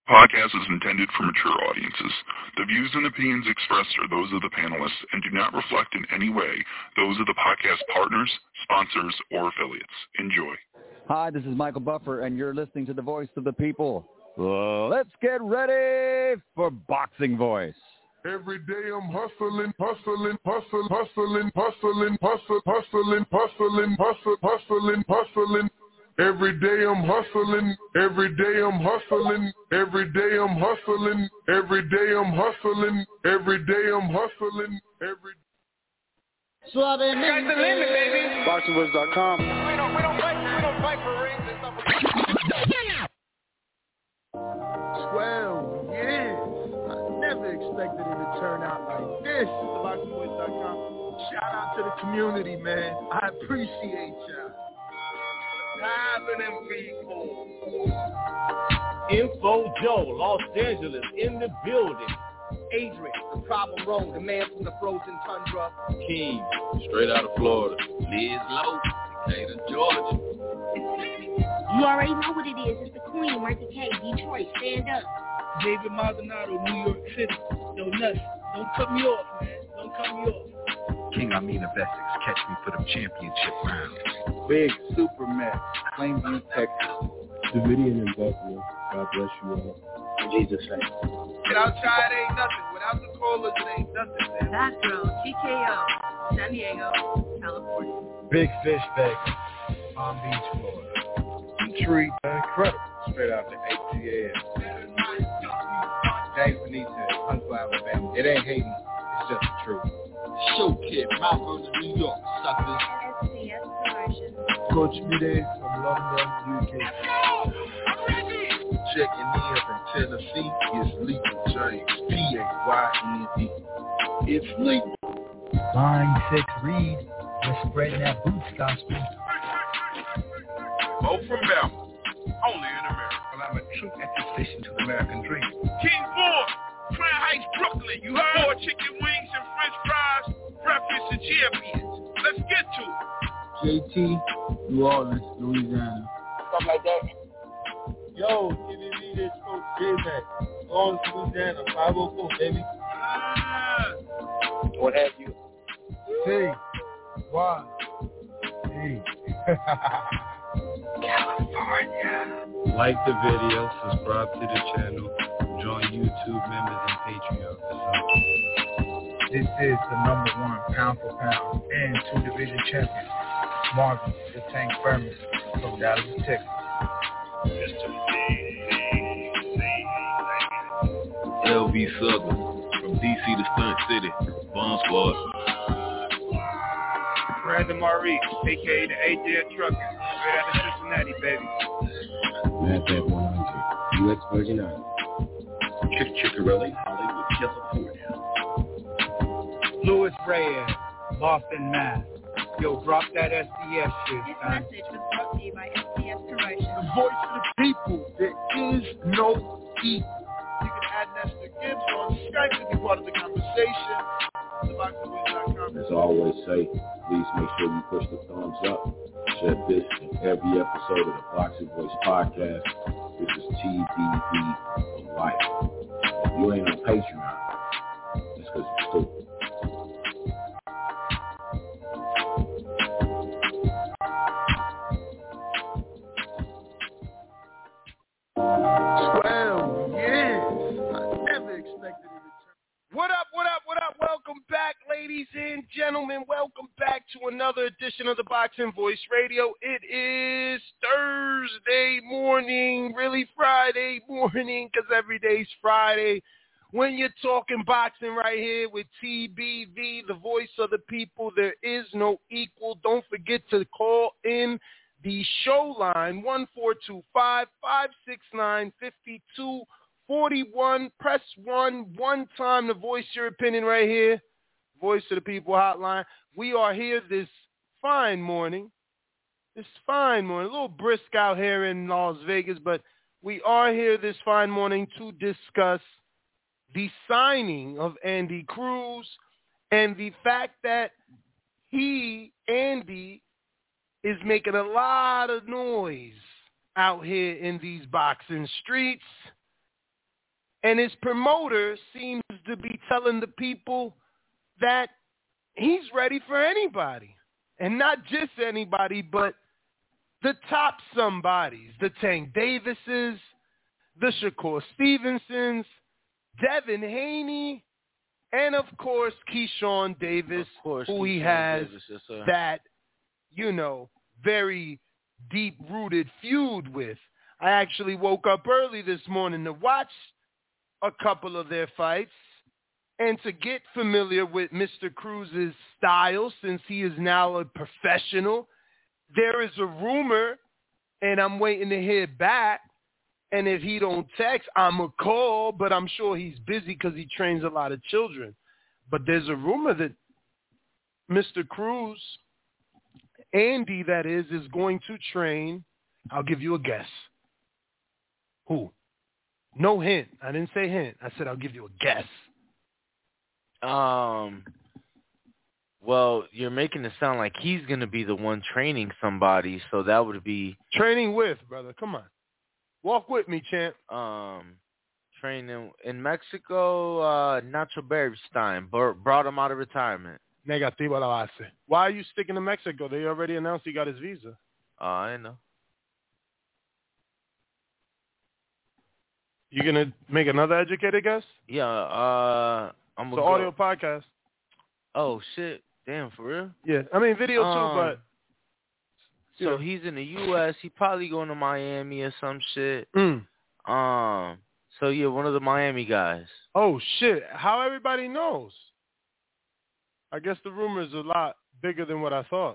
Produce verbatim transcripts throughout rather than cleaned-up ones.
podcast is intended for mature audiences. The views and opinions expressed are those of the panelists and do not reflect in any way those of the podcast partners, sponsors, or affiliates. Enjoy. Hi, this is Michael Buffer, and you're listening to the Voice of the People. Let's get ready for Boxing Voice. Every day I'm hustling, hustling, hustling, hustling, hustling, hustling, hustling, hustling, hustling, hustling, hustling. Every day I'm hustling, every day I'm hustling, every day I'm hustling, every day I'm hustling, every day I'm hustling, every Sky's the limit, baby. Boxing Voice dot com. We don't, we don't fight, we don't fight for rings and stuff like that. twelve years. I never expected it to turn out like this. Boxing Voice dot com. Shout out to the community, man. I appreciate y'all. Happening, people. Info Joe, Los Angeles, in the building. Adrian, the problem road, the man from the frozen tundra. King, straight out of Florida. Liz Lowe, Decatur, Georgia. You already know what it is. It's the Queen, Martha K, Detroit. Stand up. David Maldonado, New York City. Yo, nuts. Don't cut me off, man. Don't cut me off. King Amin of Essex, catch me for them championship rounds. Big Superman, Plainview, Texas. Davidian in Buffalo. God bless you all. In Jesus' name. Without Chad, ain't nothing. Without the colas, it ain't nothing, man. Back Row, T K O, San Diego, California. Big Fish Vegas, Palm Beach, Florida. Detroit, incredible. Straight out to A T L. James Benitez, Huntsville, Alabama. It ain't hating, it's just the truth. Show Kid, Mount Vernon, New York, suckers. S C S Promotions. Coach Mide from London, U K. Checking in from Tennessee is Lethal James, P A Y N D. It's legal. Line six Reed, we're spreading that boots gospel. Bo from Bama, only in America. Well, I'm a true attestation to the American dream. King Ford, Crown Heights, Brooklyn. You heard? Four chicken wings and french fries, breakfast and champions. Let's get to it. J T, New Orleans, Louisiana. Stuff like that. Yo, T V B, this Coach J-Mac. Long Louisiana, five oh four, baby. Ah. What have you? C, Y, E. California. Like the video, subscribe to the channel, join YouTube members and Patreon for something. This is the number one pound for pound and two division champion, Marvin the Tank Furman from Dallas, Texas. L V Southern, from D C to Stunt City, Bomb Squad. Brandon Maurice, a k a the A J Trucker, straight out of Cincinnati, baby. Mad Dad one hundred, U X Virgin Islands. Chick Chickarelli, Hollywood, California. Louis Reyes, Boston, Mass. Yo, drop that S D S shit, This son. message was brought to you by S D S Promotions. The voice of the people. There is no equal. You can add Nestor Gibbs on Skype to be part of the conversation. The Boxing Voice dot com. As I always say, please make sure you push the thumbs up. Share this in every episode of the Boxing Voice podcast. This is T B V for life. If you ain't on Patreon, it's because you're stupid. twelve years. I never expected it to turn. What up, what up, what up? Welcome back, ladies and gentlemen. Welcome back to another edition of the Boxing Voice Radio. It is Thursday morning, really Friday morning, because every day's Friday. When you're talking boxing right here with T B V, the voice of the people, there is no equal. Don't forget to call in the show line, one four two five, five six nine, five two four one. Press one one time to voice your opinion right here. Voice of the People hotline. We are here this fine morning. This fine morning. A little brisk out here in Las Vegas, but we are here this fine morning to discuss the signing of Andy Cruz and the fact that he, Andy, is making a lot of noise out here in these boxing streets. And his promoter seems to be telling the people that he's ready for anybody. And not just anybody, but the top somebodies. The Tank Davises, the Shakur Stevensons, Devin Haney, and, of course, Keyshawn Davis, course, who Keyshawn he has Davis, yes, sir. that, you know, very deep-rooted feud with. I actually woke up early this morning to watch a couple of their fights and to get familiar with Mister Cruz's style since he is now a professional. There is a rumor, and I'm waiting to hear back, and if he don't text, I'm a call, but I'm sure he's busy because he trains a lot of children. But there's a rumor that Mister Cruz, Andy that is, is going to train, I'll give you a guess. Who? No hint. I didn't say hint. I said I'll give you a guess. Um. Well, you're making it sound like he's going to be the one training somebody, so that would be... Training with, brother. Come on. Walk with me, champ. Um, training in Mexico, uh, Nacho Beristain brought him out of retirement. Negativo la base. Why are you sticking to Mexico? They already announced he got his visa. Uh, I know. You going to make another educated guess? Yeah. Uh, I'm It's an audio podcast. Oh, shit. Damn, for real? Yeah. I mean, video um, too, but... So yeah. He's in the U S He probably going to Miami or some shit. Mm. Um. So, yeah, one of the Miami guys. Oh, shit. How everybody knows? I guess the rumor is a lot bigger than what I thought.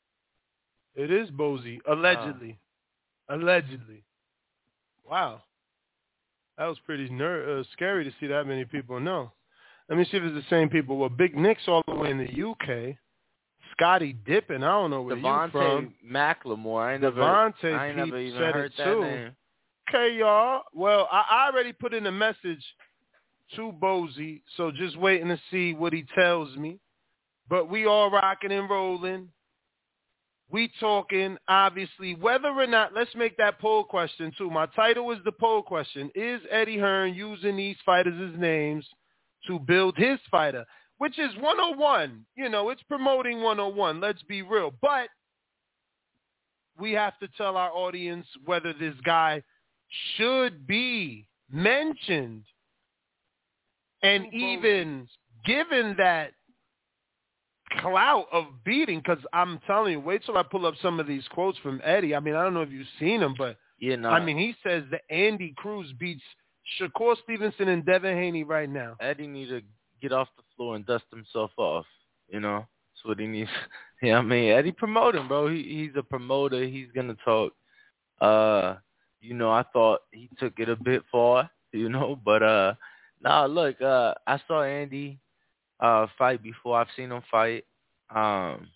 It is Bozy, allegedly. Uh. Allegedly. Wow. That was pretty ner- uh, scary to see that many people know. Let me see if it's the same people. Well, Big Nick's all the way in the U K. Scotty Dippin', I don't know where Devontae you from. McLemore. I ain't never, Devontae I ain't never even said heard it that too. name. Okay, y'all. Well, I, I already put in a message to Bozy, so just waiting to see what he tells me. But we all rocking and rolling. We talking, obviously, whether or not, let's make that poll question, too. My title is the poll question. Is Eddie Hearn using these fighters' names to build his fighter? Which is one oh one. You know, it's promoting one oh one. Let's be real. But we have to tell our audience whether this guy should be mentioned. And even given that clout of beating, because I'm telling you, wait till I pull up some of these quotes from Eddie. I mean, I don't know if you've seen them, but yeah, no. I mean, he says that Andy Cruz beats Shakur Stevenson and Devin Haney right now. Eddie needs to get off the floor and dust himself off. You know, that's what he needs. Yeah, I mean, Eddie promoting, bro. He he's a promoter. He's gonna talk. Uh, you know, I thought he took it a bit far. You know, but uh, nah, look, uh, I saw Andy uh fight before. I've seen him fight. Um,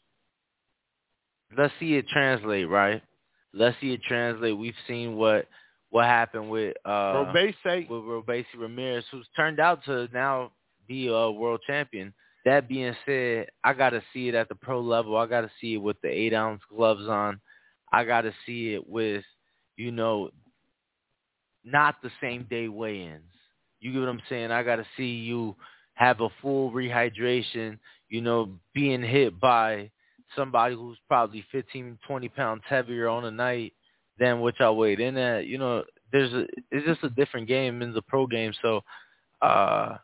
let's see it translate, right? Let's see it translate. We've seen what what happened with uh Robese. with Robese Ramirez, who's turned out to now be a world champion. That being said, I got to see it at the pro level. I got to see it with the eight-ounce gloves on. I got to see it with, you know, not the same day weigh-ins. You get what I'm saying? I got to see you have a full rehydration, you know, being hit by somebody who's probably fifteen, twenty pounds heavier on a night than what y'all weighed in at. You know, there's a, it's just a different game in the pro game. So, uh,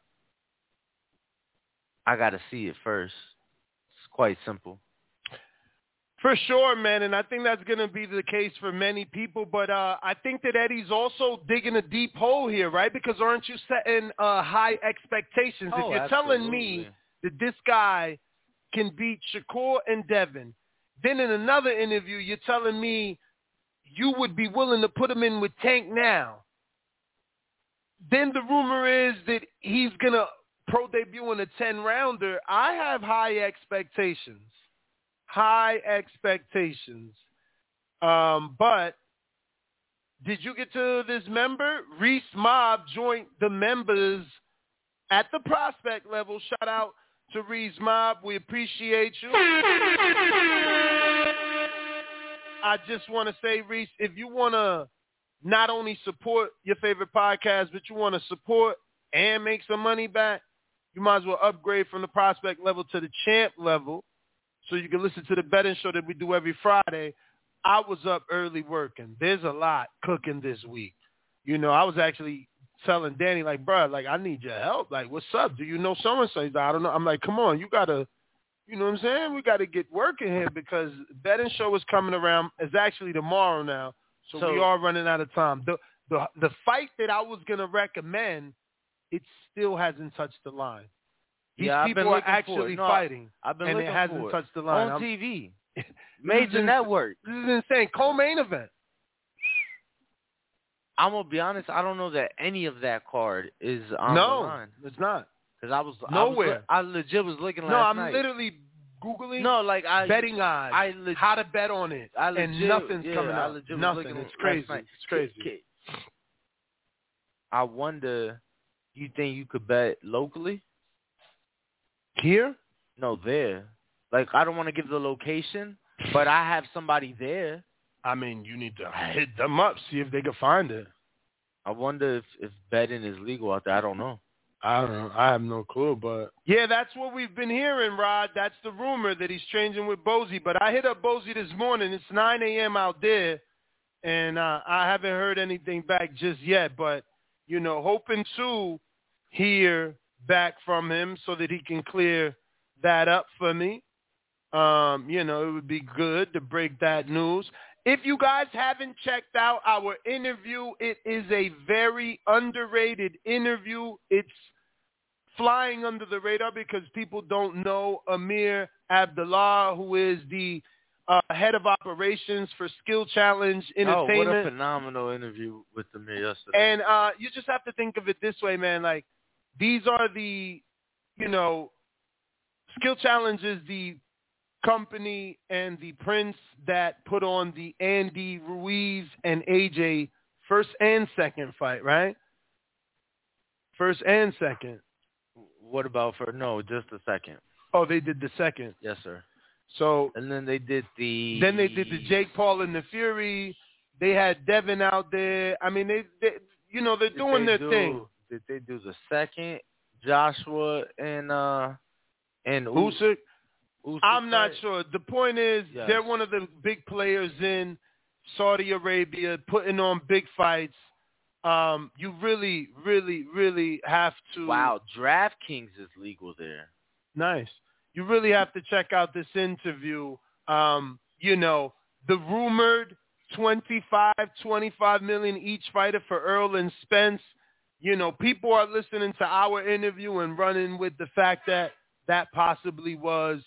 I got to see it first. It's quite simple. For sure, man, and I think that's going to be the case for many people. But uh, I think that Eddie's also digging a deep hole here, right? Because aren't you setting uh, high expectations? Oh, if you're absolutely. telling me that this guy can beat Shakur and Devin, then in another interview you're telling me you would be willing to put him in with Tank now. Then the rumor is that he's going to pro debut in a ten-rounder. I have high expectations. High expectations. Um, but did you get to this member? Reese Mob joined the members at the prospect level. Shout out to Reese Mob. We appreciate you. I just want to say, Reese, if you want to not only support your favorite podcast, but you want to support and make some money back, you might as well upgrade from the prospect level to the champ level so you can listen to the betting show that we do every Friday. I was up early working. There's a lot cooking this week. You know, I was actually telling Danny, like, bro, like, I need your help. Like, what's up? Do you know so-and-so? He's like, I don't know. I'm like, come on, you got to, you know what I'm saying? We got to get working here because betting show is coming around. It's actually tomorrow now, so, so we are running out of time. The, the, the fight that I was going to recommend, it still hasn't touched the line. These yeah, people are actually no, fighting, I've been and looking it hasn't for it. touched the line. On I'm, T V. Major network. This is insane. Co-main event. I'm going to be honest, I don't know that any of that card is on no, the line. No, it's not. Because I was nowhere. I, was, I legit was looking last no, I'm night. literally Googling no, like I, betting odds, I leg- how to bet on it, I legit, and nothing's yeah, coming I up. legit was Nothing. It's crazy. It's crazy. I wonder, do you think you could bet locally? Here? No, there. Like, I don't want to give the location, but I have somebody there. I mean, you need to hit them up, see if they can find it. I wonder if, if betting is legal out there. I don't know. I don't know. I have no clue, but yeah, that's what we've been hearing, Rod. That's the rumor that he's changing with Bozy. But I hit up Bozy this morning. It's nine a.m. out there, and uh, I haven't heard anything back just yet. But, you know, hoping to hear back from him so that he can clear that up for me. Um, you know, it would be good to break that news. If you guys haven't checked out our interview, it is a very underrated interview. It's flying under the radar because people don't know Amir Abdullah, who is the uh, head of operations for Skill Challenge Entertainment. Oh, what a phenomenal interview with Amir yesterday. And uh, you just have to think of it this way, man. Like, these are the, you know, Skill Challenge is the company and the prince that put on the Andy Ruiz and A J first and second fight, right? First and second. What about for, no, just the second. Oh, they did the second. Yes, sir. So and then they did the. Then they did the Jake Paul and the Fury. They had Devin out there. I mean, they, they you know, they're did doing they their do, thing. Did they do the second? Joshua and uh and Usyk? Usyk I'm not fight? sure. The point is, yes. they're one of the big players in Saudi Arabia, putting on big fights. Um, you really, really, really have to. Wow, DraftKings is legal there. Nice. You really have to check out this interview. Um, you know, the rumored twenty-five, twenty-five million each fighter for Earl and Spence. You know, people are listening to our interview and running with the fact that that possibly was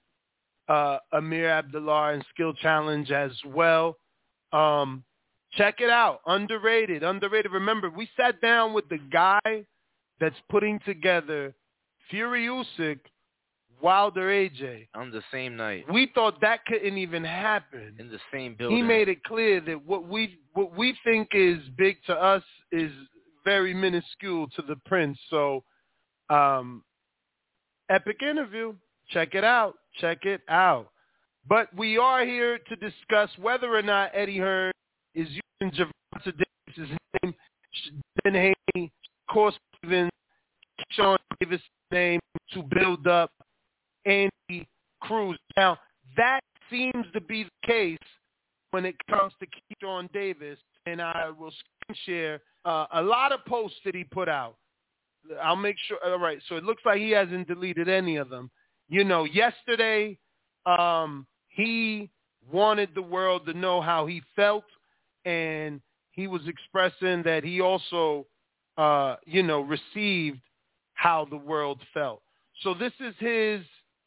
uh, Amir Abdullah and Skill Challenge as well. Um, check it out. Underrated, underrated. Remember, we sat down with the guy that's putting together Fury Usyk, Wilder A J. On the same night. We thought that couldn't even happen. In the same building. He made it clear that what we what we think is big to us is very minuscule to the Prince. So, um, epic interview. Check it out. Check it out. But we are here to discuss whether or not Eddie Hearn is using Gervonta Davis' name, Ben Haney, Corey Stevens, Sean Davis' name to build up Andy Cruz. Now, that seems to be the case when it comes to Keyshawn Davis, and I will screen share uh, a lot of posts that he put out. I'll make sure. All right, so it looks like he hasn't deleted any of them. You know, yesterday um, he wanted the world to know how he felt, and he was expressing that he also, uh, you know, received how the world felt. So this is his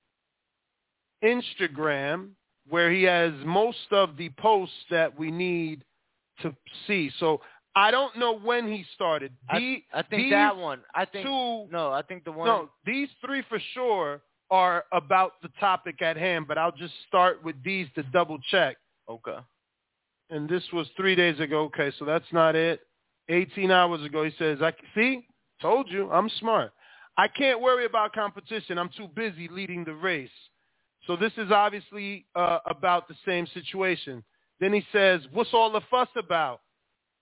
Instagram, where he has most of the posts that we need to see. So I don't know when he started. The, I, I think that one. I think two, no. I think the one. No, these three for sure are about the topic at hand. But I'll just start with these to double check. Okay. And this was three days ago. Okay, so that's not it. eighteen hours ago, he says, "I see, told you, I'm smart. I can't worry about competition. I'm too busy leading the race." So this is obviously uh, about the same situation. Then he says, "What's all the fuss about?"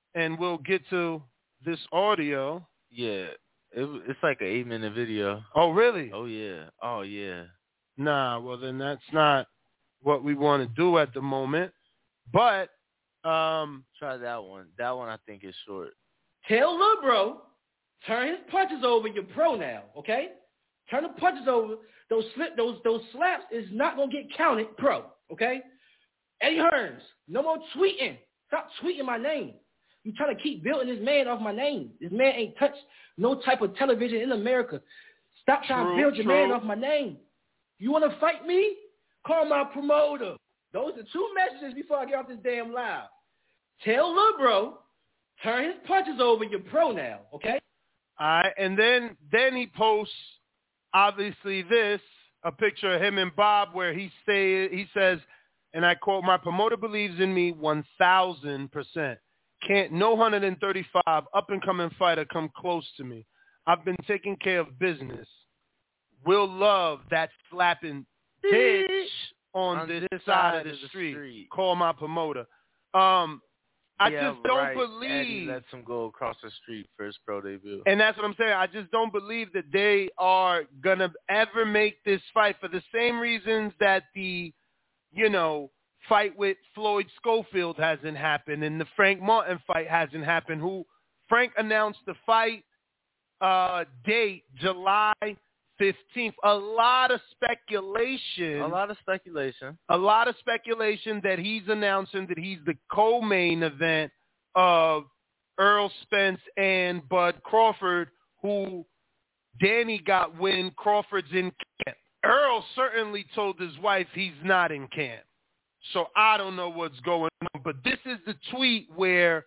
and we'll get to this audio. Yeah, it, it's like an eight-minute video. Oh, really? Oh, yeah. Oh, yeah. Nah, well, then that's not what we want to do at the moment. But um, try that one. That one I think is short. Tell Lil Bro, turn his punches over. You're pro now, okay? Turn the punches over. Those slip, those those slaps is not gonna get counted pro, okay? Eddie Hearns, no more tweeting. Stop tweeting my name. You trying to keep building this man off my name. This man ain't touched no type of television in America. Stop trying true, to build your true. man off my name. You want to fight me? Call my promoter. Those are two messages before I get off this damn live. Tell Lil Bro, turn his punches over. You're pro now, okay? All right, and then then he posts, obviously, this, a picture of him and Bob where he say he says, and I quote, "My promoter believes in me one thousand percent. Can't no one thirty-five up-and-coming fighter come close to me. I've been taking care of business. Will love that slapping bitch on, on this, this side, side of the, of the street. street. Call my promoter." Um, I yeah, just don't right. believe. Eddie lets him go across the street for his pro debut. And that's what I'm saying. I just don't believe that they are going to ever make this fight for the same reasons that the, you know, fight with Floyd Schofield hasn't happened and the Frank Martin fight hasn't happened. Who Frank announced the fight uh, date July fifteenth. A lot of speculation. A lot of speculation. A lot of speculation that he's announcing that he's the co-main event of Earl Spence and Bud Crawford, who Danny got when Crawford's in camp. Earl certainly told his wife he's not in camp. So I don't know what's going on. But this is the tweet where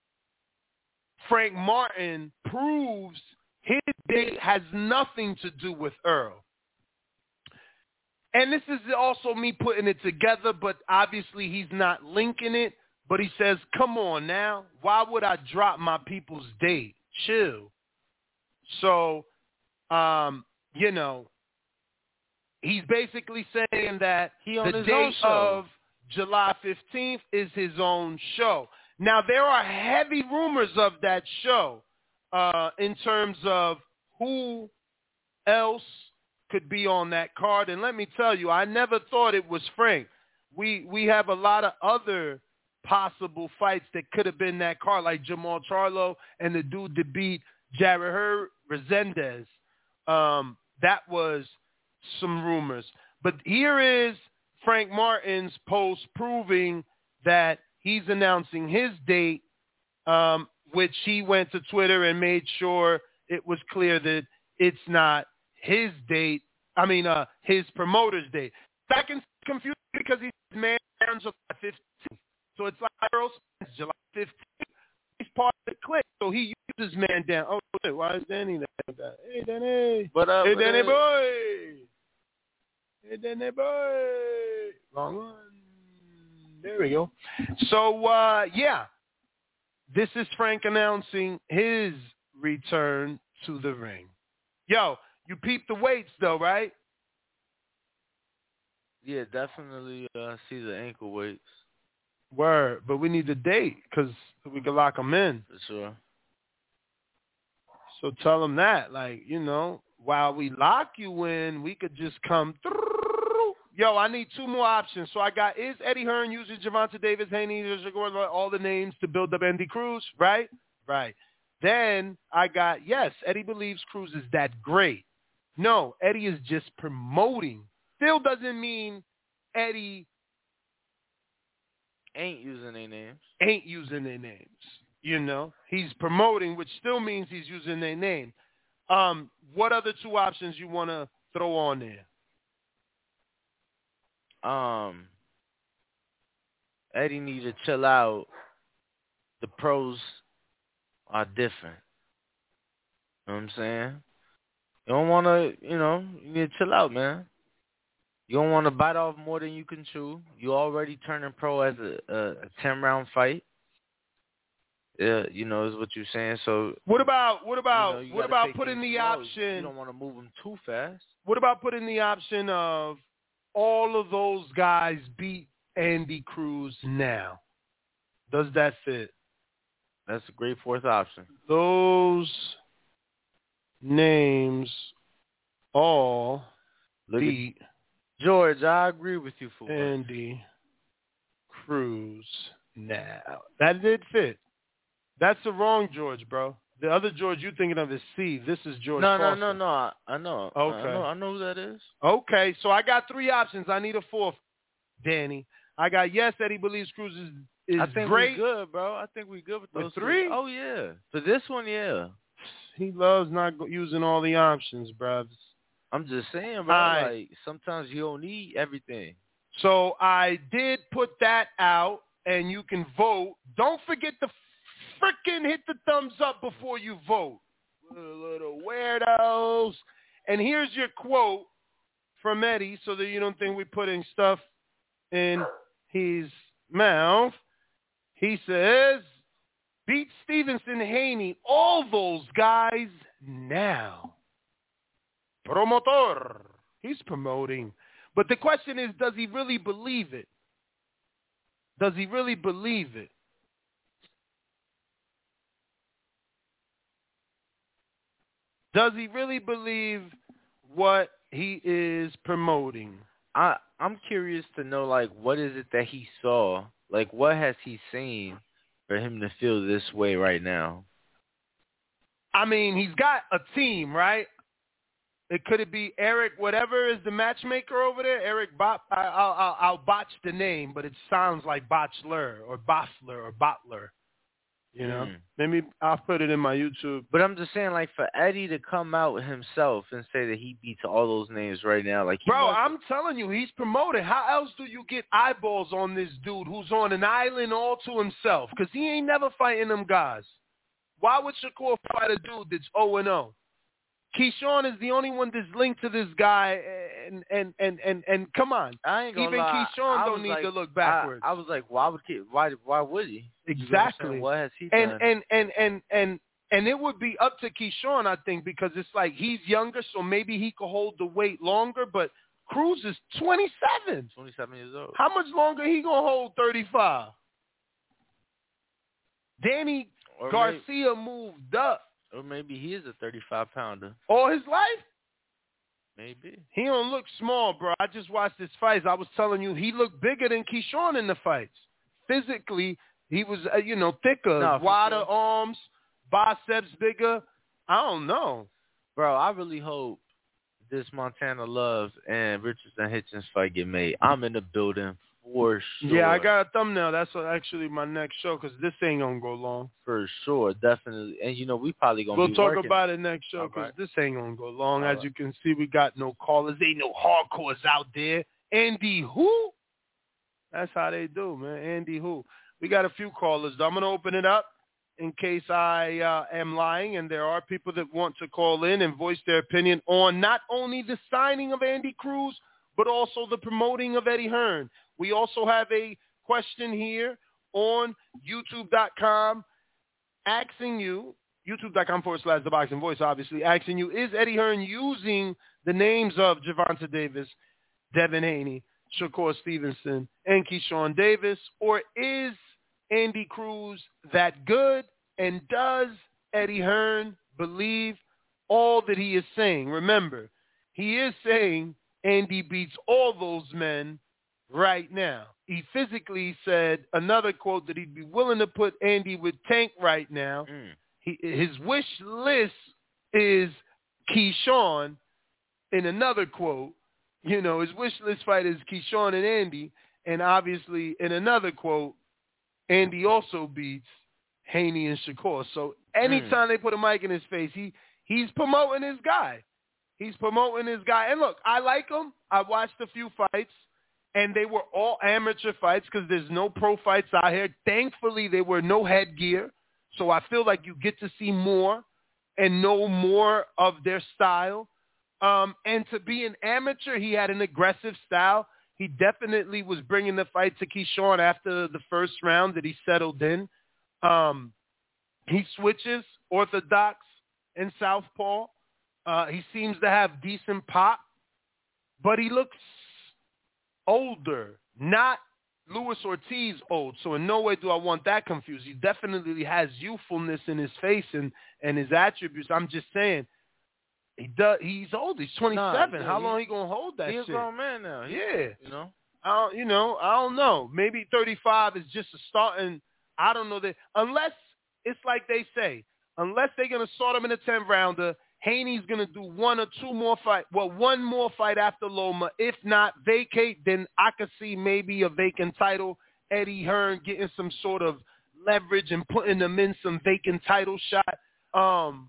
Frank Martin proves his date has nothing to do with Earl. And this is also me putting it together, but obviously he's not linking it. But he says, come on now. Why would I drop my people's date? Chill. So, um, you know, he's basically saying that he on the his date own show. of July fifteenth is his own show. Now, there are heavy rumors of that show. Uh, in terms of who else could be on that card. And let me tell you, I never thought it was Frank. We we have a lot of other possible fights that could have been that card, like Jamal Charlo and the dude that beat Jared Her- Resendez. Um, that was some rumors. But here is Frank Martin's post proving that he's announcing his date, um, which he went to Twitter and made sure it was clear that it's not his date. I mean, uh, his promoter's date. That can confuse because he's man on July fifteenth. So it's like Earl Spence, July fifteenth. He's part of the clique, so he uses man down. Oh, shit, why is Danny there? Hey, Danny. But, uh, hey, but, Danny uh, boy. Hey, Danny boy. Wrong one. There we go. So, uh, yeah. This is Frank announcing his return to the ring. Yo, you peep the weights though, right? Yeah, definitely uh, see the ankle weights. Word, but we need the date because we can lock them in. For sure. So tell them that, like, you know, while we lock you in, we could just come through. Yo, I need two more options. So I got, is Eddie Hearn using Gervonta Davis, Haney, all the names to build up Andy Cruz, right? Right. Then I got, yes, Eddie believes Cruz is that great. No, Eddie is just promoting. Still doesn't mean Eddie ain't using their names. Ain't using their names. You know, he's promoting, which still means he's using their name. Um, what other two options you want to throw on there? Um, Eddie needs to chill out. The pros are different. You know what I'm saying? You don't want to, you know, you need to chill out, man. You don't want to bite off more than you can chew. You already turning pro as a, a, a ten-round fight. Yeah, you know, is what you're saying. So what about what about you know, you what about putting the slow. option? You don't want to move them too fast. What about putting the option of all of those guys beat Andy Cruz now? Does that fit? That's a great fourth option. Those names all Look beat at, George, I agree with you for Andy Cruz now. That did fit. That's the wrong George, bro. The other George you thinking of is C. This is George No, Foster. no, no, no. I, I know. Okay. I know, I know who that is. Okay, so I got three options. I need a fourth, Danny. I got yes, Eddie believes Cruz is, is I think great. we good, bro. I think we good with those With three? Oh, yeah. For this one, yeah. He loves not go- using all the options, bruv. I'm just saying, bro. I, like, sometimes you don't need everything. So I did put that out, and you can vote. Don't forget to frickin' hit the thumbs up before you vote. Little weirdos. And here's your quote from Eddie so that you don't think we're putting stuff in his mouth. He says, beat Stevenson, Haney, all those guys now. Promotor. He's promoting. But the question is, does he really believe it? Does he really believe it? Does he really believe what he is promoting? I, I'm curious to know, like, what is it that he saw? Like, what has he seen for him to feel this way right now? I mean, he's got a team, right? It could it be Eric, whatever is the matchmaker over there? Eric Bot. I, I'll, I'll, I'll botch the name, but it sounds like Botchler or Bossler or Bottler. You know, Mm. maybe I'll put it in my YouTube. But I'm just saying, like, for Eddie to come out himself and say that he beats all those names right now, like, he Bro, must- I'm telling you, he's promoted. How else do you get eyeballs on this dude who's on an island all to himself? Because he ain't never fighting them guys. Why would Shakur fight a dude that's oh and oh? Keyshawn is the only one that's linked to this guy, and and and and, and come on, I ain't gonna even lie. Keyshawn I don't was need like, to look backwards. I, I was like, why would he? Why? Why would he? Exactly. You know what, what has he and, done? and and and and and it would be up to Keyshawn, I think, because it's like he's younger, so maybe he could hold the weight longer. But Cruz is twenty-seven. twenty-seven years old. How much longer he gonna hold thirty-five? Danny Or Garcia moved up. Or maybe he is a thirty-five pounder. All his life? Maybe. He don't look small, bro. I just watched his fights. I was telling you, he looked bigger than Keyshawn in the fights. Physically, he was, uh, you know, thicker, No, for wider sure. arms, biceps bigger. I don't know. Bro, I really hope this Montana Love and Richardson Hitchens fight get made. I'm in the building for sure. Yeah, I got a thumbnail. That's actually my next show because this ain't going to go long. For sure, definitely. And, you know, we probably going to We'll be talk working. about it next show All because right. this ain't going to go long. All As right. you can see, we got no callers. Ain't no hardcores out there. Andy who? That's how they do, man. Andy who? We got a few callers, though. I'm going to open it up in case I uh, am lying, and there are people that want to call in and voice their opinion on not only the signing of Andy Cruz, but also the promoting of Eddie Hearn. We also have a question here on YouTube dot com asking you, YouTube dot com forward slash The Boxing Voice, obviously, asking you, is Eddie Hearn using the names of Gervonta Davis, Devin Haney, Shakur Stevenson, and Keyshawn Davis, or is Andy Cruz that good, and does Eddie Hearn believe all that he is saying? Remember, he is saying Andy beats all those men right now. He physically said another quote that he'd be willing to put Andy with Tank right now. Mm. He, his wish list is Keyshawn. In another quote, you know, his wish list fight is Keyshawn and Andy. And obviously, in another quote, Andy also beats Haney and Shakur. So anytime mm. they put a mic in his face, he he's promoting his guy. He's promoting his guy. And look, I like him. I watched a few fights, and they were all amateur fights because there's no pro fights out here. Thankfully, there were no headgear. So I feel like you get to see more and know more of their style. Um, and to be an amateur, he had an aggressive style. He definitely was bringing the fight to Keyshawn after the first round that he settled in. Um, he switches orthodox and southpaw. Uh, he seems to have decent pop, but he looks older, not Luis Ortiz old, so in no way do I want that confused. He definitely has youthfulness in his face and, and his attributes. I'm just saying, he does. He's old. He's twenty-seven. Nah, How he, long he gonna hold that he's shit? a grown man now. He, yeah, you know. I don't, you know, I don't know. Maybe thirty-five is just a starting. I don't know that unless it's like they say, unless they're gonna sort him in a tenth rounder. Haney's going to do one or two more fight. Well, one more fight after Loma. If not vacate, then I could see maybe a vacant title. Eddie Hearn getting some sort of leverage and putting them in some vacant title shot. Um,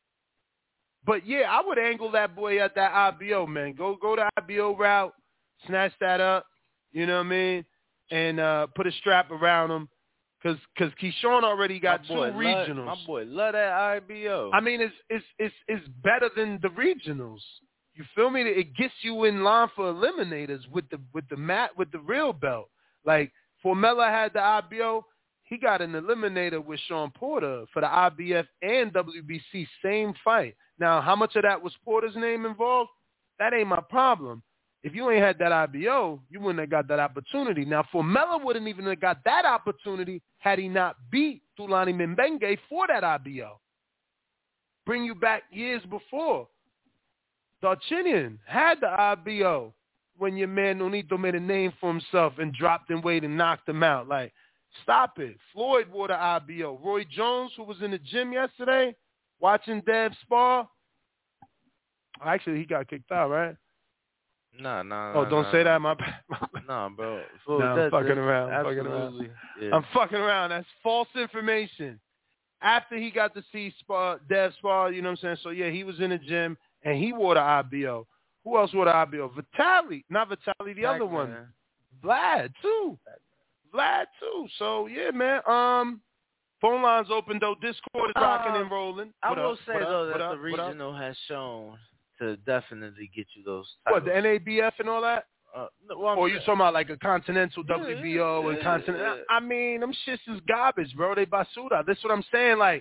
but, yeah, I would angle that boy at that I B O, man. Go go the I B O route, snatch that up, you know what I mean, and uh, put a strap around him. Because because Keyshawn already got two regionals. Love, my boy love that I B O. I mean, it's it's it's it's better than the regionals. You feel me? It gets you in line for eliminators with the with the mat with the real belt. Like Formella had the I B O, he got an eliminator with Sean Porter for the I B F and W B C, same fight. Now, how much of that was Porter's name involved? That ain't my problem. If you ain't had that I B O, you wouldn't have got that opportunity. Now, Formella wouldn't even have got that opportunity had he not beat Thulani Mbenge for that I B O. Bring you back years before. Darchinian had the I B O when your man Nonito made a name for himself and dropped in weight and knocked him out. Like, stop it. Floyd wore the I B O. Roy Jones, who was in the gym yesterday watching Dev spar, actually, he got kicked out, right? No, no, Oh, no, don't no, say no. that, my bad. No, bro. So no, that, I'm fucking that, around. I'm absolutely. fucking around. Yeah. I'm fucking around. That's false information. After he got to see Spa, Dev Spar, you know what I'm saying? So, yeah, he was in the gym, and he wore the I B O. Who else wore the I B O? Vitali. Not Vitali, the Back, other one. man. Vlad, too. Vlad, too. So, yeah, man. Um, phone lines open, though. Discord is rocking Uh, and rolling. I What will up? say, What though, up? that What the up? What up? regional has shown to definitely get you those What, titles. the N A B F and all that? Uh, no, well, I'm Or you saying- talking about like a continental Yeah, W B O yeah, and continental? yeah. I mean, them shits is garbage, bro. They basura. That's what I'm saying. Like,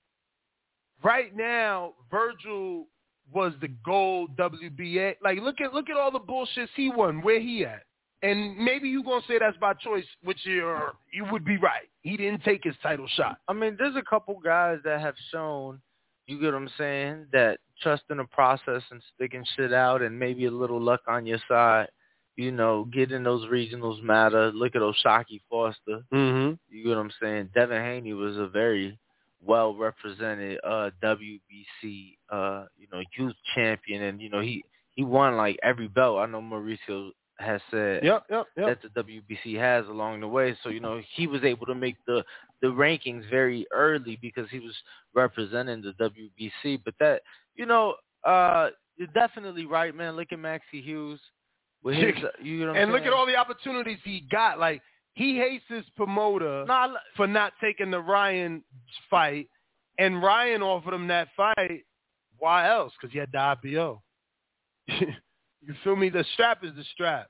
right now, Virgil was the gold W B A. Like, look at look at all the bullshits he won. Where he at? And maybe you gonna say that's by choice, which you're, you would be right. He didn't take his title shot. I mean, there's a couple guys that have shown, you get what I'm saying, that trust in the process and sticking shit out and maybe a little luck on your side. You know, getting those regionals matter. Look at Oshaki Foster. Mm-hmm. You get what I'm saying? Devin Haney was a very well-represented uh, W B C, uh, you know, youth champion. And, you know, he, he won, like, every belt. I know Mauricio has said yep, yep, yep. that the W B C has along the way. So, you know, he was able to make the, the rankings very early because he was representing the W B C. But that, you know, uh, you're definitely right, man. Look at Maxie Hughes. With his, you know what I'm and look saying? at all the opportunities he got. Like, he hates his promoter nah, for not taking the Ryan fight, and Ryan offered him that fight. Why else? Because he had the I B O. You feel me? The strap is the strap.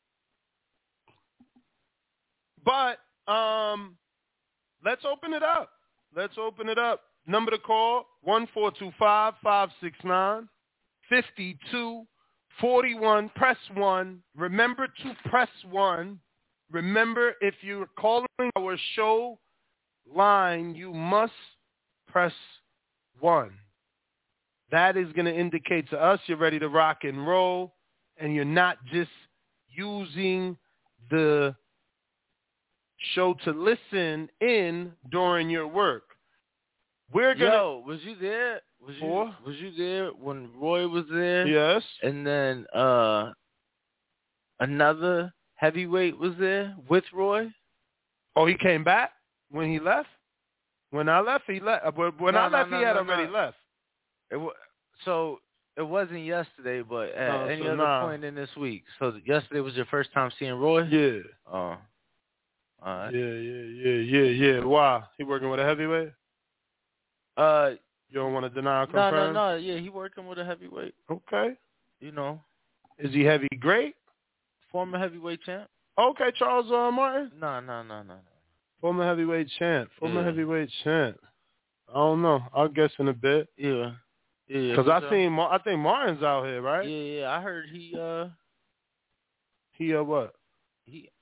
But um, let's open it up. Let's open it up. Number to call, one four two five, five six nine, five two forty-one. Press one. Remember to press one. Remember, if you're calling our show line, you must press one. That is going to indicate to us you're ready to rock and roll, and you're not just using the show to listen in during your work. We're gonna. Yo, was you there? Was you For? was you there when Roy was there? Yes. And then uh, another heavyweight was there with Roy. Oh, he came back when he left. When I left, he left. When No, I no, left, no, he had no, already no. left. It w- so it wasn't yesterday, but at No, any so other nah. point in this week. So yesterday was your first time seeing Roy? Yeah. Oh. All right. Yeah, yeah, yeah, yeah, yeah. Why? He working with a heavyweight? Uh, you don't want to deny or no, confirm? no, no. Yeah, he working with a heavyweight. Okay. You know. Is he heavy great? Former heavyweight champ. Okay, Charles uh, Martin? No, no, no, no, no. Former heavyweight champ. Former Yeah. heavyweight champ. I don't know. I'll guess in a bit. Yeah. Yeah. Because I so, seen, Mar- I think Martin's out here, right? Yeah, yeah. I heard he uh He uh what? he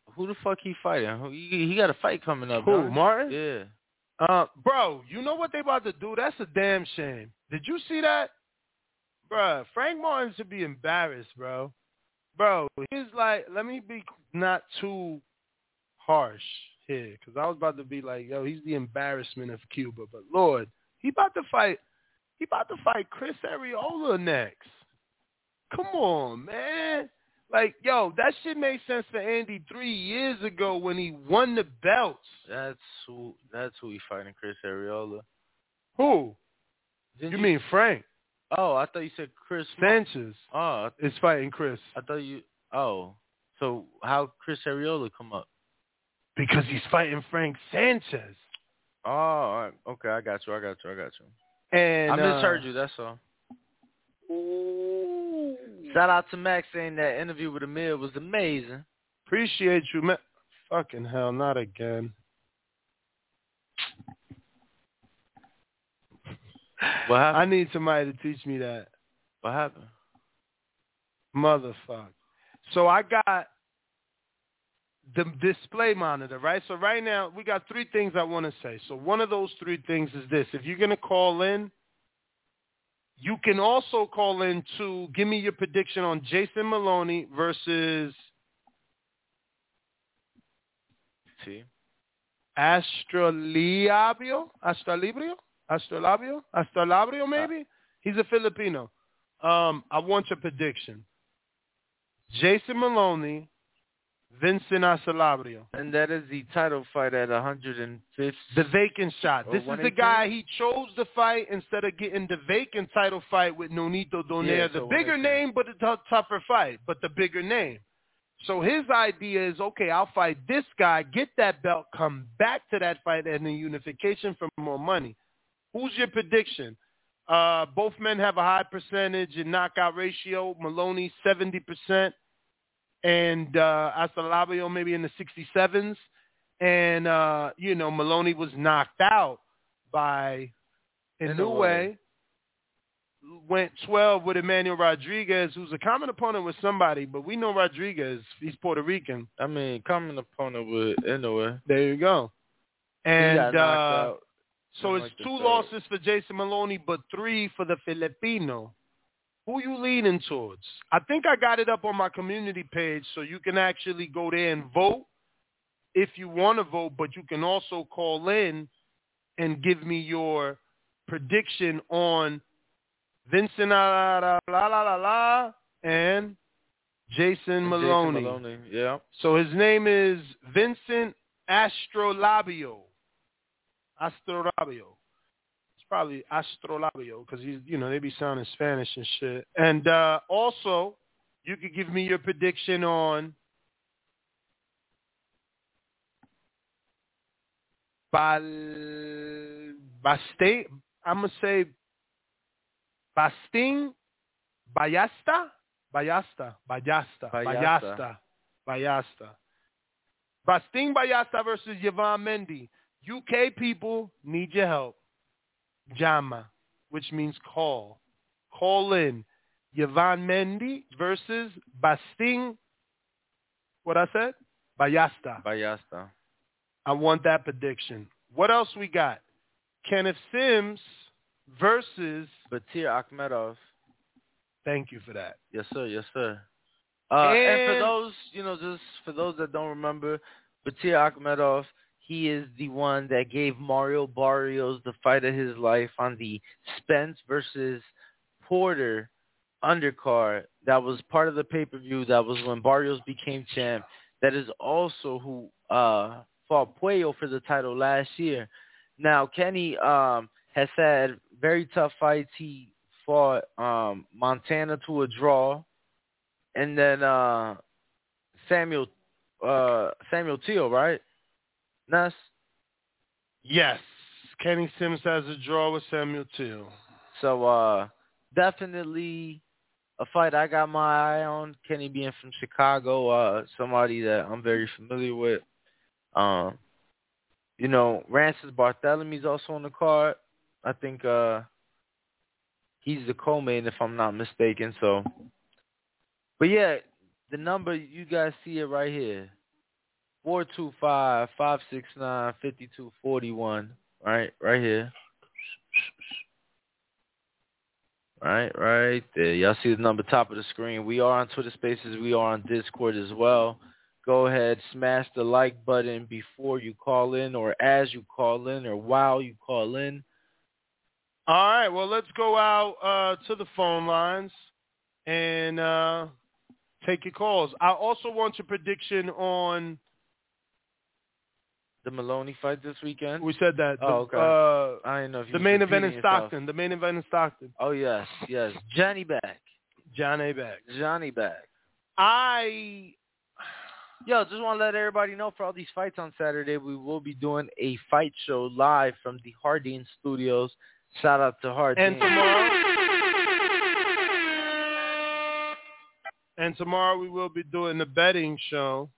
Who the fuck he fighting? Who, he, he got a fight coming up. Who, don't he? Martin? Yeah. Uh, bro, you know what they about to do? That's a damn shame. Did you see that? Bro, Frank Martin should be embarrassed, bro. Bro, he's like, let me be not too harsh here, because I was about to be like, yo, he's the embarrassment of Cuba. But Lord, he about to fight, he about to fight Chris Arreola next. Come on, man. Like, yo, that shit made sense for Andy three years ago when he won the belts. That's who. That's who he fighting, Chris Arreola. Who? Didn't you, you mean Frank? Oh, I thought you said Chris Sanchez. Oh, is fighting Chris. I thought you. Oh, so how Chris Arreola come up? Because he's fighting Frank Sanchez. Oh, all right. Okay, I got you. I got you. I got you. And I misheard uh, you. That's all. Ooh. Shout out to Max saying that interview with Amir was amazing. Appreciate you, man. Fucking hell, not again. What happened? I need somebody to teach me that. What happened? Motherfucker. So I got the display monitor, right? So right now, we got three things I want to say. So one of those three things is this. If you're going to call in, you can also call in to give me your prediction on Jason Maloney versus See. Astrolabio? Astrolabio? Astrolabio? Astrolabio, maybe? He's a Filipino. Um, I want your prediction. Jason Maloney, Vincent Astrolabio. And that is the title fight at one hundred fifth. The vacant shot. This is the guy, he chose the fight instead of getting the vacant title fight with Nonito Donaire. Yeah, the so bigger name, but a t- tougher fight, but the bigger name. So his idea is, okay, I'll fight this guy, get that belt, come back to that fight, and the unification for more money. Who's your prediction? Uh, both men have a high percentage in knockout ratio. Maloney, seventy percent. And uh, Astrolabio maybe in the sixty-sevens. And, uh, you know, Maloney was knocked out by Inoue. Went twelve with Emmanuel Rodriguez, who's a common opponent with somebody, but we know Rodriguez. He's Puerto Rican. I mean, common opponent with Inoue. There you go. And he got knocked uh, out. so it's like two third. losses for Jason Maloney, but three for the Filipino. Who you leaning towards? I think I got it up on my community page, so you can actually go there and vote if you want to vote, but you can also call in and give me your prediction on Vincent la la la la la and Jason Maloney. Jason Maloney, yeah. So his name is Vincent Astrolabio. Astrolabio. It's probably Astrolabio because he's, you know, they be sounding Spanish and shit. And uh, also, you could give me your prediction on Bal Bastain. I'm gonna say Basting Ballasta Ballasta Ballasta Ballasta Ballasta Basting Ballasta versus Yvonne Mendy. U K people need your help. Llama, which means call. Call in. Yvonne Mendy versus Basting. What I said? Ballasta. Ballasta. I want that prediction. What else we got? Kenneth Sims versus Batir Akhmedov. Thank you for that. Yes, sir. Yes, sir. Uh, and, and for those, you know, just for those that don't remember, Batir Akhmedov, he is the one that gave Mario Barrios the fight of his life on the Spence versus Porter undercard. That was part of the pay-per-view. That was when Barrios became champ. That is also who uh, fought Puello for the title last year. Now, Kenny um, has had very tough fights. He fought um, Montana to a draw. And then uh, Samuel uh, Samuel Teal, right? Ness? Yes. Kenny Sims has a draw with Samuel Teal. So uh, definitely a fight I got my eye on. Kenny being from Chicago, uh, somebody that I'm very familiar with. Um, you know, Rances Barthelemy is also on the card. I think uh, he's the co-main, if I'm not mistaken. So, but yeah, the number, you guys see it right here. four two five, five six nine, five two four one. Right, right here. Right, right there. Y'all see the number top of the screen. We are on Twitter Spaces. We are on Discord as well. Go ahead, smash the like button before you call in or as you call in or while you call in. All right, well, let's go out uh, to the phone lines and uh, take your calls. I also want your prediction on the Maloney fight this weekend. We said that. Oh, the, okay. Uh, I didn't know if you the main event in yourself. Stockton. The main event in Stockton. Oh yes, yes. Johnny back. Johnny back. Johnny back. I. Yo, just want to let everybody know for all these fights on Saturday, we will be doing a fight show live from the Hardin Studios. Shout out to Hardin. And tomorrow. And tomorrow we will be doing the betting show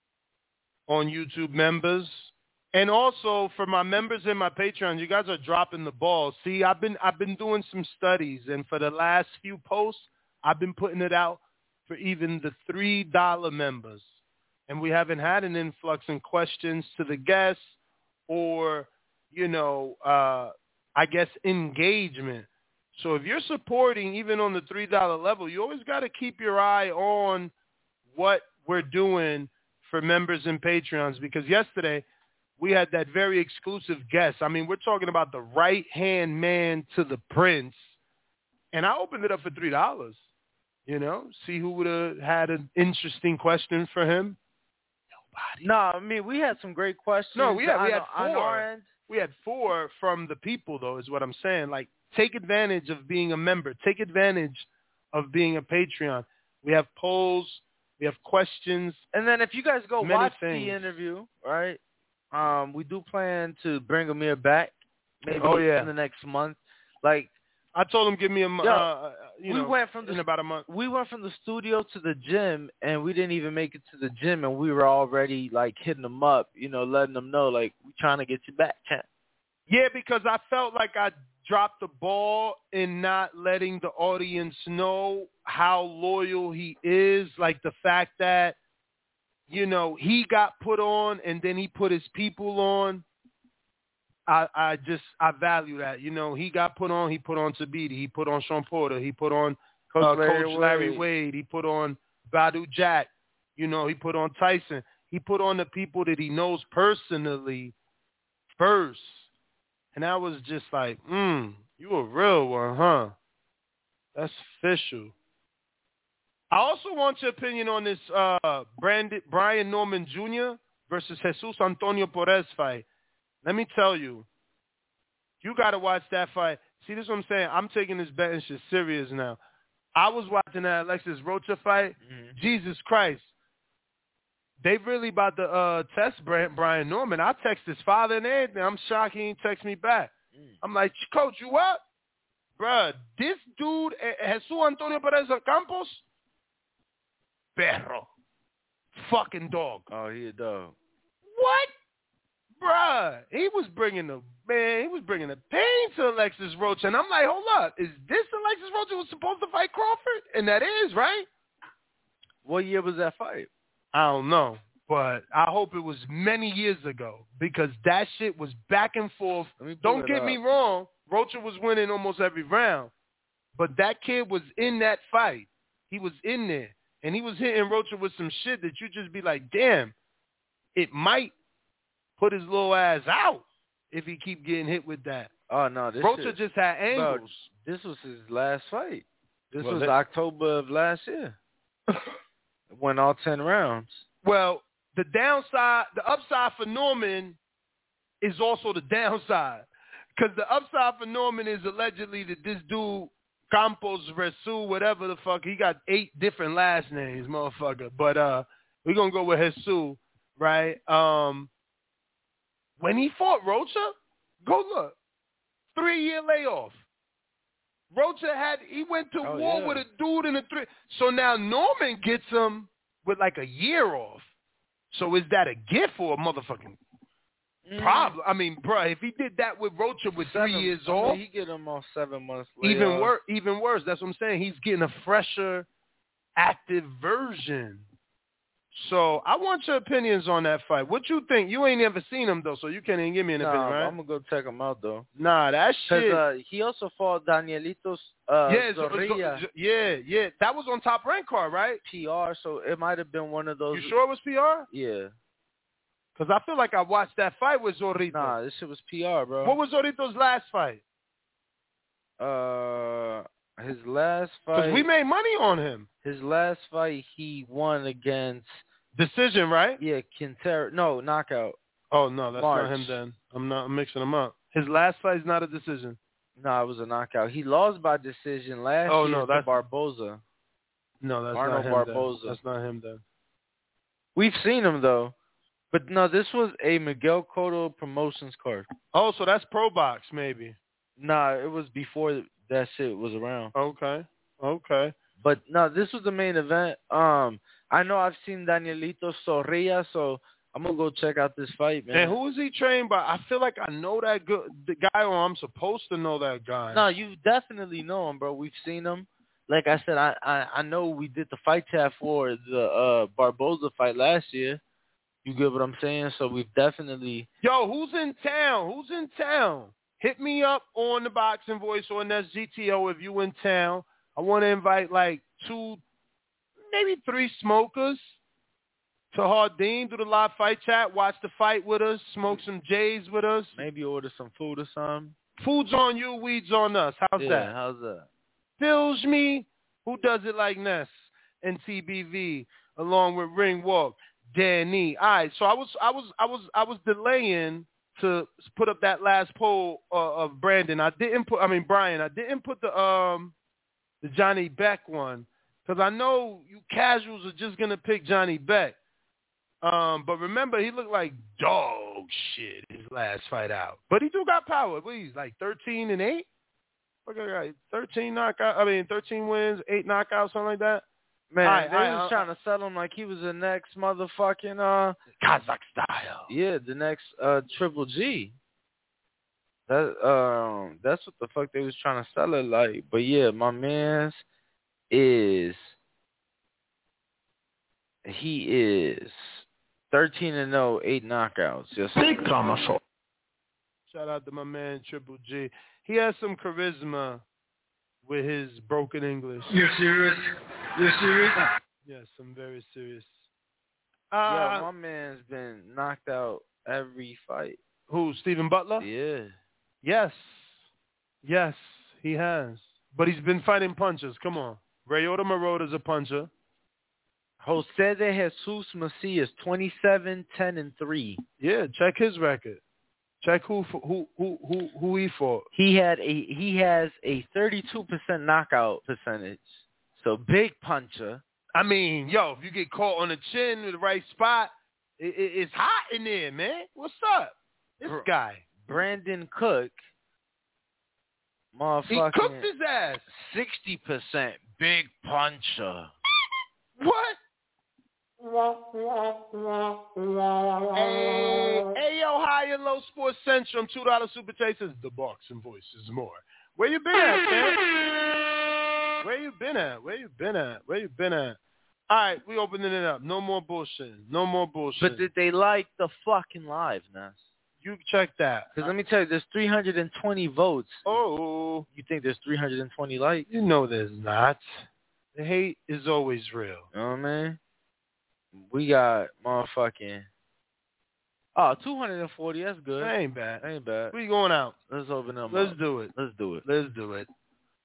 on YouTube members. And also for my members and my Patreons, you guys are dropping the ball. See, I've been I've been doing some studies, and for the last few posts, I've been putting it out for even the three dollar members. And we haven't had an influx in questions to the guests or, you know, uh, I guess engagement. So if you're supporting even on the three dollar level, you always got to keep your eye on what we're doing for members and Patreons, because yesterday we had that very exclusive guest. I mean, we're talking about the right-hand man to the prince. And I opened it up for three dollars, you know, see who would have had an interesting question for him. Nobody. No, I mean, we had some great questions. No, we had, we had on, four. On our end. We had four from the people, though, is what I'm saying. Like, take advantage of being a member. Take advantage of being a Patreon. We have polls. We have questions. And then if you guys go many watch things. the interview, right, um, we do plan to bring Amir back maybe oh, yeah. in the next month. Like, I told him give me a month. Uh, you we know, went from the, in about a month. We went from the studio to the gym, and we didn't even make it to the gym, and we were already, like, hitting them up, you know, letting them know, like, we're trying to get you back, champ. Yeah, because I felt like I dropped the ball in not letting the audience know how loyal he is. Like the fact that, you know, he got put on and then he put his people on. I, I just, I value that. You know, he got put on, he put on Tabiti, he put on Sean Porter, he put on Coach, uh, Larry, Coach Larry Wade. Wade, he put on Badu Jack, you know, he put on Tyson. He put on the people that he knows personally first. And I was just like, mm, you a real one, huh? That's official. I also want your opinion on this uh, Brandon, Brian Norman Junior versus Jesus Antonio Perez fight. Let me tell you, you got to watch that fight. See, this is what I'm saying. I'm taking this betting shit serious now. I was watching that Alexis Rocha fight. Mm-hmm. Jesus Christ. They really about to uh, test Brian Norman. I text his father and everything. I'm shocked he didn't text me back. Mm. I'm like, Coach, you what? Bruh, this dude, Jesus Antonio Perez Campos, perro. Fucking dog. Oh, he a dog. What? Bruh, he was bringing the, man, he was bringing the pain to Alexis Rocha. And I'm like, hold up. Is this Alexis Rocha who was supposed to fight Crawford? And that is, right? What year was that fight? I don't know, but I hope it was many years ago because that shit was back and forth. Don't get me wrong. Rocha was winning almost every round, but that kid was in that fight. He was in there, and he was hitting Rocha with some shit that you just be like, damn, it might put his little ass out if he keep getting hit with that. Oh, no. This Rocha shit, just had angles. Bro, this was his last fight. This well, was that, October of last year. Went all ten rounds. Well, the downside, the upside for Norman is also the downside. Because the upside for Norman is allegedly that this dude, Campos, Resu, whatever the fuck, he got eight different last names, motherfucker. But uh, we're going to go with Jesus, right? Um, when he fought Rocha, go look. Three-year layoff. Rocha had, he went to oh, war yeah. with a dude in a three. So now Norman gets him with like a year off. So is that a gift or a motherfucking mm. problem? I mean, bro, if he did that with Rocha with seven, three years I mean, off. He get him off seven months later. Even worse, even worse. That's what I'm saying. He's getting a fresher, active version. So I want your opinions on that fight. What you think? You ain't never seen him though, so you can't even give me an nah, opinion, right? I'm gonna go check him out though. Nah, that shit. Uh, he also fought Danielito uh, yeah, Zorrilla. so, so, yeah, yeah. That was on Top Rank card, right? P R. So it might have been one of those. You sure it was P R? Yeah. Cause I feel like I watched that fight with Zorrito. Nah, this shit was P R, bro. What was Zorrito's last fight? Uh, his last fight. Cause we made money on him. His last fight, he won against decision, right? Yeah, Quintero. No, knockout. Oh no, that's March. not him. Then I'm not I'm mixing them up. His last fight's not a decision. No, it was a knockout. He lost by decision last oh, year no, to that's, Barboza. No, that's Arnold not him. Barboza. Then. That's not him. Then we've seen him though, but no, this was a Miguel Cotto Promotions card. Oh, so that's Pro Box maybe. Nah, it was before that shit was around. Okay, okay. But no, this was the main event. Um, I know I've seen Danielito Zorrilla, so I'm gonna go check out this fight, man. And who is he trained by? I feel like I know that good the guy, or I'm supposed to know that guy. No, you definitely know him, bro. We've seen him. Like I said, I I, I know we did the fight tab for the uh, Barboza fight last year. You get what I'm saying? So we've definitely. Yo, who's in town? Who's in town? Hit me up on the Boxing Voice or N S G T O if you in town. I want to invite like two, maybe three smokers to Hardin, do the live fight chat, watch the fight with us, smoke some J's with us. Maybe order some food or something. Food's on you, weed's on us. How's yeah, that? how's that? Feels me? Who does it like Ness and T B V along with Ring Walk, Danny. All right, so I was, I was, I was, I was delaying to put up that last poll uh, of Brandon. I didn't put, I mean Brian. I didn't put the um. the Johnny Beck one, because I know you casuals are just going to pick Johnny Beck. Um, but remember, he looked like dog shit his last fight out. But he do got power. What he's like thirteen and eight? Okay, thirteen knockout. I mean, thirteen wins, eight knockouts, something like that. Man, I, they I, was I, trying to sell him like he was the next motherfucking uh Kazakh style. Yeah, the next uh Triple G. That um, that's what the fuck they was trying to sell it like. But yeah, my man's is he is thirteen and zero, eight knockouts. Just big Thomas. Shout out to my man Triple G. He has some charisma with his broken English. You serious? You serious? Yes, I'm very serious. Uh, Uh, yeah, my man's been knocked out every fight. Who? Stephen Butler? Yeah. Yes. Yes, he has. But he's been fighting punchers. Come on. Ryota Morota's a puncher. Jose de Jesus Macias, twenty-seven, ten, and three. Yeah, check his record. Check who who who who who he fought. He had a he has a thirty-two percent knockout percentage. So big puncher. I mean, yo, if you get caught on the chin with the right spot, it, it, it's hot in there, man. What's up? This Br- guy. Brandon Cook. Motherfucking He cooked his ass. sixty percent big puncher. What? Hey, hey, yo, high and low Sports Centrum, two dollar super chasers. The Boxing Voice is more. Where you been at, man? Where you been at? Where you been at? Where you been at? All right, we opening it up. No more bullshit. No more bullshit. But did they like the fucking live, Nas? You check that. Because let me tell you, there's three hundred twenty votes. Oh. You think there's three hundred twenty likes? You know there's not. The hate is always real. You know what I mean? We got motherfucking... Oh, two hundred forty, that's good. That ain't bad. That ain't bad. We going out. Let's open them Let's up. do it. Let's do it. Let's do it.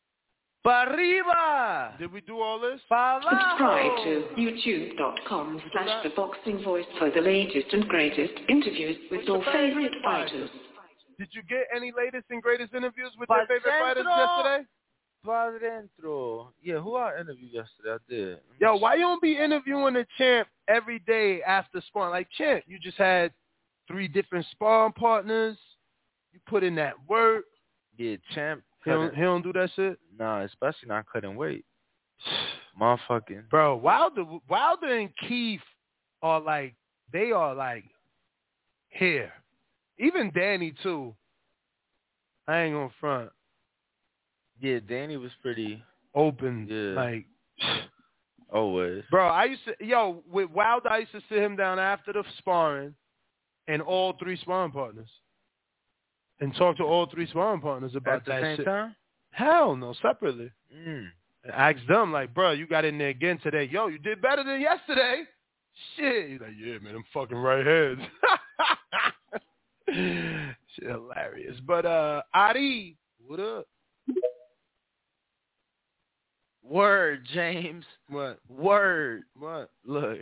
Arriba! Did we do all this? Subscribe to youtube.com slash the boxing voice for the latest and greatest interviews with your favorite fighters. Did you get any latest and greatest interviews with Pa your favorite fighters yesterday? Pa dentro. Yeah, who I interviewed yesterday? I did. Yo, why you don't be interviewing the champ every day after sparring? Like, champ, you just had three different sparring partners. You put in that work. Yeah, champ. He don't, he don't do that shit? Nah, especially not cutting weight. Motherfucking. Bro, Wilder, Wilder and Keith are like, they are like here. Even Danny, too. I ain't gonna front. Yeah, Danny was pretty open. Yeah. Like, Always. Bro, I used to, yo, with Wilder, I used to sit him down after the sparring and all three sparring partners and talk to all three sparring partners about At the that same shit. time? Hell no, separately. Mm. Ask them, like, bro, you got in there again today. Yo, you did better than yesterday. Shit. He's like, yeah, man, I'm fucking right heads. Shit, hilarious. But, uh, Adi, what up? Word, James. What? Word. What? Look.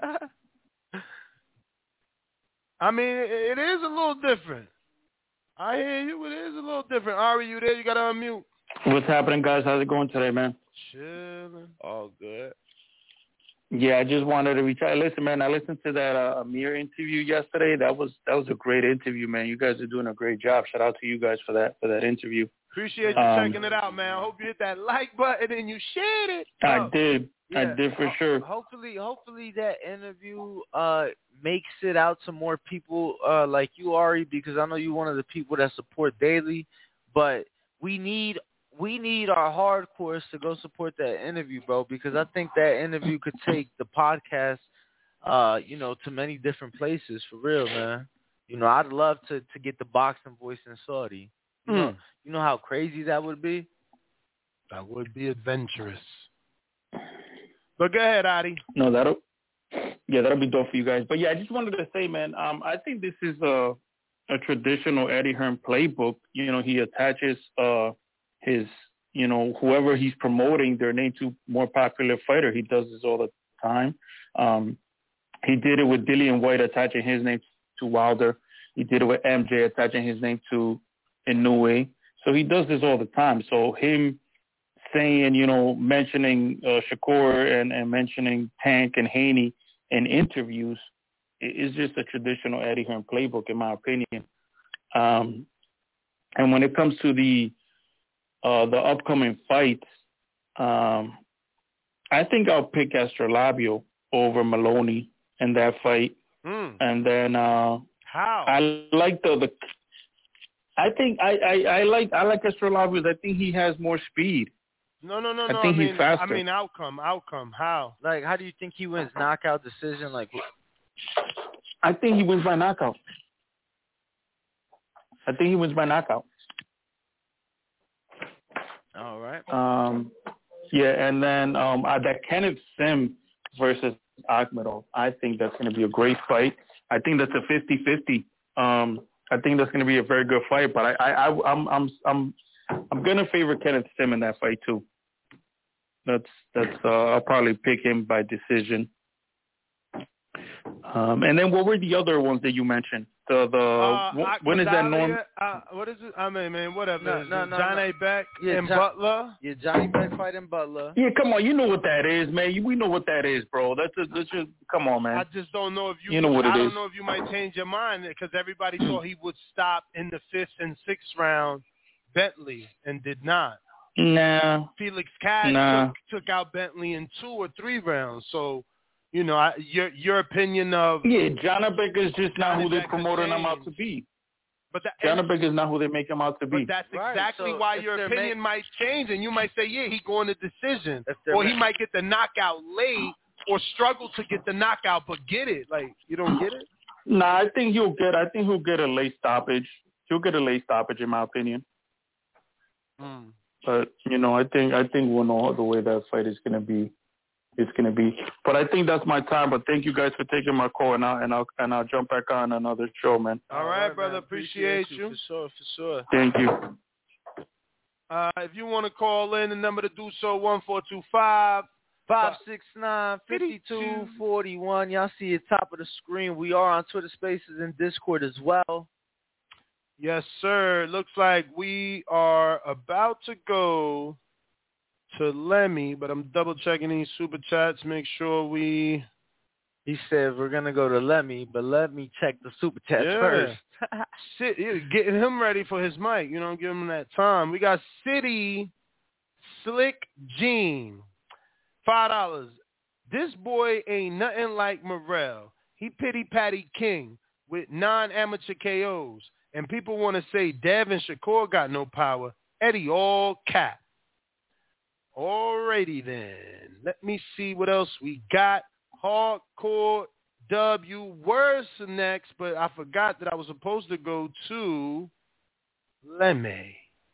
I mean, it, it is a little different. I hear you. It is a little different. Ari, you there? You got to unmute. What's happening, guys? How's it going today, man? Chilling. All good. Yeah, I just wanted to reach out. Listen, man, I listened to that uh, Amir interview yesterday. That was that was a great interview, man. You guys are doing a great job. Shout out to you guys for that for that interview. Appreciate you um, checking it out, man. I hope you hit that like button and you shared it. I oh. did. Yeah. I did for sure. Hopefully, hopefully that interview uh, makes it out to more people uh, like you, Ari, because I know you're one of the people that support daily. But we need we need our hardcores to go support that interview, bro, because I think that interview could take the podcast, uh, you know, to many different places for real, man. You know, I'd love to, to get the boxing voice in Saudi. You know, Mm. you know how crazy that would be? That would be adventurous. But go ahead, Adi. No, that'll yeah, that'll be dope for you guys. But yeah, I just wanted to say, man, um, I think this is a a traditional Eddie Hearn playbook. You know, he attaches uh his, you know, whoever he's promoting their name to more popular fighter. He does this all the time. Um, he did it with Dillian White attaching his name to Wilder. He did it with M J attaching his name to Inoue. So he does this all the time. So him saying, you know, mentioning uh, Shakur and, and mentioning Tank and Haney in interviews is just a traditional Eddie Hearn playbook, in my opinion. Um, and when it comes to the uh, the upcoming fights, um, I think I'll pick Astrolabio over Maloney in that fight. Mm. And then uh, how I like the, the I think I, I, I like I like Astrolabio. I think he has more speed. No, no, no, I no. think I mean, he's faster. I mean, outcome, outcome. How? Like, how do you think he wins? Knockout decision? Like, I think he wins by knockout. I think he wins by knockout. all right. Um, yeah, and then um, uh, that Kenneth Sim versus Akhmedov, I think that's going to be a great fight. I think that's a fifty-fifty. Um, I think that's going to be a very good fight, but I, I, I I'm, I'm, I'm, I'm going to favor Kenneth Sim in that fight too. That's, that's. Uh, I'll probably pick him by decision. Um, and then what were the other ones that you mentioned? The the Uh, wh- when is that Norm? Uh, what is it? I mean, man, whatever. No, no, no, John no. A. Beck Yeah, and John- Butler. Yeah, Johnny Beck fighting Butler. Yeah, come on, you know what that is, man. You- We know what that is, bro. That's a, that's just come on, man. I just don't know if you. You know what I it don't is. know if you might change your mind because everybody thought he would stop in the fifth and sixth round, Bentley, and did not. Nah. Felix Cash Nah. took, took out Bentley in two or three rounds. So, you know, I, your your opinion of Yeah, Johnny Beck is just not Johnny who they're Beck promoting has him out to changed. be. But that, Johnny Beck is not who they make him out to be. But that's Right, exactly so why if your they're opinion make- might change, and you might say, yeah, he going to decision, If they're or he make- might get the knockout late, or struggle to get the knockout, but get it. Like, you don't get it? Nah, I think he'll get. I think he'll get a late stoppage. He'll get a late stoppage, in my opinion. Mm. But you know, I think I think we'll know the way that fight is gonna be. It's gonna be. But I think that's my time. But thank you guys for taking my call, and I'll and I'll and I'll jump back on another show, man. All right, brother. man. Appreciate, you. For sure, for sure. Thank you. Uh, if you want to call in, the number to do so, one four two five. Five six nine fifty two forty one. Y'all see at top of the screen. We are on Twitter Spaces and Discord as well. Yes, sir. Looks like we are about to go to Lemmy, but I'm double checking these super chats. Make sure we. He said we're gonna go to Lemmy, but let me check the super chats Yeah. first. Sit, yeah, getting him ready for his mic. You know, give him that time. We got City Slick Gene, five dollars. This boy ain't nothing like Morrell. He pity Patty King with non-amateur K Os, and people want to say Dev and Shakur got no power. Eddie all cap. Alrighty then. let me see what else we got. Hardcore W. Worse next, but I forgot that I was supposed to go to Lemme.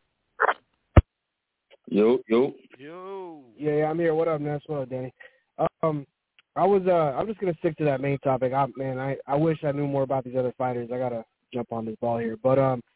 Yo, yo. Yo. Yeah, yeah, I'm here. What up, man? What up, Danny? Um, I was, uh, I'm just gonna stick to that main topic. I, man, I, I wish I knew more about these other fighters. I gotta jump on this ball here, but um,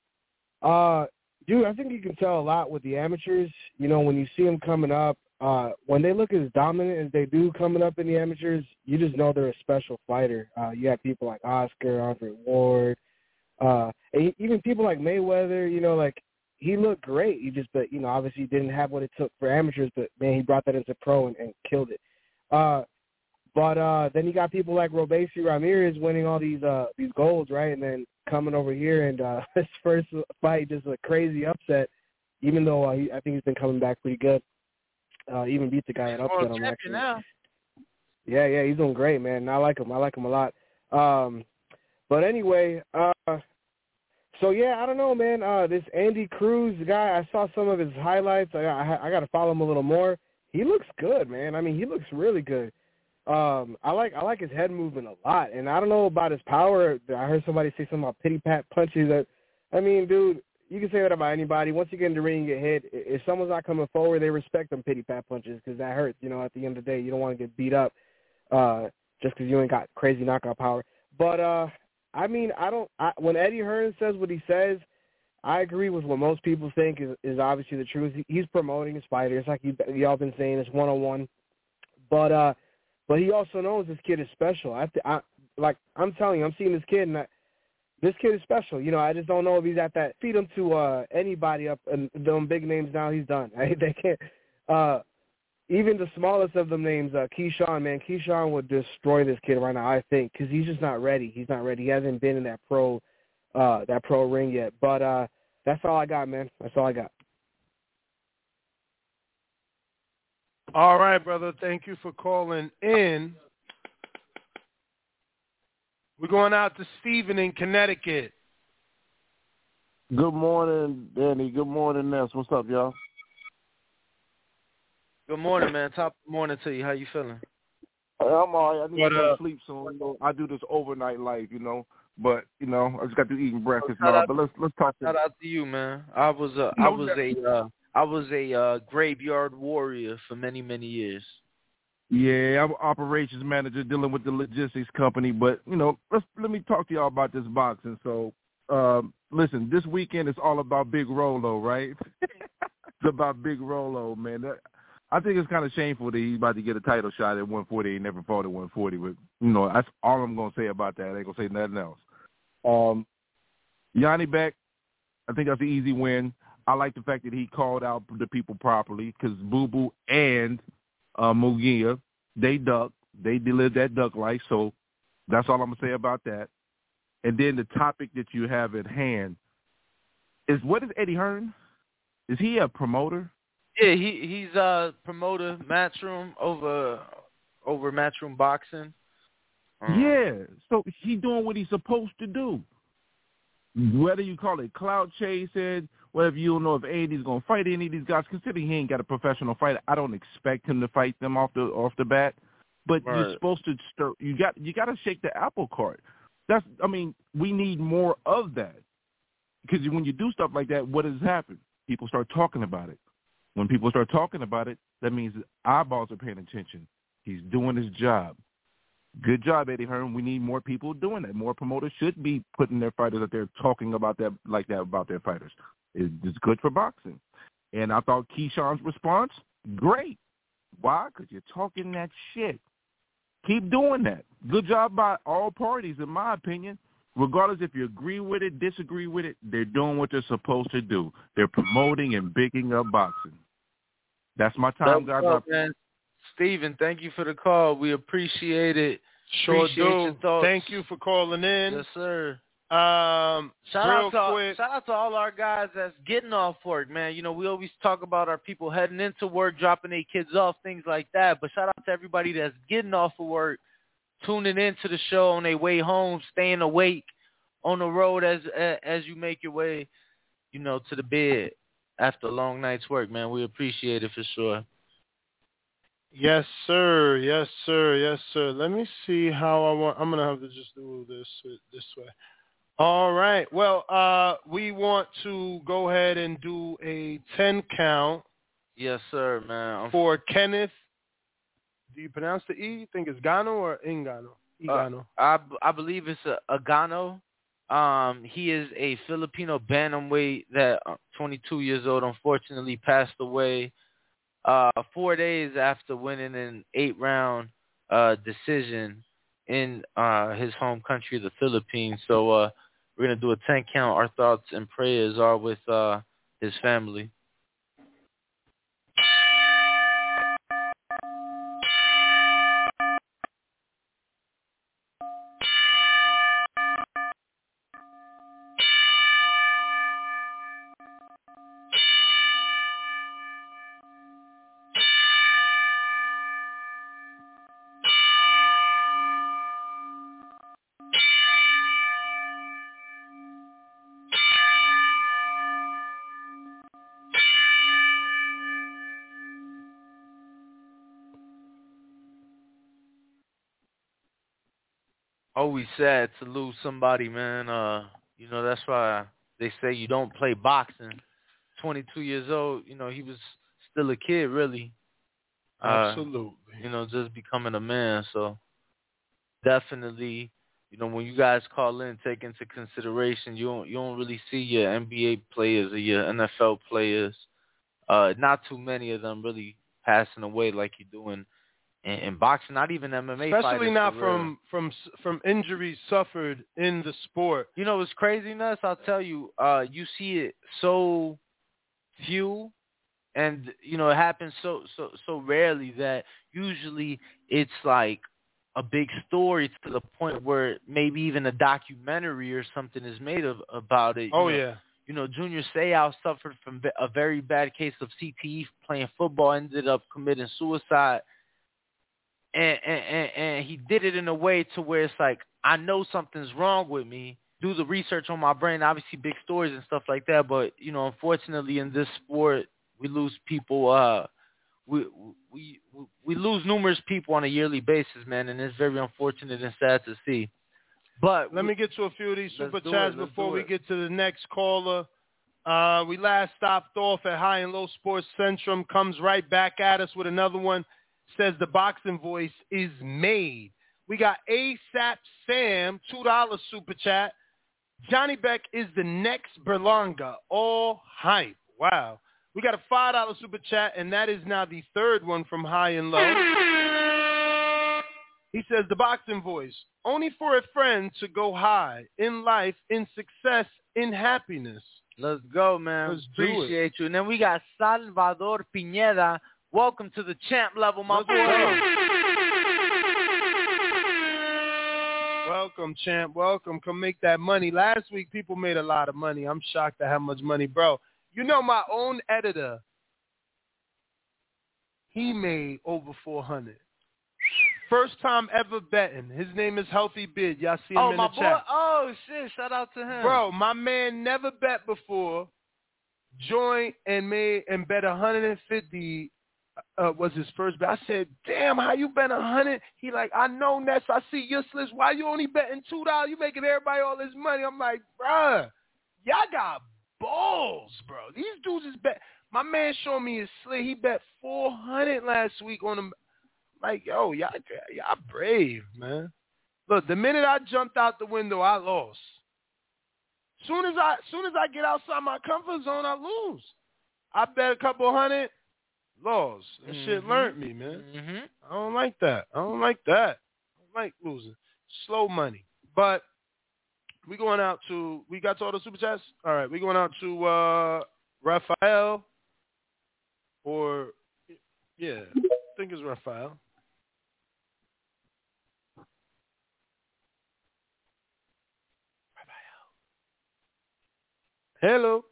uh, dude, I think you can tell a lot with the amateurs. You know, when you see them coming up, uh, when they look as dominant as they do coming up in the amateurs, you just know they're a special fighter. Uh, you have people like Oscar, Andre Ward, uh, and even people like Mayweather. You know, like. He looked great. He just, but you know, obviously didn't have what it took for amateurs. But man, he brought that into pro and, and killed it. Uh, but uh, then you got people like Robeisy Ramirez winning all these uh, these golds, right? And then coming over here and uh, his first fight just a crazy upset. Even though uh, he, I think he's been coming back pretty good. Uh, even beat the guy at upset him actually. Now. Yeah, yeah, he's doing great, man. I like him. I like him a lot. Um, but anyway. Uh, So, yeah, I don't know, man. Uh, this Andy Cruz guy, I saw some of his highlights. I, I, I got to follow him a little more. He looks good, man. I mean, he looks really good. Um, I like I like his head movement a lot. And I don't know about his power. I heard somebody say something about pity-pat punches. That, I mean, dude, you can say that about anybody. Once you get in the ring and get hit, if someone's not coming forward, they respect them pity-pat punches because that hurts. You know, at the end of the day, you don't want to get beat up uh, just because you ain't got crazy knockout power. But, uh, I mean, I don't. I, when Eddie Hearn says what he says, I agree with what most people think is, is obviously the truth. He, he's promoting his fighters, like you, y'all been saying, it's one on one. But uh, but he also knows this kid is special. I, I like I'm telling you, I'm seeing this kid, and I, this kid is special. You know, I just don't know if he's at that. Feed him to uh, anybody up and them big names now. He's done. Right? They can't. Uh, Even the smallest of them names, uh, Keyshawn, man, Keyshawn would destroy this kid right now, I think, because he's just not ready. He's not ready. He hasn't been in that pro, uh, that pro ring yet. But uh, that's all I got, man. That's all I got. All right, brother. Thank you for calling in. We're going out to Stephen in Connecticut. Good morning, Danny. Good morning, Ness. What's up, y'all? Good morning, man. Top of the morning to you. How you feeling? I'm all right. I need But, to go uh, to sleep soon. You know, I do this overnight life, you know. But you know, I just got to eating breakfast Shout now. out- But let's let's talk. Shout out to you, man. I was a I was a uh, I was a uh, graveyard warrior for many many years. Yeah, I'm operations manager dealing with the logistics company. But you know, let's let me talk to y'all about this boxing. So, um, listen, this weekend is all about Big Rolo, right? It's about Big Rolo, man. That, I think it's kind of shameful that he's about to get a title shot at one forty. He never fought at one forty. But, you know, that's all I'm going to say about that. I ain't going to say nothing else. Um, Yanni Beck, I think that's an easy win. I like the fact that he called out the people properly because Boo Boo and uh, Mugia, they ducked. They delivered that duck life. So that's all I'm going to say about that. And then the topic that you have at hand is, what is Eddie Hearn? Is he a promoter? Yeah, he he's a promoter, Matchroom over over Matchroom Boxing. Um, Yeah, so he doing what he's supposed to do. Whether you call it cloud chasing, whether you don't know if Andy's gonna fight any of these guys, considering he ain't got a professional fighter, I don't expect him to fight them off the off the bat. But Right. you're supposed to stir. You got you got to shake the apple cart. That's I mean, we need more of that because when you do stuff like that, what does happen? People start talking about it. When people start talking about it, that means eyeballs are paying attention. He's doing his job. Good job, Eddie Hearn. We need more people doing that. More promoters should be putting their fighters out there talking about that like that about their fighters. It's good for boxing. And I thought Keyshawn's response, great. Why? Because you're talking that shit. Keep doing that. Good job by all parties, in my opinion. Regardless if you agree with it, disagree with it, they're doing what they're supposed to do. They're promoting and bigging up boxing. That's my time, guys. Up, man. Steven, thank you for the call. We appreciate it. Sure appreciate do. Your thoughts. Thank you for calling in. Yes, sir. Um, shout real out to quick. shout out to all our guys that's getting off work, man. You know, we always talk about our people heading into work, dropping their kids off, things like that. But shout out to everybody that's getting off of work, tuning into the show on their way home, staying awake on the road as as you make your way, you know, to the bed after a long night's work, man. We appreciate it for sure. Yes, sir. Yes, sir. Yes, sir. Let me see how I want. I'm gonna have to just do this this way. All right. Well, uh, we want to go ahead and do a ten count. Yes, sir, man. For Kenneth. Do you pronounce the E? You think it's Gano or Ingano? Igano. Uh, I I believe it's a, a Gano. Um, he is a Filipino bantamweight that, uh, twenty-two years old, unfortunately passed away uh, four days after winning an eight-round uh, decision in uh, his home country, the Philippines. So uh, we're going to do a ten count. Our thoughts and prayers are with uh, his family. Always sad to lose somebody, man. Uh, you know, that's why they say you don't play boxing. twenty-two years old, you know, he was still a kid, really. Absolutely. Uh, you know, just becoming a man. So definitely, you know, when you guys call in, take into consideration, you don't, you don't really see your N B A players or your N F L players. Uh, not too many of them really passing away like you do in In, in boxing, not even M M A Especially fighters, not for from, from from injuries suffered in the sport. You know, it's craziness. I'll tell you, uh, you see it so few, and you know, it happens so so so rarely that usually it's like a big story to the point where maybe even a documentary or something is made of about it. Oh you know, yeah. You know, Junior Seau suffered from a very bad case of C T E playing football, ended up committing suicide. And, and and he did it in a way to where it's like, I know something's wrong with me. Do the research on my brain, obviously big stories and stuff like that. But, you know, unfortunately in this sport, we lose people. Uh, we, we, we lose numerous people on a yearly basis, man. And it's very unfortunate and sad to see. But let we, me get to a few of these super chats it, before we get to the next caller. Uh, we last stopped off at High and Low Sports Centrum. Comes right back at us with another one. Says the boxing voice is made. We got ASAP Sam, two dollars super chat. Johnny Beck is the next Berlanga. All hype. Wow. We got a five dollars super chat, and that is now the third one from High and Low. He says the boxing voice, only for a friend to go high in life, in success, in happiness. Let's go, man. Let's Appreciate you. And then we got Salvador Pineda. Welcome to the champ level, my boy. Welcome, champ. Welcome. Come make that money. Last week, people made a lot of money. I'm shocked at how much money, bro. You know, my own editor, he made over four hundred. First time ever betting. His name is Healthy Bid. Y'all see him oh, in my the boy. chat. Oh, shit. Shout out to him. Bro, my man never bet before. Joined and made and bet one hundred fifty. Uh, was his first bet. I said, damn, how you bet a hundred? He like, I know, Ness. I see your slips. Why you only betting two dollars? You making everybody all this money. I'm like, bruh, y'all got balls, bro. These dudes is bet. My man showed me his slip. He bet four hundred last week on him. Like, yo, y'all, y'all brave, man. Look, the minute I jumped out the window, I lost. Soon as I, soon as I get outside my comfort zone, I lose. I bet a couple hundred. Laws. That mm-hmm. shit learned me, man. Mm-hmm. I don't like that. I don't like that. I don't like losing. Slow money. But we going out to, we got to all the super chats? All right, we going out to uh, Raphael or, yeah, I think it's Raphael. Raphael. Hello.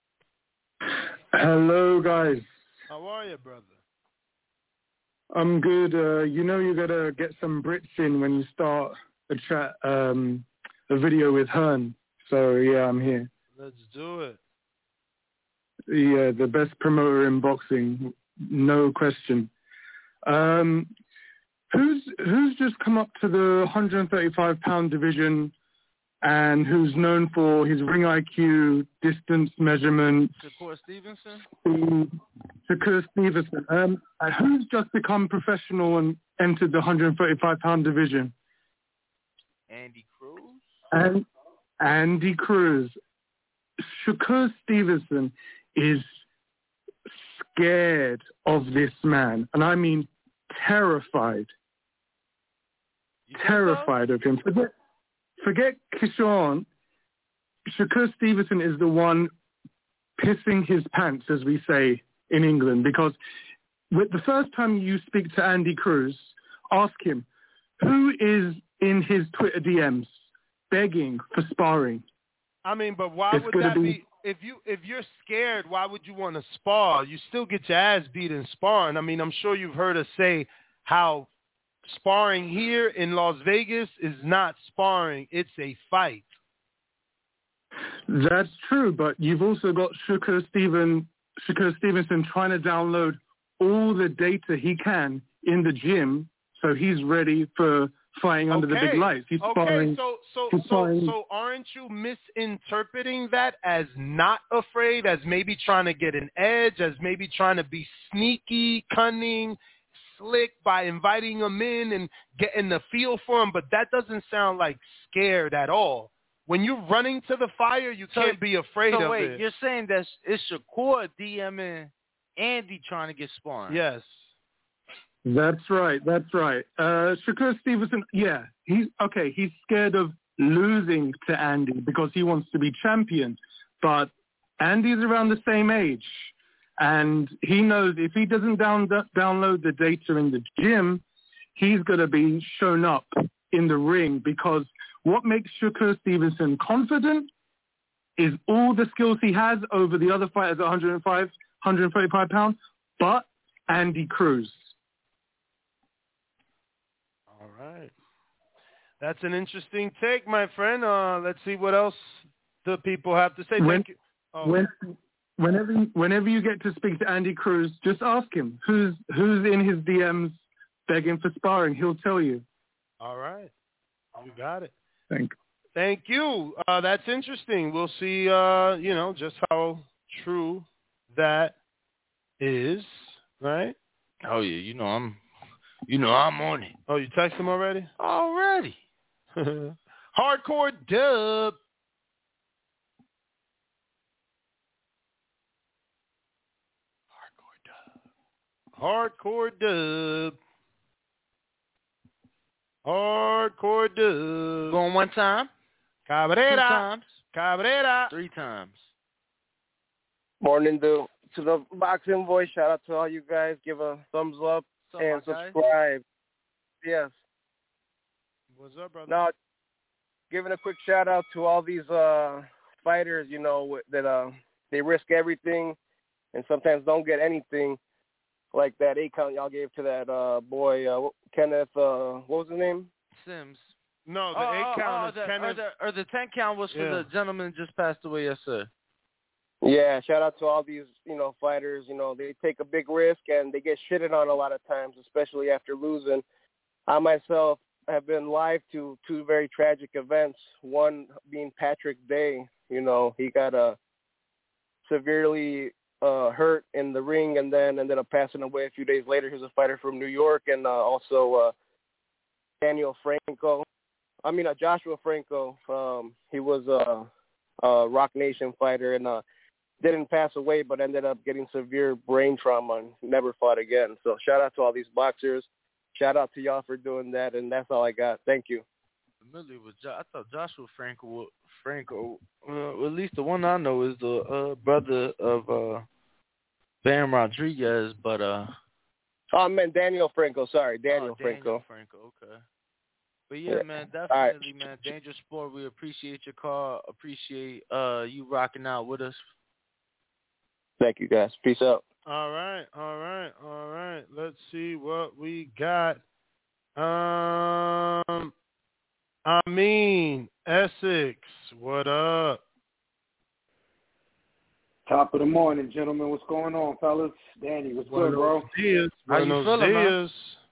Hello, guys. How are you, brother? I'm good. Uh, you know you got to get some Brits in when you start a chat, um, a video with Hearn. So, yeah, I'm here. Let's do it. Yeah, the best promoter in boxing, no question. Um, who's who's just come up to the one thirty-five pound division and who's known for his ring I Q, distance measurement? Shakur Stevenson? Speed, Shakur Stevenson. Um, and who's just become professional and entered the one thirty-five pound division? Andy Cruz? And Andy Cruz. Shakur Stevenson is scared of this man, and I mean terrified. Terrified of him. Forget, forget Keyshawn. Shakur Stevenson is the one pissing his pants, as we say in England, because with the first time you speak to Andy Cruz, ask him, who is in his Twitter D Ms begging for sparring? I mean, but why It's would gonna that be, be? If you if you're scared, why would you want to spar? You still get your ass beat in sparring. I mean, I'm sure you've heard us say how sparring here in Las Vegas is not sparring; it's a fight. That's true, but you've also got Shakur Steven, Shakur Stevenson trying to download all the data he can in the gym, so he's ready for fighting under okay. the big lights. He's okay, sparring, so so he's so sparring. so aren't you misinterpreting that as not afraid, as maybe trying to get an edge, as maybe trying to be sneaky, cunning, slick by inviting him in and getting the feel for him? But that doesn't sound like scared at all. When you're running to the fire, you So- can't be afraid so of wait, it. you're saying that it's Shakur DMing Andy trying to get sparring? Yes. That's right. That's right. Uh, Shakur Stevenson, yeah, he's okay. He's scared of losing to Andy because he wants to be champion. But Andy's around the same age, and he knows if he doesn't down, download the data in the gym, he's going to be shown up in the ring. Because what makes Shakur Stevenson confident is all the skills he has over the other fighters at one oh five, one thirty-five pounds, but Andy Cruz. All right. That's an interesting take, my friend. Uh, let's see what else the people have to say. When, Thank you. Oh. when, whenever, whenever you get to speak to Andy Cruz, just ask him who's who's in his D Ms begging for sparring. He'll tell you. All right. You got it. Thank Thank you. Uh, that's interesting. We'll see, uh, you know, just how true that is, right? Oh yeah, you know I'm, you know I'm on it Oh, you text him already? already. Hardcore dub. Hardcore dub. Hardcore dub. Going one time, Cabrera. two times, Cabrera. three times. Morning, to, to the Boxing Voice. Shout out to all you guys. Give a thumbs up What's up, and my guy? subscribe. Yes. What's up, brother? Now, giving a quick shout out to all these uh, fighters, you know, that uh, they risk everything and sometimes don't get anything, like that eight count y'all gave to that uh, boy, uh, Kenneth, uh, what was his name? Sims. No, the oh, eight oh, count oh, is the, or Kenneth. the or the ten count was for Yeah. the gentleman who just passed away. Yes, sir. Yeah, shout out to all these, you know, fighters. You know, they take a big risk and they get shitted on a lot of times, especially after losing. I myself have been live to two very tragic events. One being Patrick Day. You know, he got uh, severely uh, hurt in the ring and then ended up passing away a few days later. He's a fighter from New York. And uh, also uh, Daniel Franco. I mean, uh, Joshua Franco. Um, he was a, a Rock Nation fighter and uh, didn't pass away, but ended up getting severe brain trauma and never fought again. So shout out to all these boxers. Shout out to y'all for doing that, and that's all I got. Thank you. Familiar with jo- I thought Joshua Franco. Franco. Uh, at least the one I know is the uh, brother of uh, Bam Rodriguez, but uh. Oh, I meant Daniel Franco. Sorry, Daniel, oh, Daniel Franco. Franco. Okay. But yeah, Yeah. man, All right. definitely, man. Dangerous Sport. We appreciate your call. Appreciate uh you rocking out with us. Thank you, guys. Peace out. All right, all right, all right. Let's see what we got. Um, I mean, Essex, what up? Top of the morning, gentlemen. What's going on, fellas? Danny, what's good, bro? Dias. How you feeling, man?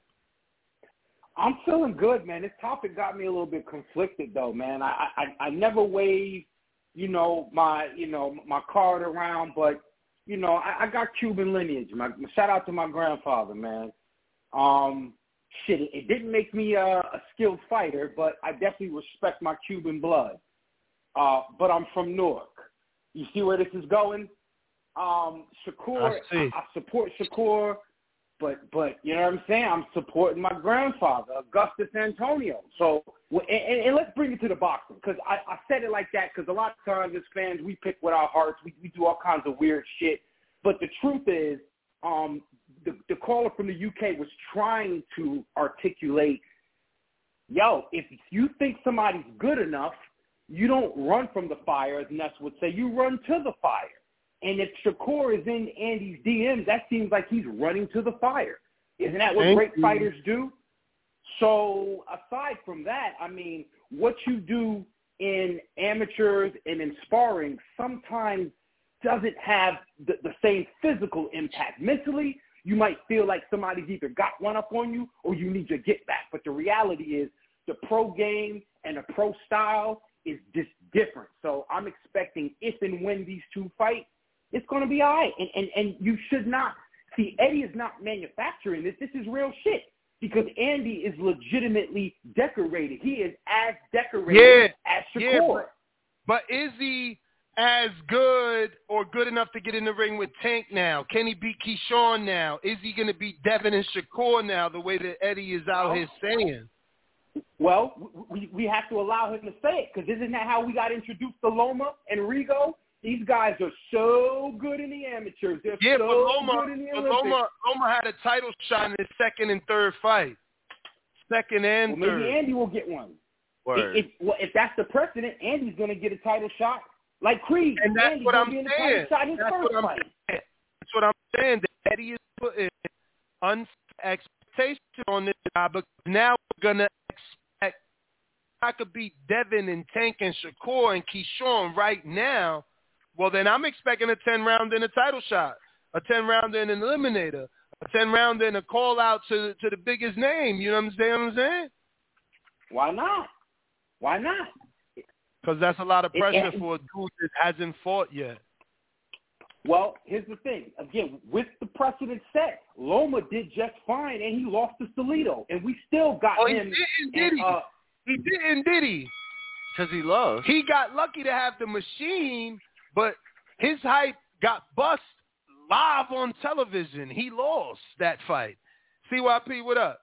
I'm feeling good, man. This topic got me a little bit conflicted, though, man. I I, I never wave, you know, my you know my card around, but you know I, I got Cuban lineage. My shout out to my grandfather, man. Um, shit, it, it didn't make me a, a skilled fighter, but I definitely respect my Cuban blood. Uh, but I'm from Newark. You see where this is going? Um, Shakur, I, I, I support Shakur, but but you know what I'm saying? I'm supporting my grandfather, Augustus Antonio. So, and, and let's bring it to the boxing, because I, I said it like that because a lot of times as fans, we pick with our hearts. We, we do all kinds of weird shit. But the truth is, um, the, the caller from the U K was trying to articulate, yo, if you think somebody's good enough, you don't run from the fire, as Ness would say. You run to the fire. And if Shakur is in Andy's D Ms, that seems like he's running to the fire. Isn't that what Thank great you. fighters do? So aside from that, I mean, what you do in amateurs and in sparring sometimes doesn't have the, the same physical impact. Mentally, you might feel like somebody's either got one up on you or you need your get back. But the reality is the pro game and the pro style is just different. So I'm expecting if and when these two fight, it's going to be all right. And, and, and you should not – see, Eddie is not manufacturing this. This is real shit because Andy is legitimately decorated. He is as decorated yeah, as Shakur. Yeah, but, but is he as good or good enough to get in the ring with Tank now? Can he beat Keyshawn now? Is he going to beat Devin and Shakur now the way that Eddie is out well, here saying? Well, we, we have to allow him to say it because isn't that how we got introduced to Loma and Rigo? These guys are so good in the amateurs. They're yeah, so but Loma, good in the but Olympics. Loma, Loma had a title shot in his second and third fight. Second and well, third. Maybe Andy will get one. Word. If, if, well, if that's the precedent, Andy's going to get a title shot like Creed. And that's Andy's what I'm be in the saying. title shot his That's first what I'm fight. saying. That's what I'm saying. That Eddie is putting unfair expectations on this guy, but now we're going to expect I could beat Devin and Tank and Shakur and Keyshawn right now. Well, then I'm expecting a ten-rounder and a title shot, a ten-rounder and an eliminator, a ten-rounder and a call-out to, to the biggest name. You know what I'm saying? What I'm saying? Why not? Why not? Because that's a lot of pressure it, it, for a dude that hasn't fought yet. Well, here's the thing. Again, with the precedent set, Loma did just fine, and he lost to Salido, and we still got oh, him. He didn't, did he? Uh, he didn't, did he? Because he lost. He got lucky to have the machine, but his hype got bust live on television. He lost that fight. C Y P, what up?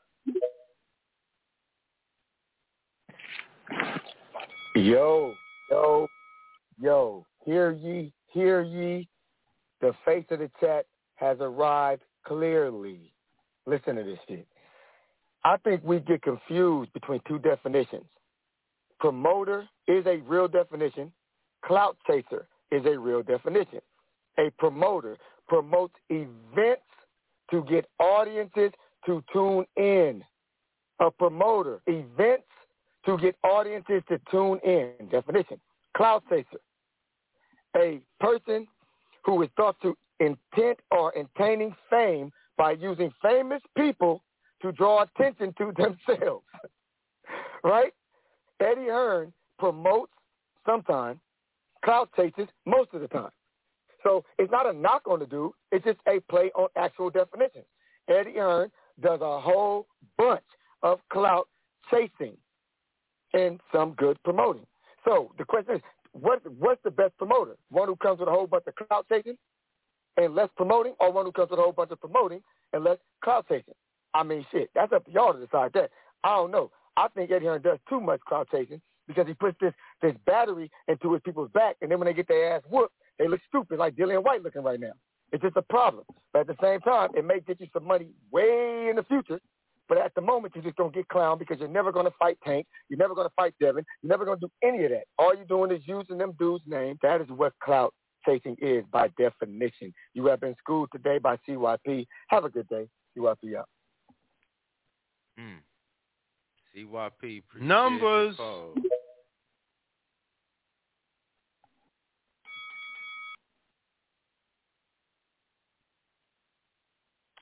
Yo, yo, yo, hear ye, hear ye. The face of the chat has arrived clearly. Listen to this shit. I think we get confused between two definitions. Promoter is a real definition. Clout chaser is a real definition. A promoter promotes events to get audiences to tune in. A promoter, events to get audiences to tune in. Definition. Clout chaser, a person who is thought to intent or attaining fame by using famous people to draw attention to themselves. Right? Eddie Hearn promotes sometimes, clout chases most of the time. So it's not a knock on the dude. It's just a play on actual definitions. Eddie Hearn does a whole bunch of clout chasing and some good promoting. So the question is, what, what's the best promoter? One who comes with a whole bunch of clout chasing and less promoting, or one who comes with a whole bunch of promoting and less clout chasing? I mean, shit, that's up to y'all to decide that. I don't know. I think Eddie Hearn does too much clout chasing because he puts this, this battery into his people's back, and then when they get their ass whooped, they look stupid like Dillian White looking right now. It's just a problem. But at the same time, it may get you some money way in the future, but at the moment, you just don't get clowned because you're never going to fight Tank. You're never going to fight Devin. You're never going to do any of that. All you're doing is using them dudes' names. That is what clout chasing is by definition. You have been schooled today by C Y P. Have a good day. C Y P out. Mm. C Y P. Numbers.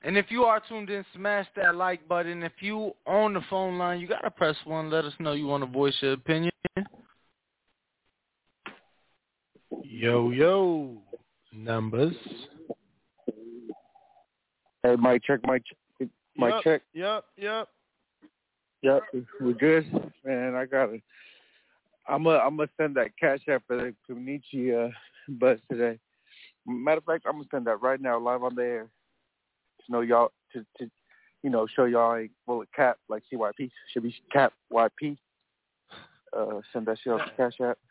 And if you are tuned in, smash that like button. If you on the phone line, you got to press one. Let us know you want to voice your opinion. Yo, yo. Numbers. Hey, mic check, mic check. Mic yep, check. Yep, yep. Yep, we're good. Man, I got to. I'm going I'm to send that cash app for the Kunichi uh, bus today. Matter of fact, I'm going to send that right now live on the air. To know y'all, to, to you know, show y'all ain't bullet cap like C Y P. Should be cap Y P. Uh, send that shit off the cash app.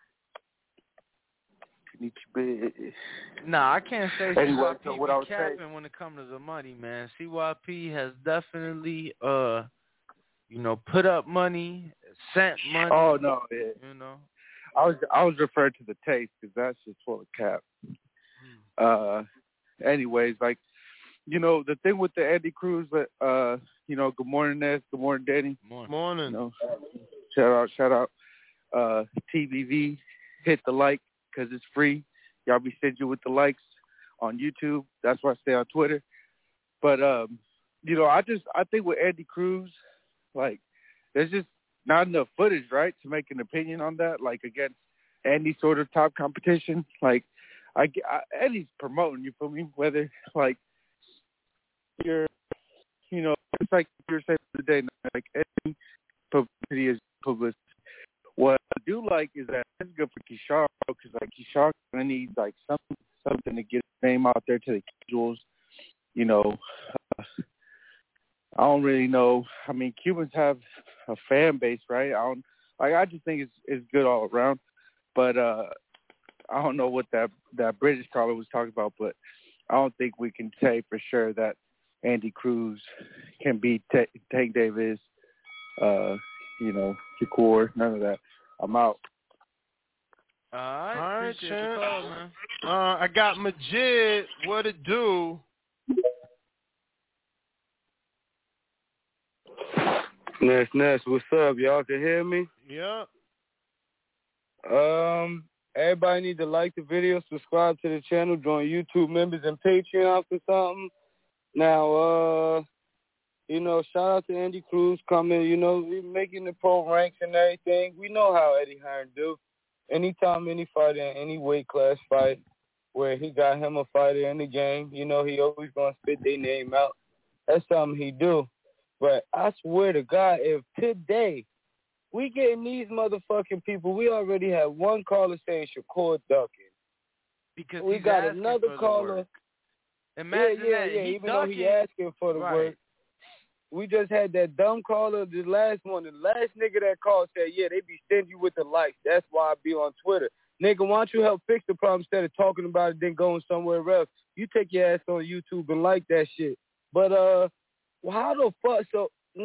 Nah, I can't say anyway, C Y P so be what I was capping saying, when it comes to the money, man. C Y P has definitely, uh, you know, put up money, sent money. Oh no, yeah. You know, I was I was referring to the taste because that's just full of cap. Hmm. Uh, anyways, like, you know, the thing with the Andy Cruz, uh, you know, good morning, Ness. Good morning, Danny. Morning. Morning. You know, shout out, shout out, uh, T V V. Hit the like because it's free. Y'all be stingy with the likes on YouTube. That's why I stay on Twitter. But um, you know, I just I think with Andy Cruz, like, there's just not enough footage, right, to make an opinion on that. Like against any sort of top competition. Like, I, I Andy's promoting. You feel me? Whether like you're, you know, it's like you were saying today, like any publicity is publicity. What I do like is that it's good for Kishar because like Kishar gonna need like something something to get his name out there to the casuals. You know, uh, I don't really know. I mean, Cubans have a fan base, right? I don't like. I just think it's it's good all around. But uh, I don't know what that that British caller was talking about. But I don't think we can say for sure that Andy Cruz can beat T- Tank Davis. Uh, you know, Shakur, none of that. I'm out. All right, All right, appreciate the call, man. Uh, I got Majid. What it do? Ness, Ness, what's up? Y'all can hear me? Yep. Um, everybody need to like the video, subscribe to the channel, join YouTube members and Patreon for something. Now, uh, you know, shout out to Andy Cruz coming, you know, making the pro ranks and everything. We know how Eddie Hearn do. Anytime any fighter in any weight class fight where he got him a fighter in the game, you know, he always going to spit their name out. That's something he do. But I swear to God, if today we getting these motherfucking people, we already have one caller saying Shakur ducking. Because we he's got asking another for caller. The work. Imagine yeah, yeah, that. yeah. He Even ducking. though he asking for the right. work. We just had that dumb caller, the last one. The last nigga that called said, yeah, they be stingy with the likes. That's why I be on Twitter. Nigga, why don't you help fix the problem instead of talking about it then going somewhere else? You take your ass on YouTube and like that shit. But, uh, well, how the fuck? So,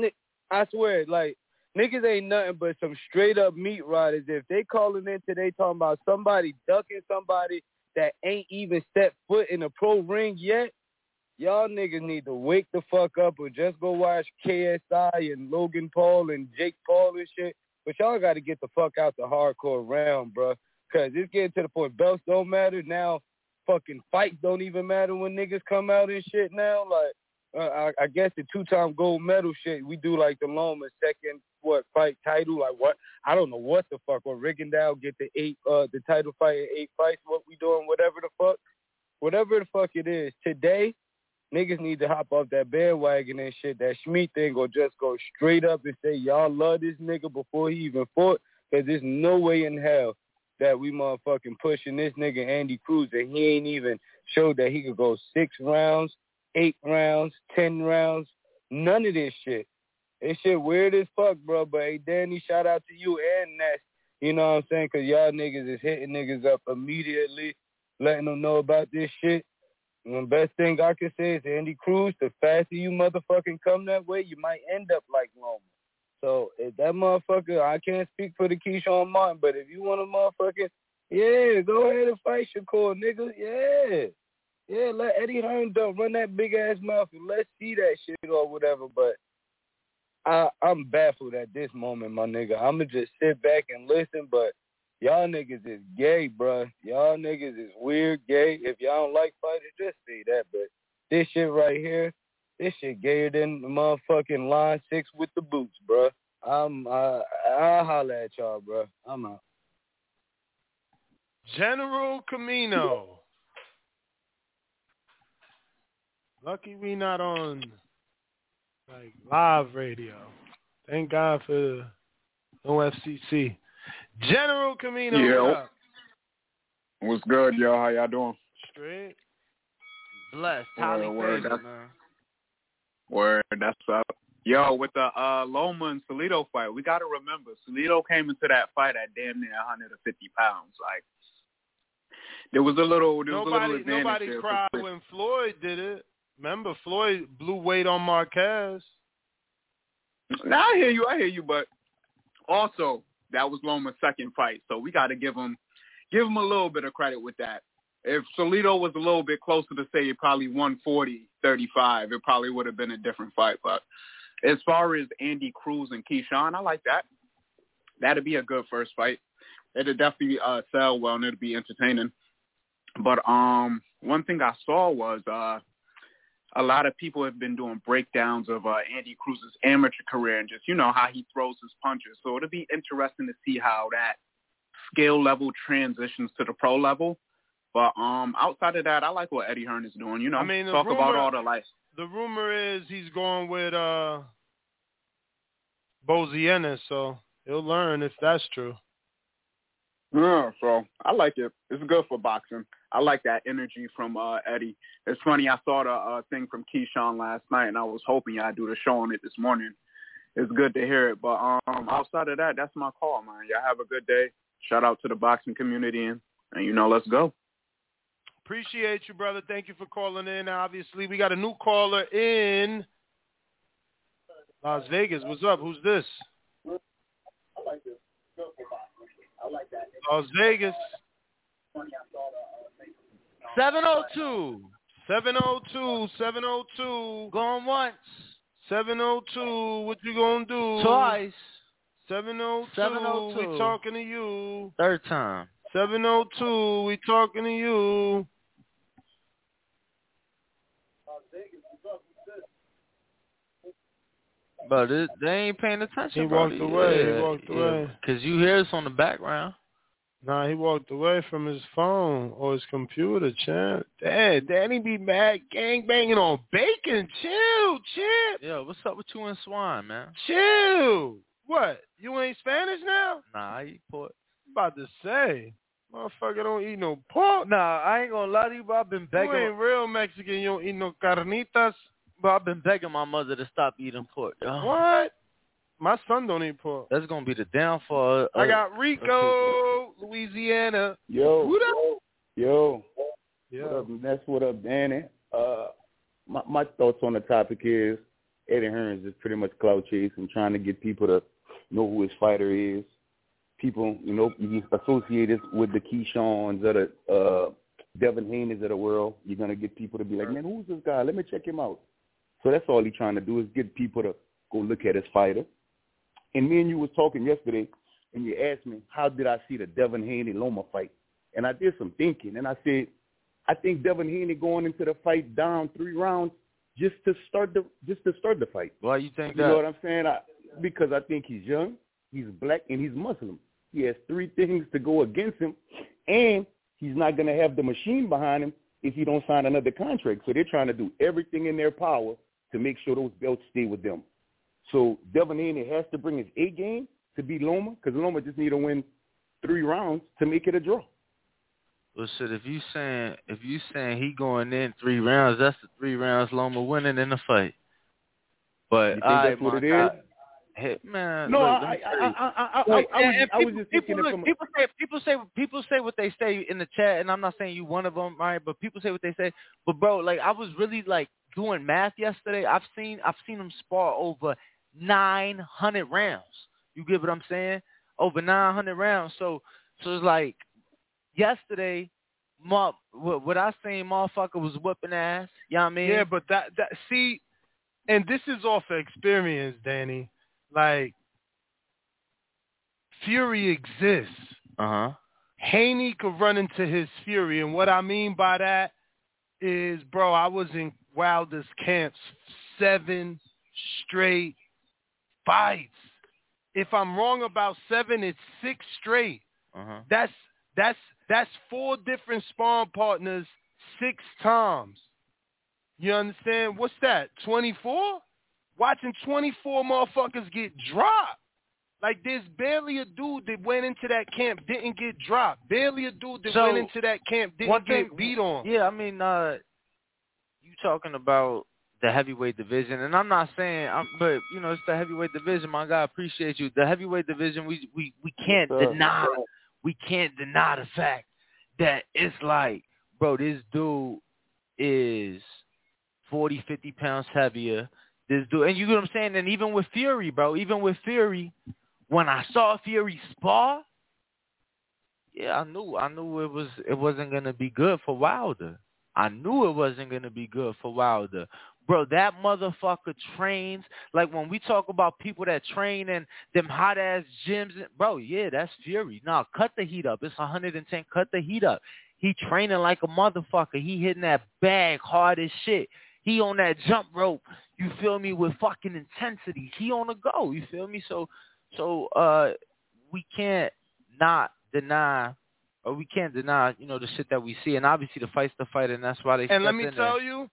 I swear, like, niggas ain't nothing but some straight-up meat riders. If they calling in today talking about somebody ducking somebody that ain't even set foot in a pro ring yet, y'all niggas need to wake the fuck up or just go watch K S I and Logan Paul and Jake Paul and shit. But y'all got to get the fuck out the hardcore realm, bro. Because it's getting to the point belts don't matter. Now fucking fights don't even matter when niggas come out and shit now. Like, uh, I, I guess the two-time gold medal shit, we do like the Loma second, what, fight title. Like, what? I don't know what the fuck. Or Rigondeaux get the eight, uh, the title fight in eight fights. What we doing, whatever the fuck. Whatever the fuck it is. Today, niggas need to hop off that bandwagon and shit. That Schmeat thing or just go straight up and say, y'all love this nigga before he even fought. Because there's no way in hell that we motherfucking pushing this nigga Andy Cruz and he ain't even showed that he could go six rounds, eight rounds, ten rounds. None of this shit. This shit weird as fuck, bro. But, hey, Danny, shout out to you and Ness. You know what I'm saying? Because y'all niggas is hitting niggas up immediately, letting them know about this shit. And the best thing I can say is Andy Cruz, the faster you motherfucking come that way, you might end up like Loma. So if that motherfucker, I can't speak for the Keyshawn Martin, but if you want a motherfucker, yeah, go ahead and fight Shakur, nigga. Yeah. Yeah, let Eddie Hearn dump, run that big-ass mouth and let's see that shit or whatever. But I, I'm baffled at this moment, my nigga. I'm going to just sit back and listen, but y'all niggas is gay, bruh. Y'all niggas is weird, gay. If y'all don't like fighters, just say that. But this shit right here, This shit gayer than the motherfucking line six with the boots, bro. I'm, uh, I'll holler at y'all, bro. I'm out. General Camino. Lucky we not on like live radio. Thank God for O F C C. General Camino, Yo. what up? What's good, y'all? How y'all doing? Straight. Blessed. Word, Holly word, Favorite, that's, man. word, that's up. Yo, with the uh, Loma and Salido fight, we got to remember, Salido came into that fight at damn near one hundred fifty pounds. Like, there was a little, there was Nobody, a little advantage nobody there cried for when Floyd did it. Remember, Floyd blew weight on Marquez. Now, I hear you, I hear you, but also, that was Loma's second fight, so we got to give him, give him a little bit of credit with that. If Salido was a little bit closer to, say, probably one forty, thirty-five, it probably would have been a different fight. But as far as Andy Cruz and Keyshawn, I like that. That'd be a good first fight. It'd definitely uh, sell well, and it'd be entertaining. But um, one thing I saw was uh, a lot of people have been doing breakdowns of uh, Andy Cruz's amateur career and just, you know, how he throws his punches. So it'll be interesting to see how that skill level transitions to the pro level. But um, outside of that, I like what Eddie Hearn is doing. You know, I mean, the talk rumor, about all the lights. The rumor is he's going with uh, Boziena, so he'll learn if that's true. Yeah, so I like it. It's good for boxing. I like that energy from uh, Eddie. It's funny, I saw the uh, thing from Keyshawn last night, and I was hoping I'd do the show on it this morning. It's good to hear it. But um, outside of that, that's my call, man. Y'all have a good day. Shout out to the boxing community, and, and you know, let's go. Appreciate you, brother. Thank you for calling in. Obviously, we got a new caller in Las Vegas. What's up? Who's this? I like this. I like that. Las Vegas. seven oh two. seven oh two. seven oh two. Going once. seven oh two. What you gonna do? Twice. seven oh two. seven oh two. We talking to you. Third time. seven oh two. We talking to you. But it, they ain't paying attention. He bro. walked away. Yeah, He walked yeah. away. Cause you hear us on the background. Nah, he walked away from his phone or his computer, champ. Dad, Danny be mad gang banging on bacon. Chill, chill. Yo, what's up with you and Swine, man? Chill. What? You ain't Spanish now? Nah, I eat pork. I'm about to say. Motherfucker don't eat no pork. Nah, I ain't gonna lie to you, but I've been begging. You ain't real Mexican. You don't eat no carnitas. But I've been begging my mother to stop eating pork. Yo. What? My son don't eat pork. That's gonna be the downfall. Of, I got Rico, Louisiana. Yo, Who that? yo, Yo. What up? That's what up, Danny. Uh, my my thoughts on the topic is Eddie Hearn is just pretty much clout chasing, trying to get people to know who his fighter is. People, you know, he's associated with the Keyshawns of the uh, Devin Haney's of the world. You're gonna get people to be like, man, who's this guy? Let me check him out. So that's all he's trying to do is get people to go look at his fighter. And me and you was talking yesterday, and you asked me, how did I see the Devin Haney-Loma fight? And I did some thinking, and I said, I think Devin Haney going into the fight down three rounds just to start the just to start the fight. Why you think you that? You know what I'm saying? I, because I think he's young, he's black, and he's Muslim. He has three things to go against him, and he's not going to have the machine behind him if he don't sign another contract. So they're trying to do everything in their power to make sure those belts stay with them. So Devin Haney has to bring his A game to beat Loma, because Loma just need to win three rounds to make it a draw. Well, shit, if you saying if you saying he going in three rounds, that's the three rounds Loma winning in the fight. But you think I, that's what it God, is? Hey, man, no, look, I, I, I, I, I, I, I, was, I was just thinking people, it from look, people say people say people say what they say in the chat, and I'm not saying you one of them, right? But people say what they say. But bro, like I was really like doing math yesterday. I've seen I've seen them spar over nine hundred rounds. You get what I'm saying? Over nine hundred rounds. So so it's like yesterday, ma, what, what I seen, motherfucker was whooping ass. You know what I mean? Yeah, but that that see, and this is off of experience, Danny. Like, Fury exists. Uh-huh. Haney could run into his Fury, and what I mean by that is, bro, I was in Wilder's camps seven straight fights. If I'm wrong about seven, it's six straight. Uh-huh. That's that's that's four different sparring partners six times. You understand? What's that? twenty-four? Watching twenty-four motherfuckers get dropped. Like, there's barely a dude that went into that camp didn't get dropped. Barely a dude that So, went into that camp didn't thing, get beat on. Yeah, I mean, uh, you talking about the heavyweight division, and I'm not saying, I'm, but you know, it's the heavyweight division. My God, appreciate you. The heavyweight division, we we we can't Yes, deny, we can't deny the fact that it's like, bro, this dude is forty, fifty pounds heavier. This dude, and you know what I'm saying. And even with Fury, bro, even with Fury, when I saw Fury spar, yeah, I knew, I knew it was, it wasn't gonna be good for Wilder. I knew it wasn't gonna be good for Wilder. Bro, that motherfucker trains, like when we talk about people that train in them hot-ass gyms, bro, yeah, that's Fury. Nah, cut the heat up. It's one hundred ten. Cut the heat up. He training like a motherfucker. He hitting that bag hard as shit. He on that jump rope, you feel me, with fucking intensity. He on the go, you feel me? So, so uh, we can't not deny, or we can't deny, you know, the shit that we see. And obviously the fight's the fight, and that's why they And let stepped me in tell there. you,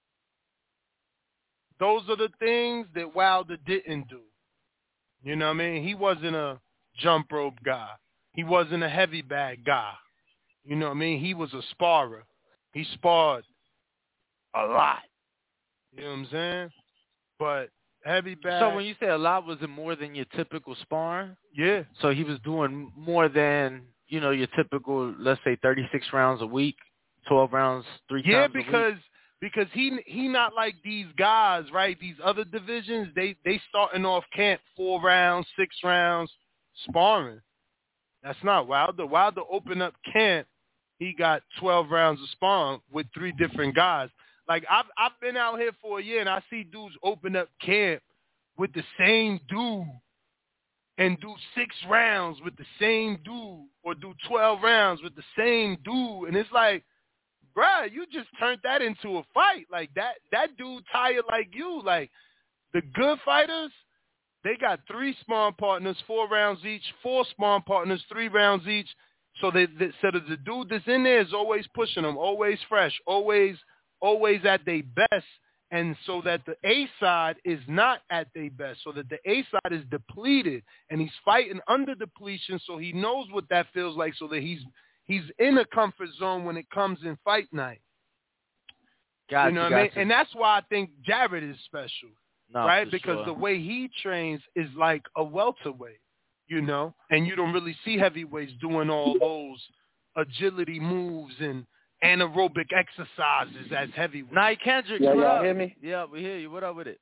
those are the things that Wilder didn't do. You know what I mean? He wasn't a jump rope guy. He wasn't a heavy bag guy. You know what I mean? He was a sparrer. He sparred a lot. You know what I'm saying? But heavy bag. So when you say a lot, was it more than your typical sparring? Yeah. So he was doing more than, you know, your typical, let's say, thirty-six rounds a week, twelve rounds, three yeah, times a week? Yeah, because because he he not like these guys, right? These other divisions, they they starting off camp four rounds, six rounds, sparring. That's not Wilder. Wilder opened up camp. He got twelve rounds of sparring with three different guys. Like, I've I've been out here for a year, and I see dudes open up camp with the same dude and do six rounds with the same dude, or do twelve rounds with the same dude. And it's like, bruh, you just turned that into a fight. Like, that, that dude tired like you. Like, the good fighters, they got three sparring partners, four rounds each, four sparring partners, three rounds each. So, they, they, so the dude that's in there is always pushing them, always fresh, always always at their best, and so that the A side is not at their best, so that the A side is depleted, and he's fighting under depletion, so he knows what that feels like, so that he's he's in a comfort zone when it comes in fight night. Gotcha, you know what gotcha. I mean? And that's why I think Jarrett is special, no, right? Because sure. the way he trains is like a welterweight, you know, and you don't really see heavyweights doing all those agility moves and anaerobic exercises as heavyweight. Nye Kendrick, yeah, what y'all up? hear me? Yeah, we hear you. What up with it?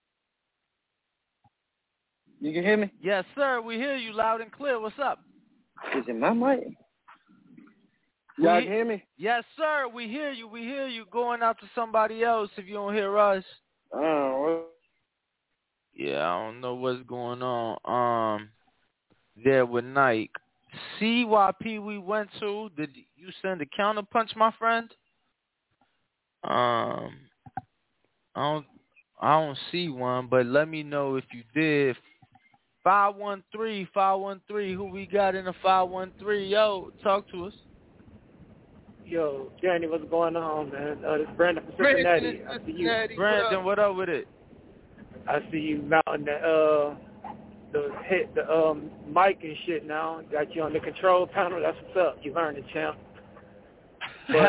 You can hear me? Yes, sir. We hear you loud and clear. What's up? Is it my mic? Y'all we, can hear me? Yes, sir. We hear you. We hear you. Going out to somebody else if you don't hear us. Oh. Yeah, I don't know what's going on. Um, there with Nike. C Y P we went to. Did you send a counter punch, my friend? Um, I don't, I don't see one, but let me know if you did. Five one three, five one three. Who we got in the five one three? Yo, talk to us. Yo, Danny, what's going on, man? Uh, this is Brandon from Cincinnati. I see you. Brandon, what up with it? I see you mounting the uh. the hit the um mic and shit now. Got you on the control panel. That's what's up. You've earned it, champ. But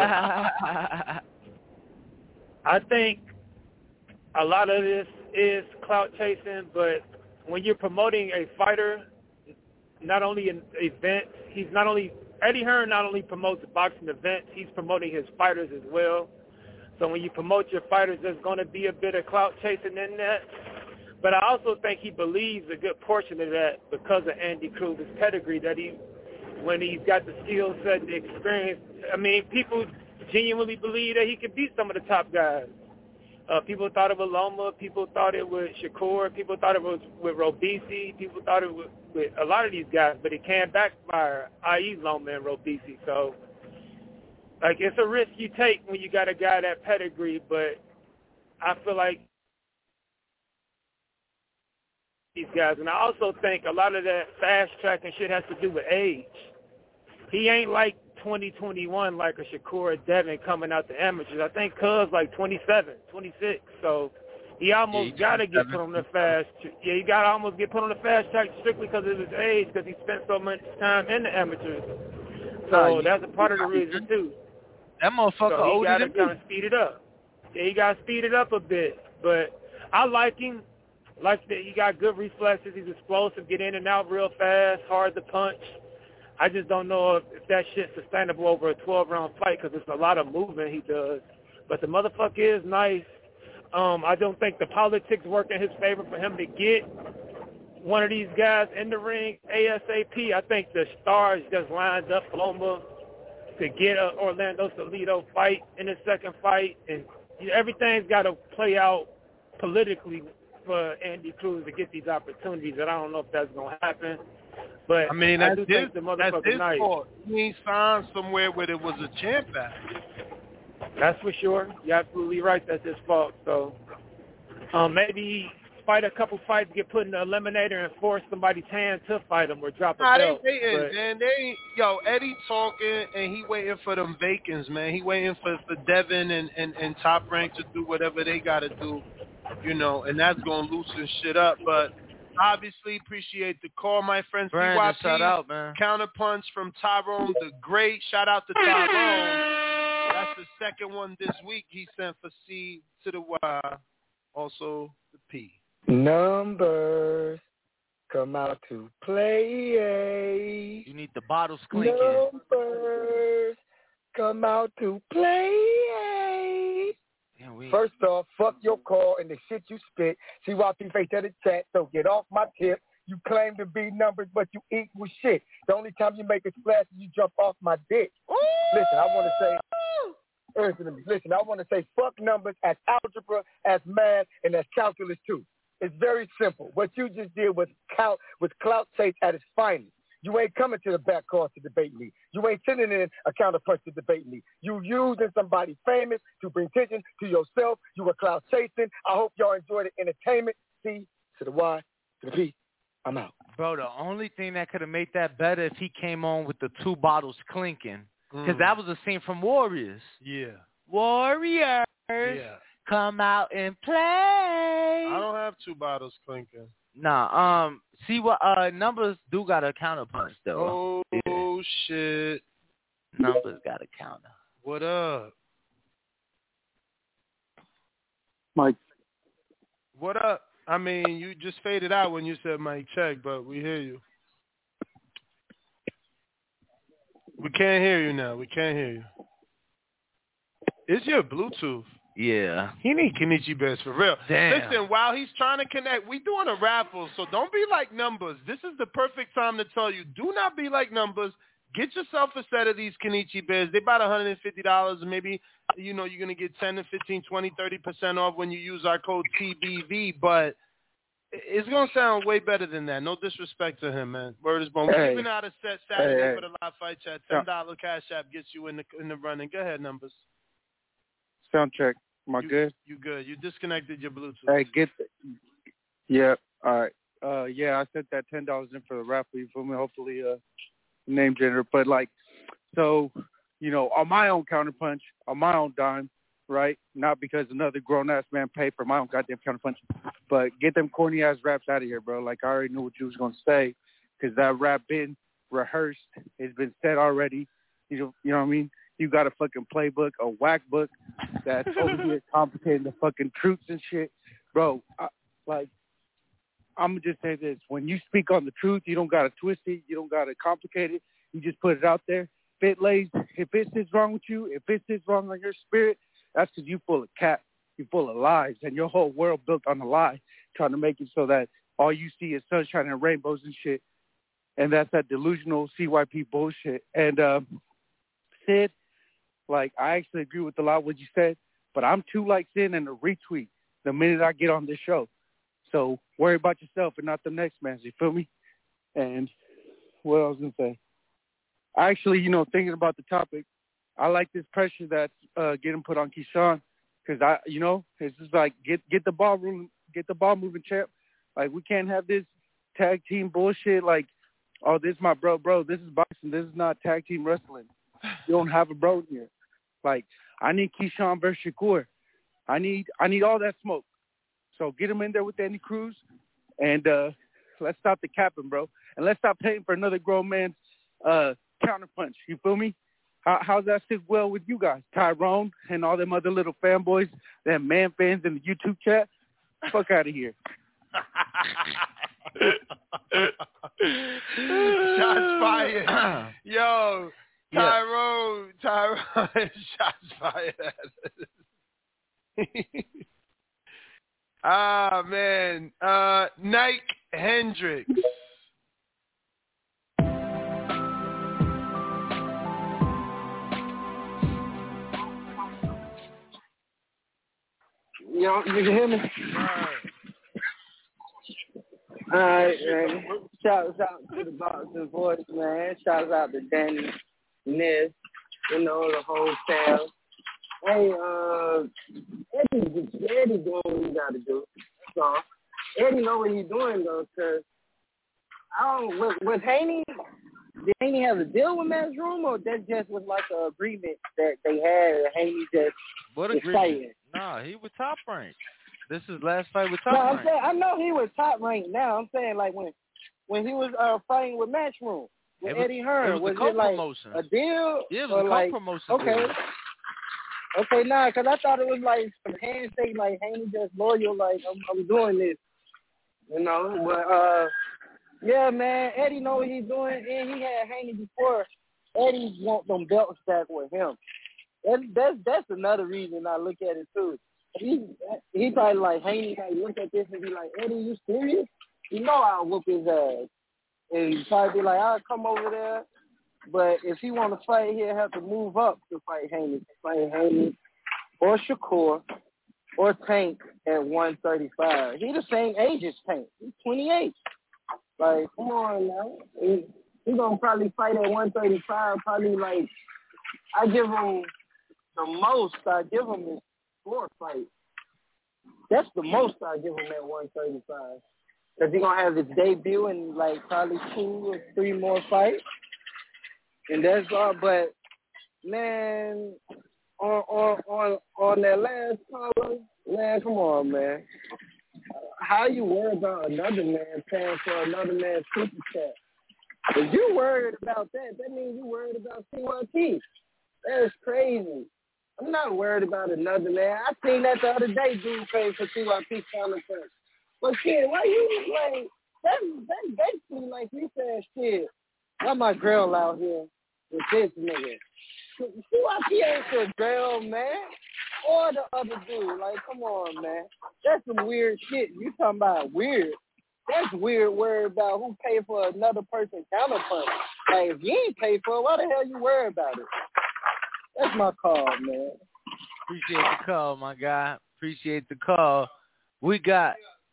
I think a lot of this is clout chasing, but when you're promoting a fighter, not only in events, he's not only Eddie Hearn not only promotes boxing events, he's promoting his fighters as well. So when you promote your fighters, there's going to be a bit of clout chasing in that. But I also think he believes a good portion of that because of Andy Cruz's pedigree, that he, when he's got the skill set and the experience, I mean, people genuinely believe that he could beat some of the top guys. Uh, people thought it was Loma. People thought it was Shakur. People thought it was with Robisi. People thought it was with a lot of these guys, but it can backfire, that is. Loma and Robisi. So, like, it's a risk you take when you got a guy that pedigree, but I feel like these guys. And I also think a lot of that fast tracking shit has to do with age. He ain't like twenty, twenty-one like a Shakur Devin coming out the amateurs. I think Cuz like twenty-seven, twenty-six. So he almost yeah, got to get put on the fast. Yeah, he got to almost get put on the fast track strictly because of his age, because he spent so much time in the amateurs. So nah, that's a part of the reason too. That motherfucker so older gotta than kind me. of speed it up. Yeah, he got to speed it up a bit. But I like him. Like that, he got good reflexes. He's explosive, get in and out real fast, hard to punch. I just don't know if, if that shit's sustainable over a twelve-round fight because it's a lot of movement he does. But the motherfucker is nice. Um, I don't think the politics work in his favor for him to get one of these guys in the ring ASAP. I think the stars just lined up Loma to get a Orlando Salido fight in his second fight. And you know, everything's got to play out politically for Andy Cruz to get these opportunities. And I don't know if that's going to happen. But I mean, I that's do his, think the that's motherfucker's his nice. fault. He ain't signed somewhere where there was a champ at. That's for sure. You're absolutely right. That's his fault. So um, maybe fight a couple fights, get put in the eliminator, and force somebody's hand to fight him or drop a Nah, belt. they waiting, But, man. They ain't, yo, Eddie talking, and he waiting for them vacants, man. He waiting for, for Devin and, and, and Top Rank to do whatever they got to do, you know, and that's going to loosen shit up. But obviously, appreciate the call, my friend. Brandon, C Y P, shout out, man. Counterpunch from Tyrone the Great. Shout out to Tyrone. That's the second one this week he sent for C to the Y, also the P. Numbers come out to play. You need the bottles clinking. Numbers come out to play. Yeah, we... First off, fuck your call and the shit you spit. C Y P face at the chat, so get off my tip. You claim to be numbers, but you equal shit. The only time you make a splash is you jump off my dick. Ooh! Listen, I want to say, listen to me. Listen, I want to say fuck numbers as algebra, as math, and as calculus too. It's very simple. What you just did was count with clout chase at its finest. You ain't coming to the back course to debate me. You ain't sending in a counterpunch to debate me. You using somebody famous to bring attention to yourself. You were clout chasing. I hope y'all enjoy the entertainment. C to the Y to the P. I'm out. Bro, the only thing that could have made that better if he came on with the two bottles clinking. Because Mm. that was a scene from Warriors. Yeah. Warriors. Yeah. Come out and play. I don't have two bottles clinking. Nah, um, see what uh numbers do got a counterpunch though. Oh yeah. Shit. Numbers got a counter. What up? Mike. What up? I mean, you just faded out when you said Mike check, but we hear you. We can't hear you now. We can't hear you. It's your Bluetooth. Yeah. He need Kenichi Bears for real. Damn. Listen, while he's trying to connect, we doing a raffle, so don't be like Numbers. This is the perfect time to tell you, do not be like Numbers. Get yourself a set of these Kenichi Bears. They're about one hundred fifty dollars. Maybe, you know, you're going to get ten to fifteen, twenty, thirty percent off when you use our code T B V, but it's going to sound way better than that. No disrespect to him, man. Word is born. We're Hey. giving out a set Saturday Hey, hey. for the live fight chat. ten dollars cash app gets you in the in the running. Go ahead, Numbers. Sound check. Am I you, good? You good. You disconnected your Bluetooth. Hey, get the, yeah, all right. Uh, yeah, I sent that ten dollars in for the raffle. You feel me? Hopefully, uh, name generator. But like, so, you know, on my own counterpunch, on my own dime, right? Not because another grown ass man paid for my own goddamn counterpunch, but get them corny ass raps out of here, bro. Like I already knew what you was gonna say, because that rap been rehearsed. It's been said already. You know, you know what I mean? You got a fucking playbook, a whack book that's over here complicating the fucking truths and shit. Bro, I, like, I'm going to just say this. When you speak on the truth, you don't got to twist it. You don't got to complicate it. You just put it out there. If it lays, if it sits wrong with you, if it sits wrong on your spirit, that's because you full of cap. You're full of lies. And your whole world built on a lie, trying to make it so that all you see is sunshine and rainbows and shit. And that's that delusional C Y P bullshit. And um, Sid, like, I actually agree with a lot of what you said, but I'm too like Sid and a retweet the minute I get on this show. So worry about yourself and not the next man. You feel me? And what I was going to say. Actually, you know, thinking about the topic, I like this pressure that's uh, getting put on Keyshawn because, I, you know, it's just like, get get the ball moving, get the ball moving, champ. Like, we can't have this tag team bullshit. Like, oh, this is my bro, bro. This is boxing. This is not tag team wrestling. You don't have a bro here. Like, I need Keyshawn versus Shakur. I need I need all that smoke. So get him in there with Andy Cruz, and uh, let's stop the capping, bro. And let's stop paying for another grown man's uh, counterpunch. You feel me? How, how's that sit well with you guys? Tyrone and all them other little fanboys, them man fans in the YouTube chat? Fuck out of here. Shots fired. Yo, Tyrone, Tyrone, shots fired at us. Ah, man. Uh, Nike Hendricks. Yo, you can hear me? All right, man. Shouts out to the Boxing Voice, man. Shouts out to Danny, Ness, you know, the whole staff. Hey, uh, Eddie, Eddie doing what he got to do. That's all. Eddie know what he's doing, though, because I don't, with, with Haney, did Haney have a deal with Matchroom, or that just was like an agreement that they had, and Haney just What was agreement? fighting? Nah, he was top ranked. This is last fight with top No, I'm rank. saying I know he was top ranked now. I'm saying like when when he was uh, fighting with Matchroom with It was- Eddie Hearn, it was a it like co-promotion. a deal Yeah, it was or a like co-promotion okay, deal. okay, nah, because I thought it was like some handshake, like Haney just loyal, like I'm, I'm doing this, you know. But uh, yeah, man, Eddie know what he's doing, and he had Haney before. Eddie want them belts back with him. That's that's that's another reason I look at it too. He he probably like Haney like look at this and be like, Eddie, you serious? You know I'll whoop his ass. And he probably be like, I'll come over there. But if he want to fight, he'll have to move up to fight Haney. To fight Haney or Shakur or Tank at one thirty-five. He the same age as Tank. He's twenty-eight. Like, come on now. He, he going to probably fight at one thirty-five. Probably like, I give him the most I give him is four fights. That's the most I give him at one thirty-five. Because he's going to have his debut in like probably two or three more fights. And that's all. But, man, on on on, on that last caller, man, come on, man. How you worry about another man paying for another man's super chat? If you worried about that, that means you worried about C Y P. That's crazy. I'm not worried about another man. I seen that the other day, dude paid for C Y P counterpunch. But shit, why you like that's that's basically like you said, shit. Why my girl out here with this nigga? C Y P ain't your girl, man. Or the other dude. Like, come on, man. That's some weird shit. You talking about weird. That's weird worry about who paid for another person's counterpunch. Like, if you ain't paid for it, why the hell you worry about it? That's my call, man. Appreciate the call, my guy. Appreciate the call. We got...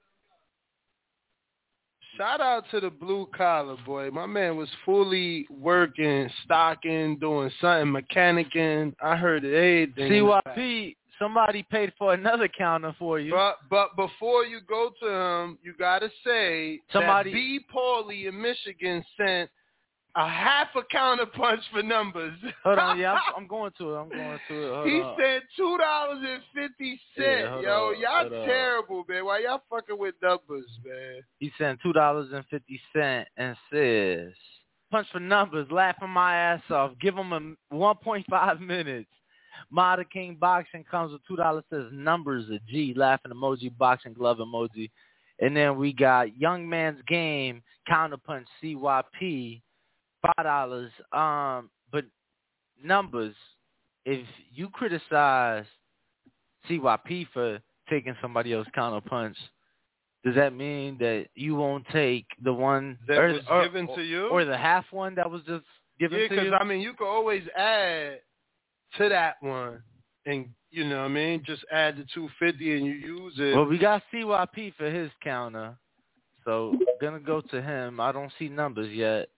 Shout out to the blue collar boy. My man was fully working, stocking, doing something, mechanicking. I heard everything. C Y P, somebody paid for another counter for you. But but before you go to him, you gotta say Somebody- that B. Paulie in Michigan sent a half a counter punch for numbers. Hold on, yeah, I'm, I'm going to it. I'm going to it. Hold he on. said two dollars and fifty cents. Yeah, hold Yo, on, y'all hold on. terrible, man. Why y'all fucking with numbers, man? He sent two dollars and fifty cents and says, punch for numbers, laughing my ass off. Give him a one point five minutes. Mada King Boxing comes with two dollars, says numbers, a G, laughing emoji, boxing glove emoji. And then we got Young Man's Game, counterpunch, C Y P, five dollars. Um, but numbers, if you criticize C Y P for taking somebody else's counterpunch, does that mean that you won't take the one That or, was or, given to you? or the half one that was just given Yeah, to you? because, I mean, you could always add to that one and, you know what I mean, just add the two fifty and you use it. Well, we got C Y P for his counter, so gonna go to him. I don't see numbers yet.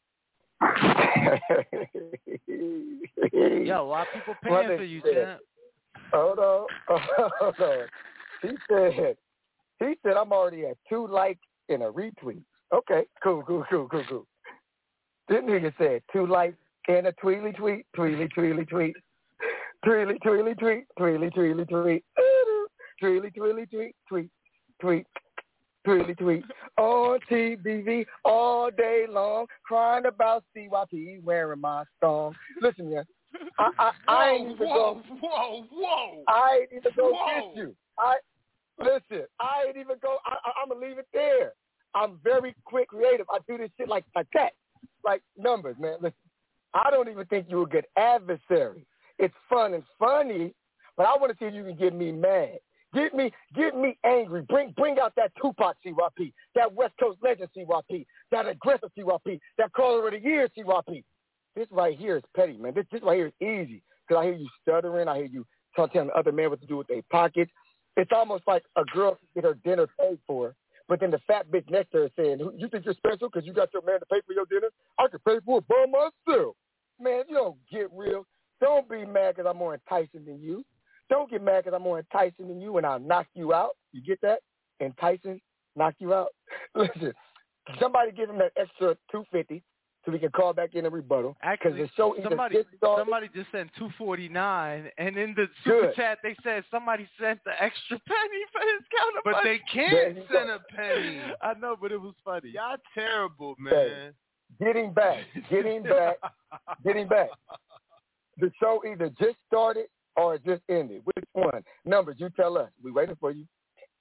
Yo, why people paying What for they you, said. champ? Hold on, hold on. He said, He said I'm already at two likes and a retweet. Okay, cool, cool, cool, cool, cool. This nigga said two likes and a tweely tweet, tweely tweely tweet, tweely tweely tweet, tweely tweely tweet, tweely tweely tweet, tweet, tweet, tweely tweet. On T V V all day long, crying about C Y P wearing my thong. Listen, yeah, I I, I ain't even whoa, go. Whoa, whoa, I ain't even go whoa. get you. I listen. I ain't even go. I, I, I'm gonna leave it there. I'm very quick, creative. I do this shit like like that, like numbers, man. Listen, I don't even think you're a good adversary. It's fun and funny, but I want to see if you can get me mad. Get me, get me angry. Bring, bring out that Tupac C Y P, that West Coast legend C Y P, that aggressive C Y P, that caller of the year C Y P. This right here is petty, man. This, this right here is easy because I hear you stuttering. I hear you telling other men what to do with their pockets. It's almost like a girl get her dinner paid for, but then the fat bitch next to her is saying, "You think you're special because you got your man to pay for your dinner? I can pay for it by myself." Man, you don't get real. Don't be mad because I'm more enticing than you. Don't get mad because I'm more enticing than you and I'll knock you out. You get that? Enticing, knock you out. Listen, somebody give him that extra two fifty so we can call back in and rebuttal. Actually, the show somebody just started. somebody just sent two forty-nine, and in the super Good. chat they said somebody sent the extra penny for his counterpart. But they can't send a penny. I know, but it was funny. Y'all terrible, man. Getting back, getting back, getting back. The show either just started or it just ended. Which one? Numbers, you tell us. We waiting for you.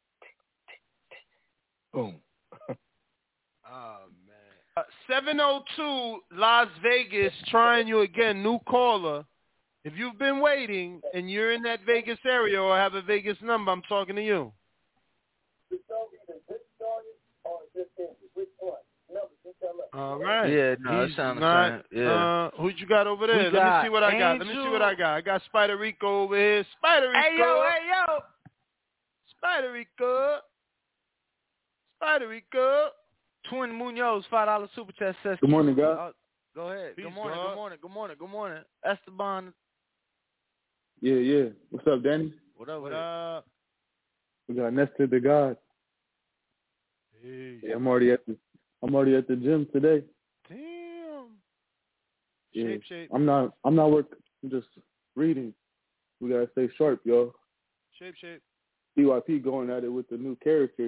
Boom. Oh, man. Uh, seven oh two Las Vegas, trying you again. New caller. If you've been waiting and you're in that Vegas area or have a Vegas number, I'm talking to you. The show either just started or it just ended. Which one? Numbers, you tell us. All right. Yeah, no, it He's sounds not, the same. Yeah. Uh, who you got over there? We Let got me see what I got. Let me see what I got. I got Spider Rico over here. Spider Rico. Hey, yo, hey, yo. Spider Rico. Spider Rico. Twin Munoz, five dollar super chat says. Good morning, guys. Uh, go ahead. Peace, good morning, God. good morning, good morning, good morning. Esteban. Yeah, yeah. What's up, Danny? What up, What up? We got Nestor the God. Hey. Yeah, I'm already at the I'm already at the gym today. Damn. Yeah. Shape, shape. I'm not I'm not working. I'm just reading. We gotta stay sharp, y'all. Shape, shape. C Y P going at it with the new character.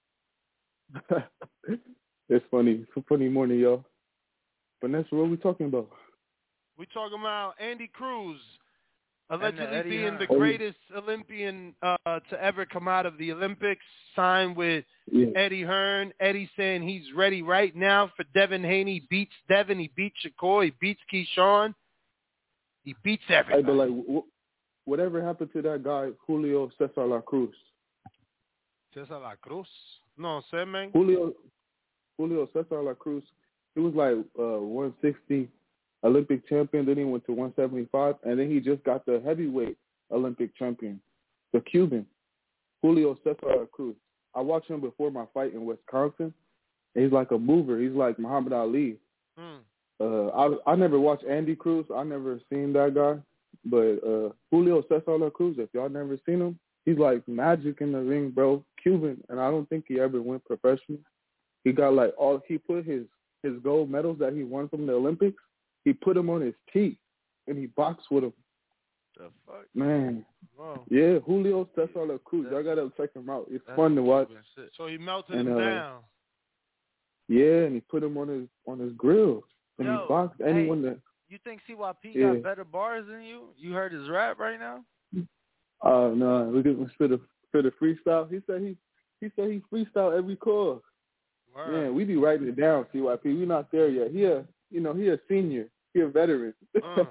It's funny. It's a funny morning, y'all. Vanessa, what are we talking about? We talking about Andy Cruz allegedly Eddie being Hearn. the greatest Olympian uh, to ever come out of the Olympics, signed with Yeah. Eddie Hearn. Eddie saying he's ready right now for Devin Haney. He beats Devin. He beats Shakur. He beats Keyshawn. He beats everybody. Hey, but like, w- whatever happened to that guy, Julio Cesar La Cruz? Cesar La Cruz? No, say, man. Julio Julio Cesar La Cruz, he was like uh, one sixty Olympic champion, then he went to one seventy-five, and then he just got the heavyweight Olympic champion, the Cuban, Julio Cesar La Cruz. I watched him before my fight in Wisconsin, and he's like a mover. He's like Muhammad Ali. Hmm. Uh, I I never watched Andy Cruz. I never seen that guy, but uh, Julio Cesar La Cruz, if y'all never seen him, he's like magic in the ring, bro. Cuban, and I don't think he ever went professional. He got like all he put his his gold medals that he won from the Olympics. He put them on his teeth, and he boxed with them. The fuck? Man, Whoa. yeah, Julio Cesar La Cruz. Y'all gotta check him out. It's fun to watch. So he melted And, him uh, down. Yeah, and he put him on his on his grill, and Yo, he boxed anyone hey, that. You think C Y P Yeah. got better bars than you? You heard his rap right now? Oh uh, no, we didn't for the for the freestyle. He said he he said he freestyle every call. Word. Man, we be writing it down, C Y P. We not there yet. He a you know he a senior. He a veteran. Uh.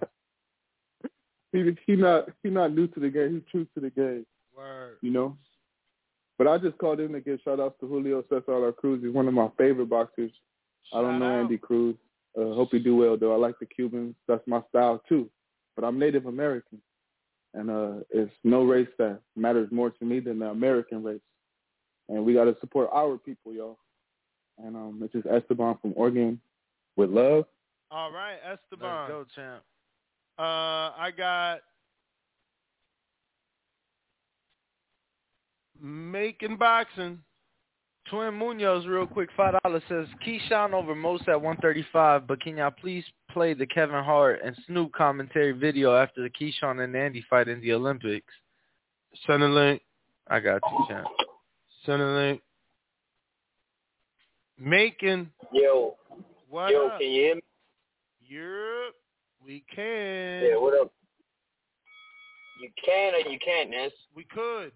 he he not he not new to the game. He's true to the game. Word. You know. But I just called in to give shout outs to Julio Cesar La Cruz. He's one of my favorite boxers. I don't Shout know out. Andy Cruz. Uh, hope he do well though. I like the Cubans. That's my style too. But I'm Native American, and uh, it's no race that matters more to me than the American race. And we got to support our people, y'all. And um, it's just Esteban from Oregon with love. All right, Esteban. Let's go, champ. Uh, I got Making Boxing. Twin Munoz, real quick, five dollars says, Keyshawn over most at one thirty-five, but can y'all please play the Kevin Hart and Snoop commentary video after the Keyshawn and Andy fight in the Olympics? Send a link. I got you, champ. Send a link. Macon. Yo. What Yo, up? can you hear me? Yep, we can. Yeah, what up? You can or you can't, Ness? We could.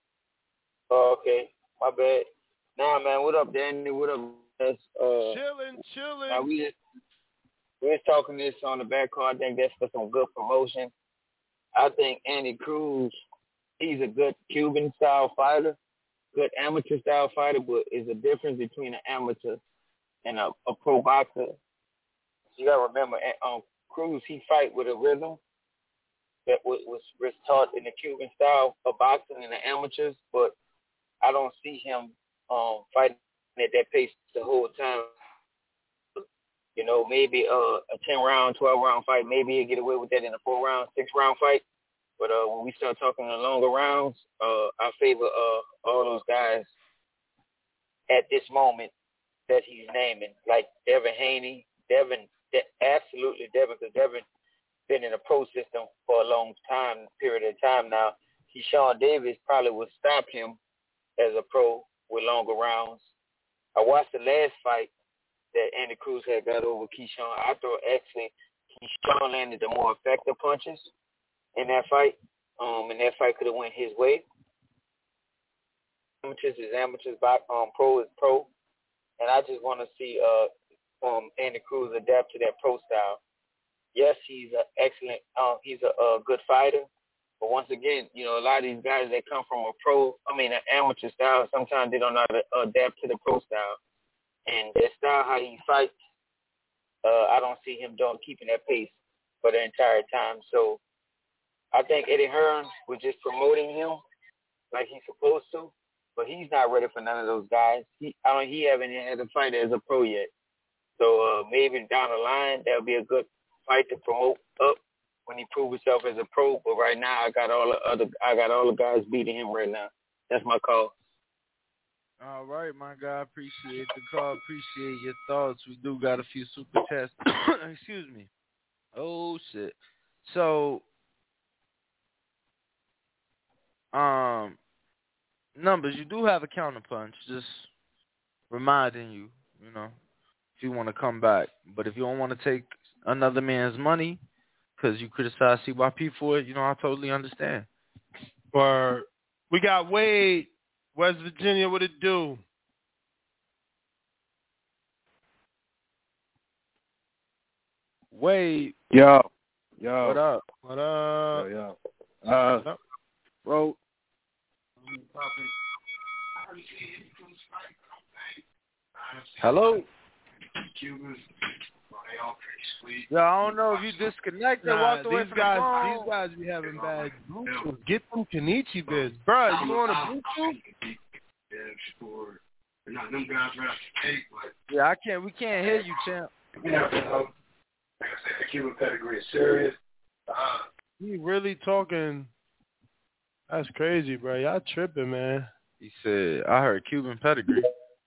Oh, okay. My bad. Nah, man, what up, Danny? What up, Ness? Uh, chilling, chilling. Now we just, we was talking this on the back card. I think that's for some good promotion. I think Andy Cruz, he's a good Cuban-style fighter, good amateur-style fighter, but there's a difference between an amateur and a, a pro boxer. You got to remember, um, Cruz, he fight with a rhythm that was, was, was taught in the Cuban style of boxing in the amateurs, but I don't see him um, fighting at that pace the whole time. You know, maybe uh, a ten-round, twelve-round fight, maybe he'll get away with that in a four-round, six-round fight. But uh, when we start talking the longer rounds, uh, I favor uh, all those guys at this moment that he's naming, like Devin Haney. Devin, de- absolutely Devin, because Devin been in the pro system for a long time, period of time now. Keyshawn Davis probably would stop him as a pro with longer rounds. I watched the last fight that Andy Cruz had got over Keyshawn. I thought actually Keyshawn landed the more effective punches in that fight, um, and that fight could have went his way. Amateurs is amateurs, um, pro is pro, and I just want to see uh, um, Andy Cruz adapt to that pro style. Yes, he's an excellent, um, he's a, a good fighter, but once again, you know, a lot of these guys that come from a pro, I mean, an amateur style, sometimes they don't know how to adapt to the pro style, and that style, how he fights, uh, I don't see him doing keeping that pace for the entire time. So I think Eddie Hearn was just promoting him like he's supposed to, but he's not ready for none of those guys. He, I don't, he haven't had a fight as a pro yet. So uh, maybe down the line that would be a good fight to promote up when he proves himself as a pro. But right now, I got all the other, I got all the guys beating him right now. That's my call. All right, my guy. Appreciate the call. Appreciate your thoughts. We do got a few super chats. Excuse me. Oh shit. So, um, numbers. You do have a counterpunch. Just reminding you, you know, if you want to come back. But if you don't want to take another man's money because you criticize C Y P for it, you know, I totally understand. Or we got Wade, West Virginia. What it do? Wade. Yo. Yo. What up? What up? Yo, yo. Uh, what up? Bro. Hello? Yeah, I don't know if you disconnected, nah, walked away these from guys, the phone. These guys be having bad Bluetooth. Get them Kenichi vids. Bro, you on a Bluetooth? Yeah, I can't. We can't hear you, champ. You know, like I said, the Cuban pedigree is serious. Uh, he really talking. That's crazy, bro. Y'all tripping, man. He said, I heard Cuban pedigree.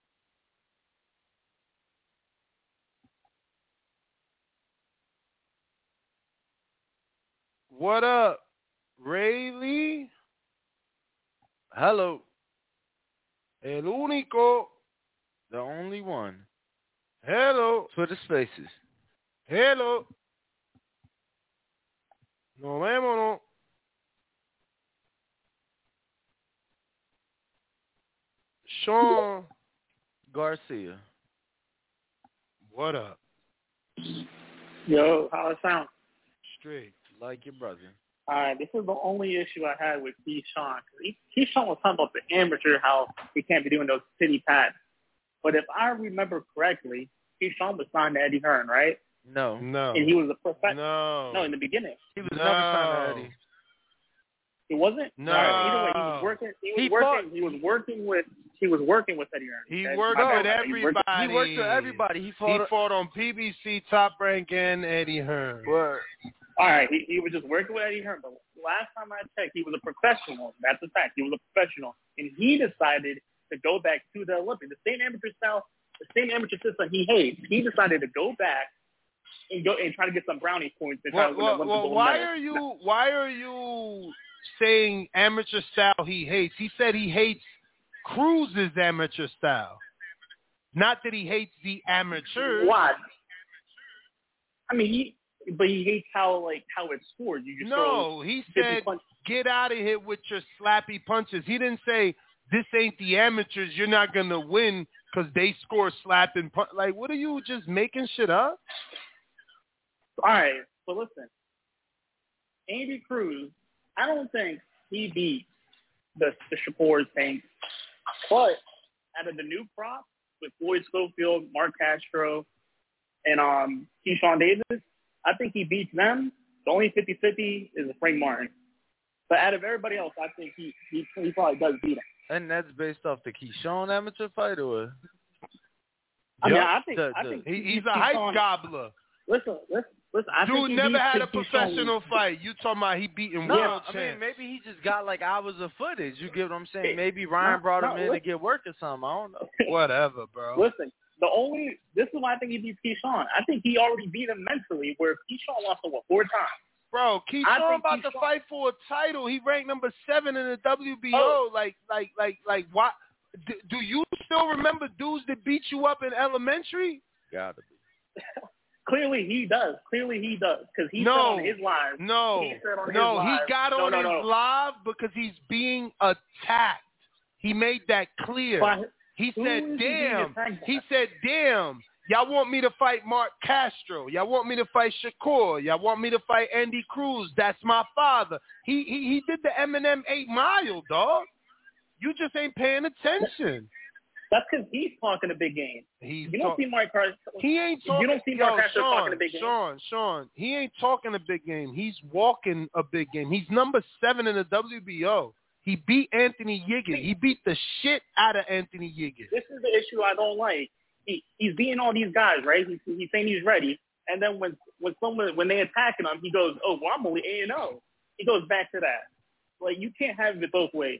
What up, Ray Lee? Hello. El único. The only one. Hello. Twitter Spaces. Hello. Nos vémonos. Sean Garcia. What up? Yo, how it sound? Straight. Like your brother. All right, this is the only issue I had with Keyshawn. Keyshawn was talking about the amateur, how he can't be doing those city pads. But if I remember correctly, Keyshawn was signed to Eddie Hearn, right? No. No. And he was a professional. No. No, in the beginning. He was no. never signed to Eddie. He wasn't? No. All right, either way, he was working. He was He working. fought. He was working with. He was working with Eddie Hearn. He okay? worked My with bad. everybody. He worked, He worked with everybody. He fought. He fought on P B C, Top Rank, and Eddie Hearn. Word. All right, he, he was just working with Eddie Hearn. But last time I checked, he was a professional. That's a fact. He was a professional, and he decided to go back to the Olympics. The same amateur style, the same amateur system he hates. He decided to go back and go and try to get some brownie points and try Well, to win well, the Olympic well gold why medal. are you why are you saying amateur style he hates? He said he hates Cruz's amateur style. Not that he hates the amateurs. Why? I mean, he, but he hates how like how it's scored. You just No, throw he fifty said, punch- get out of here with your slappy punches. He didn't say, this ain't the amateurs. You're not going to win because they score slapping punches. Like, what are you just making shit up? All right, so listen. Andy Cruz, I don't think he beat the, the Shapoor's tank. But out of the new props with Floyd Schofield, Mark Castro, and um, Keyshawn Davis, I think he beats them. The only fifty-fifty is Frank Martin. But out of everybody else, I think he he, he probably does beat him. And that's based off the Keyshawn amateur fight, or? I mean, I think, The- I the- think He, he's Keyshawn- a hype gobbler. Listen, listen, listen. I think Dude he never beats had a Keyshawn. professional fight. You talking about he beating No, world I champs. mean, maybe he just got like hours of footage. You get what I'm saying? Maybe Ryan No, brought him no, in to listen. get work or something. I don't know. Whatever, bro. Listen, the only this is why I think he beats Keyshawn. I think he already beat him mentally, where Keyshawn lost him what four times. Bro, I Keyshawn think about to Keyshawn- fight for a title. He ranked number seven in the W B O. Oh. Like, like, like, like, what? Do, do you still remember dudes that beat you up in elementary? Gotta be. Clearly he does. Clearly he does because he No. said on his live. No, he said on no, his he live, got no, on no, his no. live because he's being attacked. He made that clear. By- He who said, is he being damn. attacked by? He said, damn. Y'all want me to fight Mark Castro. Y'all want me to fight Shakur. Y'all want me to fight Andy Cruz. That's my father. He he, he did the Eminem eight Mile, dog. You just ain't paying attention. That's because he's talking a big game. He's you don't talk- see Mark Castro. He ain't talking. You don't see yo, Mark Castro Sean, talking a big game. Sean, Sean, he ain't talking a big game. He's walking a big game. He's number seven in the W B O. He beat Anthony Yiggins. He beat the shit out of Anthony Yiggins. This is the issue I don't like. He he's beating all these guys, right? He's, he's saying he's ready, and then when when someone when they attacking him, he goes, "Oh, well, I'm only A and O." He goes back to that. Like you can't have it both ways.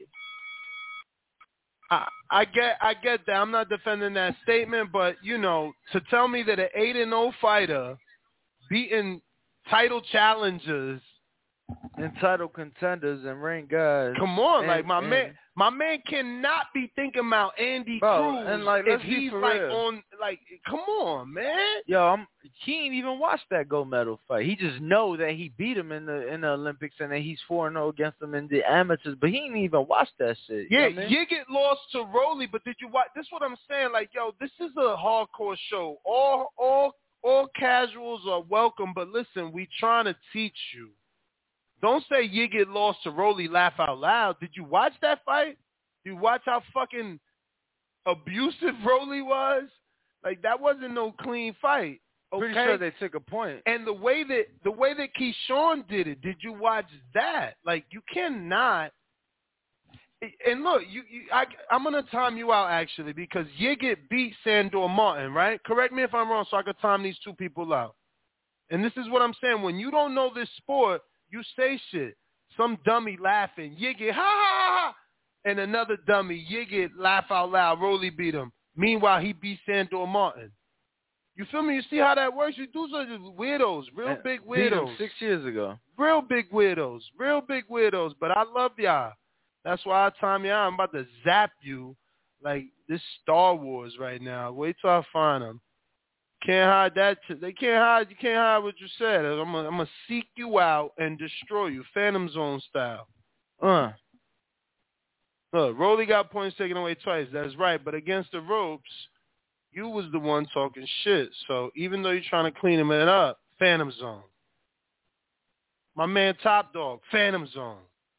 I, I get I get that. I'm not defending that statement, but you know, to tell me that an eight and O fighter beating title challengers And title contenders and ring guys. Come on, and, like my and, man, my man cannot be thinking about Andy Bro, Cruz and, like, if let's be he's for like real. on, like, come on, man. Yo, I'm, he ain't even watched that gold medal fight. He just know that he beat him in the in the Olympics and that he's four and zero against him in the amateurs. But he ain't even watched that shit. Yeah, you know what I mean? Yiggit lost to Rolly, but did you watch? This is what I'm saying. Like, yo, this is a hardcore show. All, all, all casuals are welcome, but listen, we trying to teach you. Don't say Yiggit lost to Rolly, laugh out loud. Did you watch that fight? Did you watch how fucking abusive Rolly was? Like, that wasn't no clean fight. Okay? Pretty sure they took a point. And the way that the way that Keyshawn did it, did you watch that? Like, you cannot. And look, you, you I, I'm gonna time you out actually because Yiggit beat Sandor Martin, right? Correct me if I'm wrong, so I can time these two people out. And this is what I'm saying: when you don't know this sport, you say shit. Some dummy laughing, Yiggit, ha ha ha, and another dummy, Yiggit, laugh out loud. Rolly beat him. Meanwhile, he beat Sandor Martin. You feel me? You see how that works? You do such weirdos, real And big beat him weirdos. six years ago. Real big weirdos. Real big weirdos. But I love y'all. That's why I time y'all. I'm about to zap you like this Star Wars right now. Wait till I find them. Can't hide that. T- they can't hide. You can't hide what you said. I'm gonna I'm gonna seek you out and destroy you, Phantom Zone style. Uh. Look, Rolly got points taken away twice. That's right. But against the ropes, you was the one talking shit. So even though you're trying to clean him it up, Phantom Zone. My man Top Dog, Phantom Zone.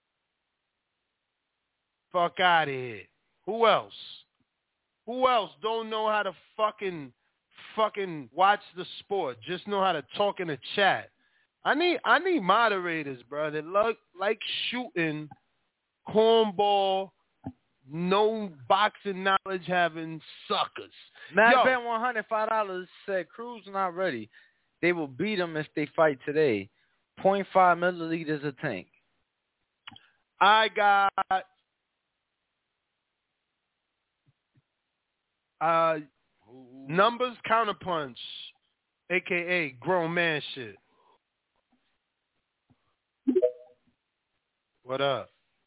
Fuck out of here. Who else? Who else don't know how to fucking fucking watch the sport? Just know how to talk in the chat. I need I need moderators, bro, that like like shooting cornball, no boxing knowledge having suckers. Matt Yo, Ben one hundred five dollars said Cruz not ready. They will beat him if they fight today. zero point five milliliters a tank. I got Uh, numbers counterpunch, a k a grown man shit. What up?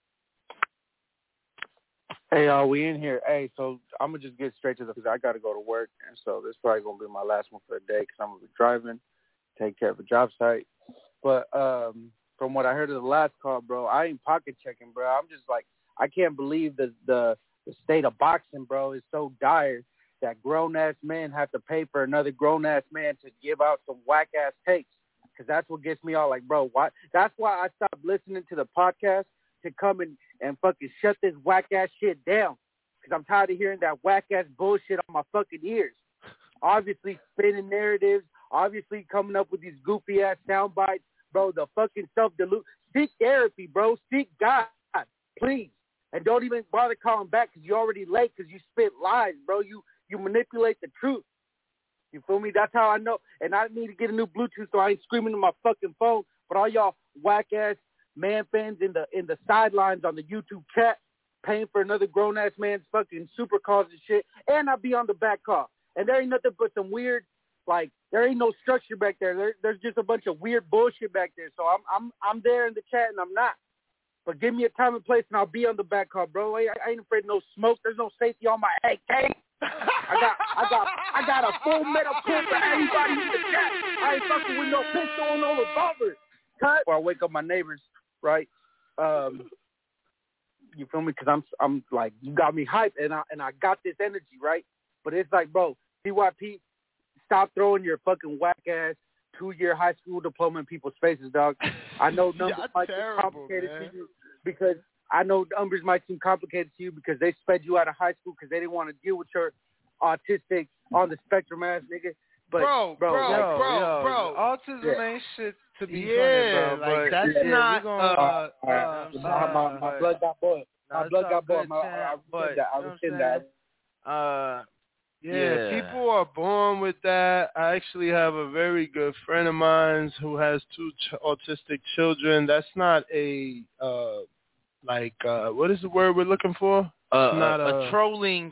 Hey, y'all, we in here. Hey, so I'm going to just get straight to the because I got to go to work, and so this is probably going to be my last one for the day because I'm going to be driving, take care of a job site. But um, from what I heard of the last call, bro, I ain't pocket checking, bro. I'm just like, I can't believe the the, the state of boxing, bro, is so dire that grown-ass men have to pay for another grown-ass man to give out some whack-ass takes because that's what gets me all like, bro, why? That's why I stopped listening to the podcast to come and, and fucking shut this whack-ass shit down because I'm tired of hearing that whack-ass bullshit on my fucking ears. Obviously spinning narratives, obviously coming up with these goofy-ass sound bites. Bro, the fucking self-delusion. Seek therapy, bro. Seek God, please. And don't even bother calling back because you're already late because you spit lies, bro. You you manipulate the truth. You feel me? That's how I know. And I need to get a new Bluetooth so I ain't screaming in my fucking phone. But all y'all whack-ass man fans in the in the sidelines on the YouTube chat paying for another grown-ass man's fucking super calls and shit. And I be on the back call. And there ain't nothing but some weird, like, there ain't no structure back there. there. There's just a bunch of weird bullshit back there. So I'm I'm I'm there in the chat and I'm not. But give me a time and place and I'll be on the back call, bro. I, I ain't afraid of no smoke. There's no safety on my A K. I got I got I got a full metal clip for everybody in the chat. I ain't fucking with no pistol or no revolver. Cut. Or I wake up my neighbors, right? Um, you feel me? Because I'm I'm like, you got me hyped and I and I got this energy, right? But it's like, bro, C Y P, stop throwing your fucking whack ass two-year high school diploma in people's faces, dog. I know numbers might seem complicated man. to you because I know numbers might seem complicated to you because they sped you out of high school because they didn't want to deal with your autistic on the spectrum ass nigga. But bro, bro, bro, like, bro, yo, bro, autism yeah. ain't shit to be yeah, funny, bro. like but that's yeah, not. Gonna, uh, uh, uh, my, my, my blood got boiled. My no, blood got boiled. boiled. I, I, I rescind that. I rescind that. Uh, yeah, yeah, people are born with that. I actually have a very good friend of mine who has two ch- autistic children. That's not a uh, like uh, what is the word we're looking for? Uh, it's not a, a, a trolling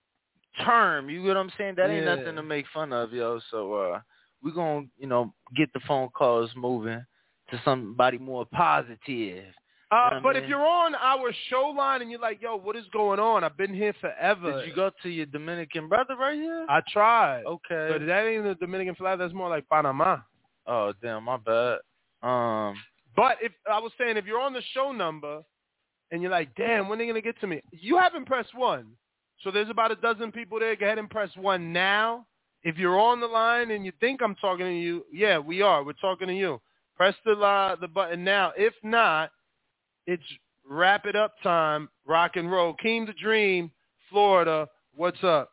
term. You get what I'm saying? That ain't yeah. nothing to make fun of, yo. So uh, we're gonna, you know, get the phone calls moving to somebody more positive. Uh, you know but mean? if you're on our show line and you're like, yo, what is going on? I've been here forever. Did you go to your Dominican brother right here? I tried. Okay. But that ain't the Dominican flag. That's more like Panama. Oh, damn, my bad. Um, But if I was saying, if you're on the show number and you're like, damn, when are they going to get to me? You haven't pressed one. So there's about a dozen people there. Go ahead and press one now. If you're on the line and you think I'm talking to you, yeah, we are. We're talking to you. Press the uh, the button now. If not, it's wrap it up time, rock and roll. Keem the Dream, Florida, what's up?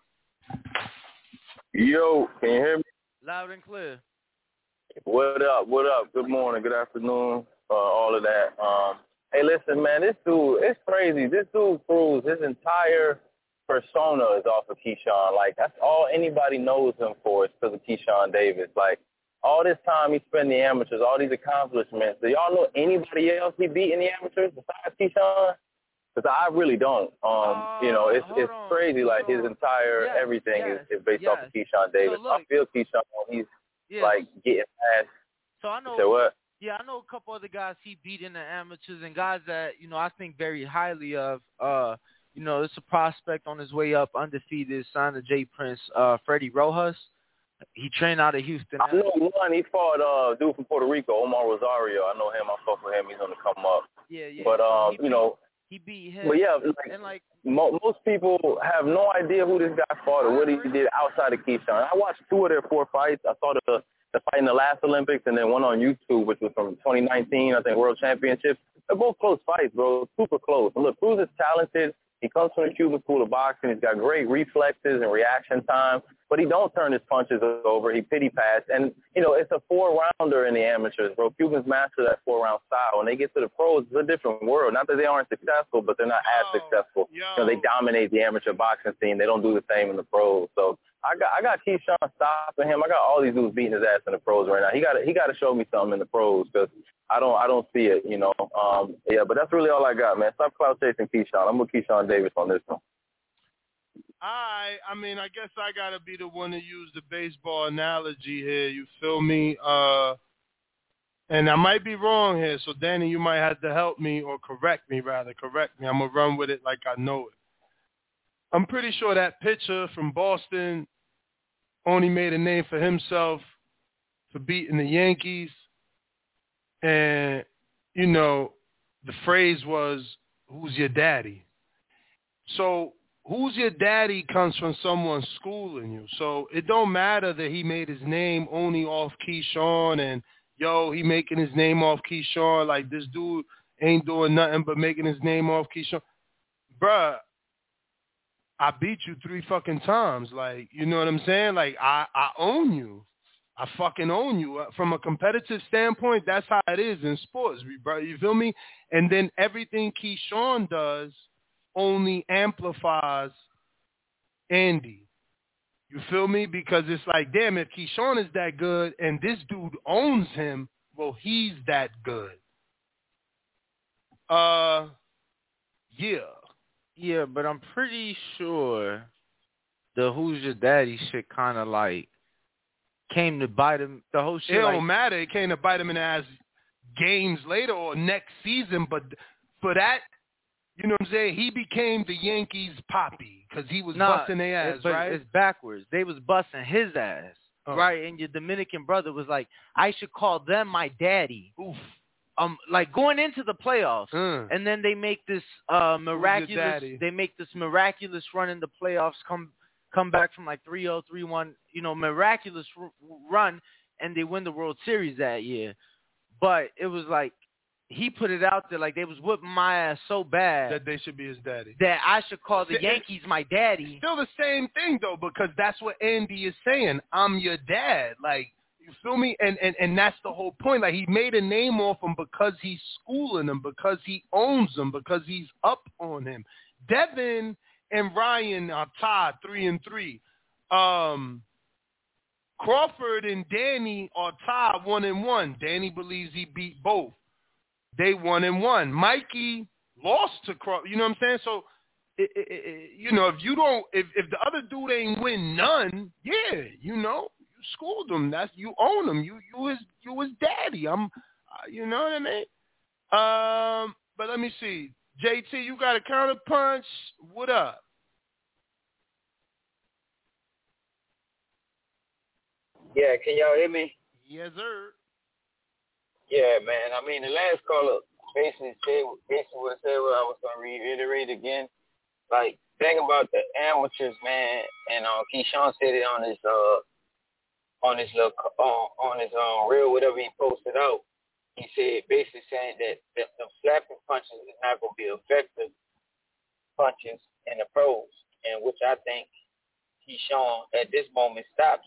Yo, can you hear me? Loud and clear. What up, what up? Good morning, good afternoon, uh, all of that. Um, hey, listen, man, this dude, it's crazy. This dude Cruz, his entire persona is off of Keyshawn. Like, that's all anybody knows him for is because of Keyshawn Davis. Like, all this time he spent in the amateurs, all these accomplishments. Do y'all know anybody else he beat in the amateurs besides Keyshawn? Because I really don't. Um, uh, you know, it's it's on. crazy. Like, so, his entire yes, everything yes, is, is based yes. off of Keyshawn Davis. So look, I feel Keyshawn, he's, yes. like, getting past. So I know. So what? Yeah, I know a couple other guys he beat in the amateurs and guys that, you know, I think very highly of. Uh, you know, it's a prospect on his way up, undefeated, signed to J Prince, uh, Freddie Rojas. He trained out of Houston. I know one. He fought uh, dude from Puerto Rico, Omar Rosario. I know him. I fuck with him. He's gonna come up. Yeah, yeah. But um, so you know, he beat him. But yeah, like, and like mo- most people have no idea who this guy fought or what he did outside of Keyshawn. I watched two of their four fights. I saw the the fight in the last Olympics and then one on YouTube, which was from twenty nineteen, I think, World Championship. They're both close fights, bro. Super close. And look, Cruz is talented. He comes from the Cuban School of Boxing. He's got great reflexes and reaction time, but he don't turn his punches over. He pity pass. And, you know, it's a four-rounder in the amateurs, bro. Cubans master that four-round style. When they get to the pros, it's a different world. Not that they aren't successful, but they're not as successful. You know, they dominate the amateur boxing scene. They don't do the same in the pros. So I got I got Keyshawn stopping him. I got all these dudes beating his ass in the pros right now. He got he got to show me something in the pros because I don't I don't see it, you know. Um, yeah, but that's really all I got, man. Stop clout chasing Keyshawn. I'm with Keyshawn Davis on this one. I, I mean, I guess I gotta be the one to use the baseball analogy here. You feel me? Uh, and I might be wrong here, so Danny, you might have to help me or correct me, rather correct me. I'm gonna run with it like I know it. I'm pretty sure that pitcher from Boston only made a name for himself for beating the Yankees, and you know, the phrase was, "Who's your daddy?" So. Who's your daddy comes from someone schooling you. So it don't matter that he made his name only off Keyshawn and, yo, he making his name off Keyshawn. Like, this dude ain't doing nothing but making his name off Keyshawn. Bruh, I beat you three fucking times. Like, you know what I'm saying? Like, I, I own you. I fucking own you. From a competitive standpoint, that's how it is in sports, bro. You feel me? And then everything Keyshawn does only amplifies Andy. You feel me? Because it's like, damn, if Keyshawn is that good and this dude owns him, well, he's that good. Uh, yeah. Yeah, but I'm pretty sure the Who's Your Daddy shit kind of like came to bite him. The whole shit. It like, don't matter. It came to bite him in the ass games later or next season, but for that, you know what I'm saying? He became the Yankees' Poppy because he was nah, busting their ass, it, but right? It's backwards. They was busting his ass, oh. right? And your Dominican brother was like, I should call them my daddy. Oof. Um, like going into the playoffs, mm. and then they make this uh, miraculous. They make this miraculous run in the playoffs. Come, come back from like three oh, three one, you know, miraculous r- run, and they win the World Series that year. But it was like. He put it out there like they was whipping my ass so bad that they should be his daddy. That I should call the Yankees my daddy. Still the same thing though, because that's what Andy is saying. I'm your dad. Like, you feel me? And and and that's the whole point. Like, he made a name off him because he's schooling him, because he owns him, because he's up on him. Devin and Ryan are tied three and three. Um, Crawford and Danny are tied one and one. Danny believes he beat both. They one and one. Mikey lost to Crawford. You know what I'm saying? So, it, it, it, you know, if you don't, if, if the other dude ain't win none, yeah, you know, you schooled him. That's you own him. You you his you his daddy. I'm, uh, you know what I mean? Um, but let me see. J T, you got a counter punch. What up? Yeah, can y'all hear me? Yes, sir. Yeah, man. I mean, the last caller basically said basically what I said. What I was gonna reiterate again. Like, thing about the amateurs, man, and uh, Keyshawn said it on his uh on his little uh, on his um reel, whatever he posted out. He said basically saying that the, the slapping punches is not gonna be effective punches in the pros, and which I think Keyshawn at this moment stops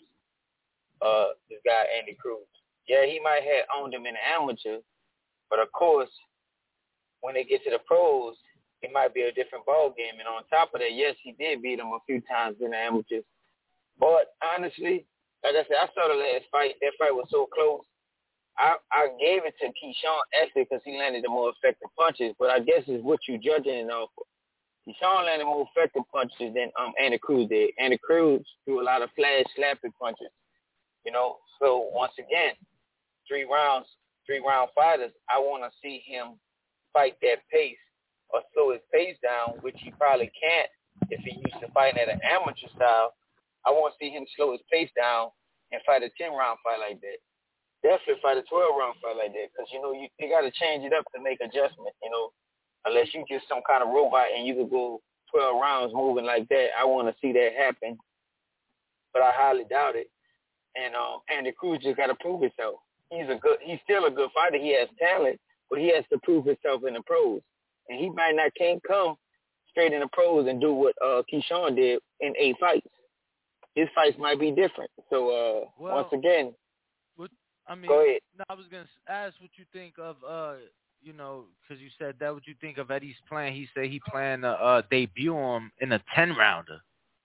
uh this guy Andy Cruz. Yeah, he might have owned him in the amateur, but of course, when they get to the pros, it might be a different ball game. And on top of that, yes, he did beat him a few times in the amateurs. But honestly, like I said, I saw the last fight. That fight was so close. I, I gave it to Keyshawn actually because he landed the more effective punches. But I guess it's what you're judging it off of. Keyshawn landed more effective punches than um Andy Cruz did. Andy Cruz threw a lot of flash slapping punches. You know, so once again. Three rounds, three round fighters, I want to see him fight that pace or slow his pace down, which he probably can't if he used to fighting at an amateur style. I want to see him slow his pace down and fight a ten round fight like that. Definitely fight a twelve round fight like that because, you know, you, you got to change it up to make adjustments, you know, unless you just some kind of robot and you could go twelve rounds moving like that. I want to see that happen, but I highly doubt it. And um, Andy Cruz just got to prove himself. He's a good. He's still a good fighter. He has talent, but he has to prove himself in the pros. And he might not can't come straight in the pros and do what uh, Keyshawn did in eight fights. His fights might be different. So uh, well, once again, what, I mean, go ahead. No, I was gonna ask what you think of, uh, you know, because you said that. What you think of Eddie's plan? He said he planned to uh, debut him in a ten rounder.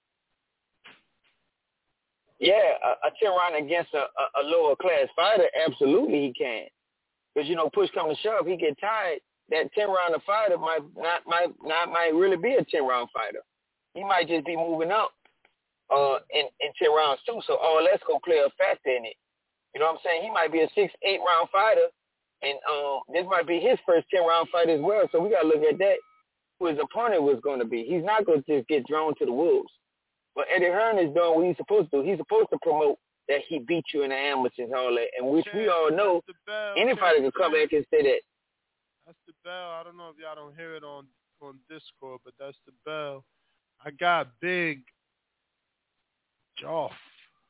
Yeah, a, a ten round against a, a, a lower class fighter, absolutely he can. Because, you know, push come to shove, he get tired. That ten rounder fighter might not might not might really be a ten round fighter. he might just be moving up uh, in, in ten rounds too. So all that's going to play a factor in it. You know what I'm saying? He might be a six, eight round fighter, and um, this might be his first ten round fight as well. So we got to look at that, who his opponent was going to be. He's not going to just get drawn to the wolves. But Eddie Hearn is doing what he's supposed to do. He's supposed to promote that he beat you in the amateurs and all that, and which we all know anybody can come back and say that. That's the bell. I don't know if y'all don't hear it on, on Discord, but that's the bell. I got Big Joff.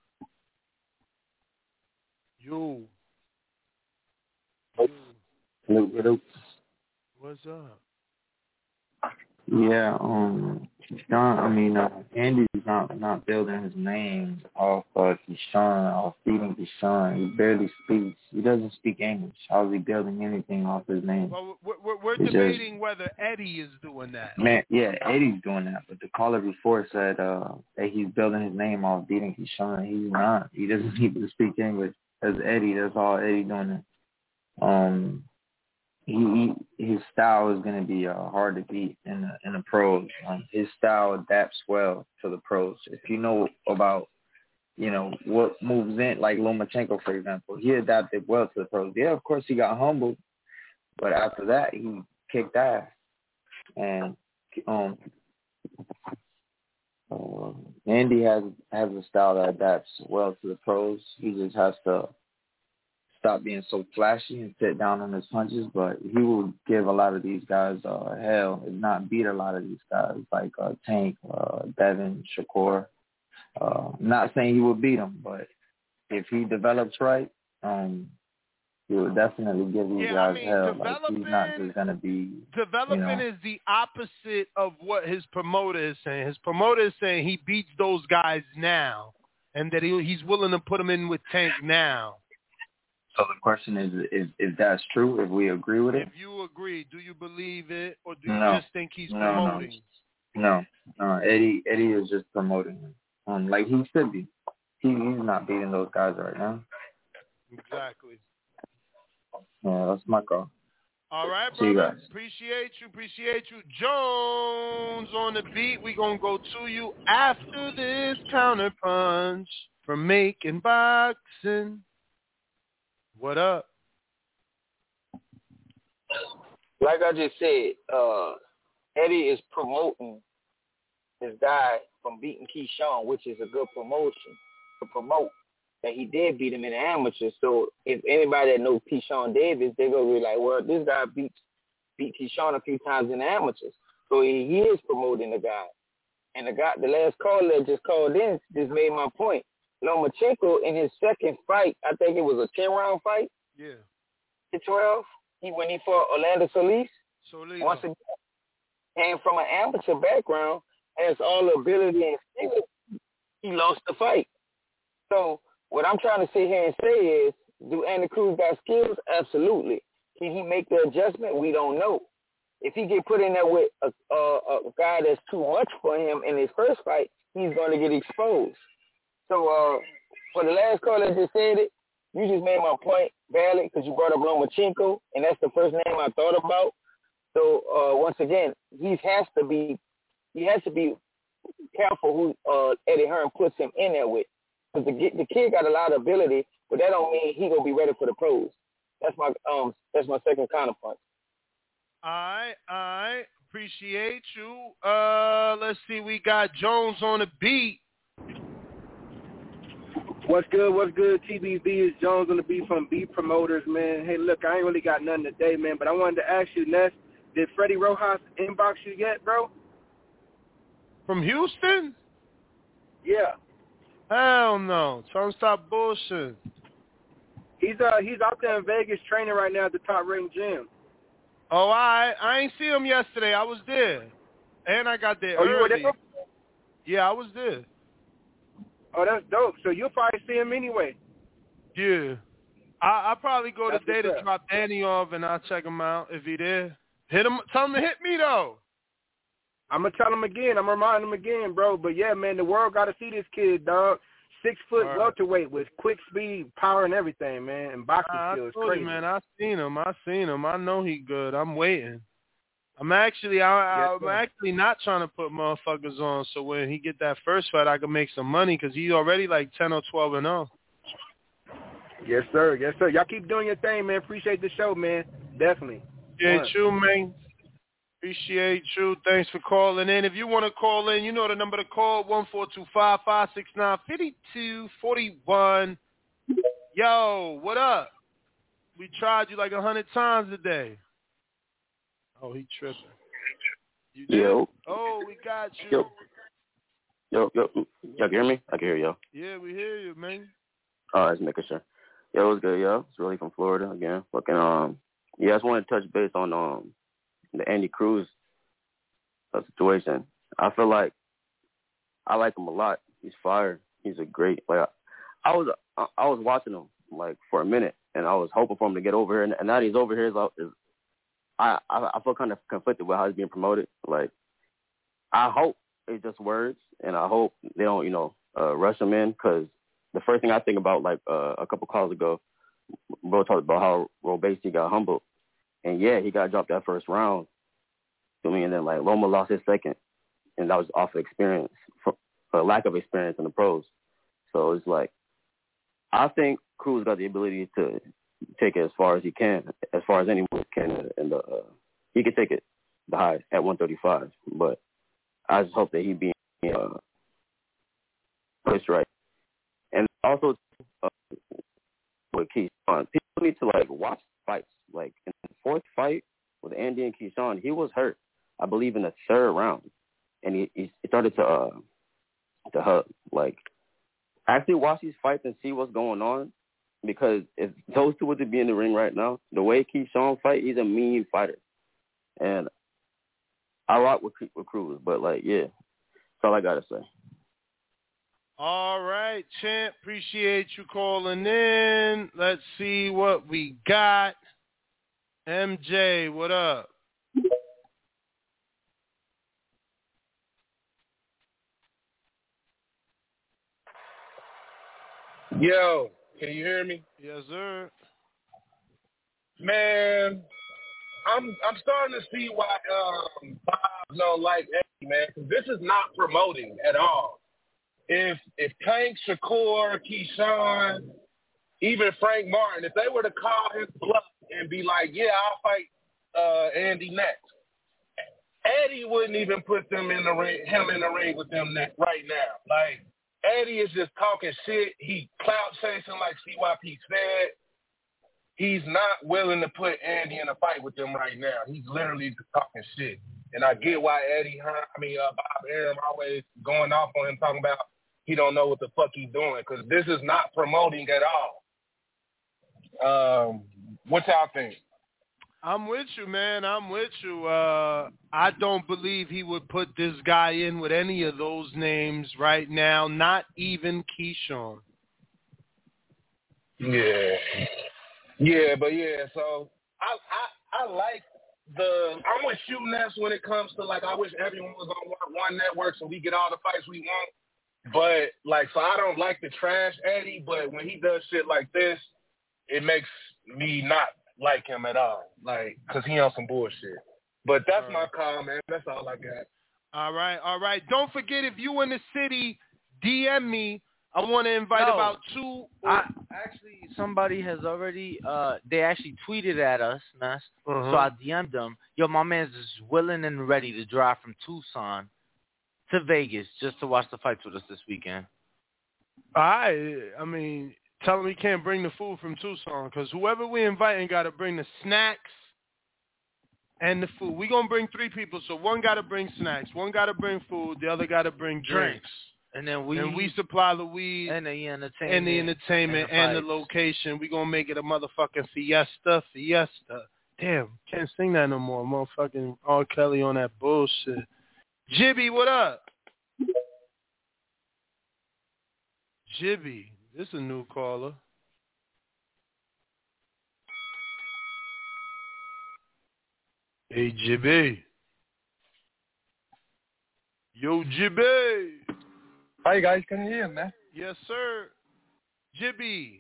You. Hello. What's up? Yeah, um, Sean, I mean, uh, Andy's not not building his name off uh, Keyshawn, off beating Keyshawn. He barely speaks. He doesn't speak English. How is he building anything off his name? Well, we're, we're, we're It's debating just, whether Eddie is doing that. man, yeah, Eddie's doing that, but the caller before said uh, that he's building his name off beating Keyshawn. He's not. He doesn't even speak English. That's Eddie. That's all Eddie doing it. Um, he, he his style is going to be uh, hard to beat in the in the pros. Um, his style adapts well to the pros. If you know about, you know, what moves in, like Lomachenko, for example, he adapted well to the pros. Yeah, of course he got humbled, but after that he kicked ass. And um, uh, Andy has has a style that adapts well to the pros. He just has to stop being so flashy and sit down on his punches, but he will give a lot of these guys uh, hell, if not beat a lot of these guys, like uh, Tank, uh, Devin, Shakur. Uh, not saying he will beat them, but if he develops right, um, he will definitely give these Yeah, guys I mean, hell. Like, he's not just going to be, Developing you know, is the opposite of what his promoter is saying. His promoter is saying he beats those guys now, and that he, he's willing to put them in with Tank now. So the question is, if, if that's true, if we agree with it? If you agree, do you believe it, or do you No. just think he's no, promoting? No, no, no. Eddie, Eddie is just promoting him, um, like he should be. He, he's not beating those guys right now. Exactly. Yeah, that's my call. All right, See you brother. guys. Appreciate you. Appreciate you. Jones on the beat. We gonna go to you after this counter punch from Making Boxing. What up? Like I just said, uh, Eddie is promoting this guy from beating Keyshawn, which is a good promotion to promote that he did beat him in the amateurs. So if anybody that knows Keyshawn Davis, they're going to be like, well, this guy beat, beat Keyshawn a few times in the amateurs. So he, he is promoting the guy. And the guy, the last caller that just called in just made my point. Lomachenko, in his second fight, I think it was a ten-round fight. Yeah. twelve. He when he fought Orlando Solis. Solis. Once again, came from an amateur background, has all the ability and skill. He lost the fight. So what I'm trying to sit here and say is, do Andy Cruz got skills? Absolutely. Can he make the adjustment? We don't know. If he get put in there with a, a, a guy that's too much for him in his first fight, he's going to get exposed. So uh, for the last caller that just said it, you just made my point valid because you brought up Lomachenko, and that's the first name I thought about. So uh, once again, he has to be he has to be careful who uh, Eddie Hearn puts him in there with, because the, the kid got a lot of ability, but that don't mean he gonna be ready for the pros. That's my um that's my second counterpoint. All right, all right. Appreciate you. Uh, let's see. We got Jones on the beat. What's good? What's good? T B B is Jones on the beat from Beat Promoters, man. Hey, look, I ain't really got nothing today, man, but I wanted to ask you, Ness, did Freddie Rojas inbox you yet, bro? From Houston? Yeah. Hell no. Tell him stop bullshit. He's uh he's out there in Vegas training right now at the Top Ring Gym. Oh, I I ain't see him yesterday. I was there, and I got there oh, early. You were there? Yeah, I was there. Oh, that's dope. So you'll probably see him anyway. Yeah. I I'll probably go That's today to up. drop Danny off, and I'll check him out if he there. Hit him. Tell him to hit me though. I'm gonna tell him again. I'm gonna remind him again, bro. But yeah, man, the world got to see this kid, dog. Six foot Right. welterweight with quick speed, power, and everything, man, and boxing I skills. told Crazy. you, man. I seen him. I seen him. I know he good. I'm waiting. I'm actually, I, Yes, I'm sir. actually not trying to put motherfuckers on. So when he get that first fight, I can make some money because he's already like ten or twelve and zero. Yes, sir. Yes, sir. Y'all keep doing your thing, man. Appreciate the show, man. Definitely. Appreciate One. you, man. Appreciate you. Thanks for calling in. If you want to call in, you know the number to call, one four two five, five six nine, five two four one. Yo, what up? We tried you like a hundred times today. Oh, he tripping. You did? Yo. Oh, we got you. Yo. Yo, yo. Y'all can hear me? I can hear y'all. Yeah, we hear you, man. Oh, that's making sure. Yo, it was good, yo. It's really from Florida again. Fucking, um, yeah, I just wanted to touch base on um the Andy Cruz uh, situation. I feel like I like him a lot. He's fire. He's a great. Like I, I was, I, I was watching him like for a minute, and I was hoping for him to get over here. And, and now that he's over here, is, is I, I, I feel kind of conflicted with how he's being promoted. Like I hope it's just words, and I hope they don't, you know, uh, rush him in because the first thing I think about, like uh, a couple calls ago, bro talked about how Robeisy got humbled. And, yeah, he got dropped that first round. To me, and then, like, Loma lost his second. And that was off of experience, for, for lack of experience in the pros. So it's like, I think Cruz got the ability to take it as far as he can, as far as anyone can. And uh, he could take it the highest at one thirty-five. But I just hope that he be uh, pushed right. And also, uh, with Keyshawn, people need to, like, watch fights. Like, in the fourth fight with Andy and Keyshawn, he was hurt, I believe, in the third round. And he, he started to, uh, to hug. Like, actually watch these fights and see what's going on. Because if those two were to be in the ring right now, the way Keyshawn fight, he's a mean fighter. And I rock with, with Cruz. But, like, yeah, that's all I got to say. All right, champ. Appreciate you calling in. Let's see what we got. M J, what up? Yo, can you hear me? Yes, sir. Man, I'm I'm starting to see why um, Bob don't like Eddie, man, because this is not promoting at all. If if Tank, Shakur, Keyshawn, even Frank Martin, if they were to call his bluff and be like, yeah, I'll fight uh, Andy next, Eddie wouldn't even put them in the ring, him in the ring with them next, right now. Like, Eddie is just talking shit. He clout chasing like C Y P said. He's not willing to put Andy in a fight with them right now. He's literally just talking shit. And I get why Eddie Hearn, I mean, uh, Bob Arum always going off on him talking about he don't know what the fuck he's doing because this is not promoting at all. Um, what y'all think? I'm with you, man. I'm with you. Uh, I don't believe he would put this guy in with any of those names right now, not even Keyshawn. Yeah. Yeah, but yeah, so I I, I like the – I'm with you, Ness, when it comes to, like, I wish everyone was on one network so we get all the fights we want. But, like, so I don't like the trash Eddie, but when he does shit like this, it makes me not like him at all, like, because he on some bullshit. But that's my call, man. That's all I got. All right, all right. Don't forget, if you in the city, D M me. I want to invite Yo, about two. I, actually, somebody has already, uh, they actually tweeted at us, Ness. Uh-huh. So I D M'd them. Yo, my man's is willing and ready to drive from Tucson to Vegas just to watch the fights with us this weekend. I, I mean, tell him he can't bring the food from Tucson because whoever we invite got to bring the snacks and the food. We're going to bring three people, so one got to bring snacks, one got to bring food, the other got to bring drinks. And then we and we supply the weed and the entertainment and the entertainment and the, and the location. We're going to make it a motherfucking fiesta, fiesta. Damn, can't sing that no more. Motherfucking R. Kelly on that bullshit. Jibby, what up? Jibby, this is a new caller. Hey, Jibby. Yo, Jibby. Hi, guys. Can you hear me? Yes, sir. Jibby.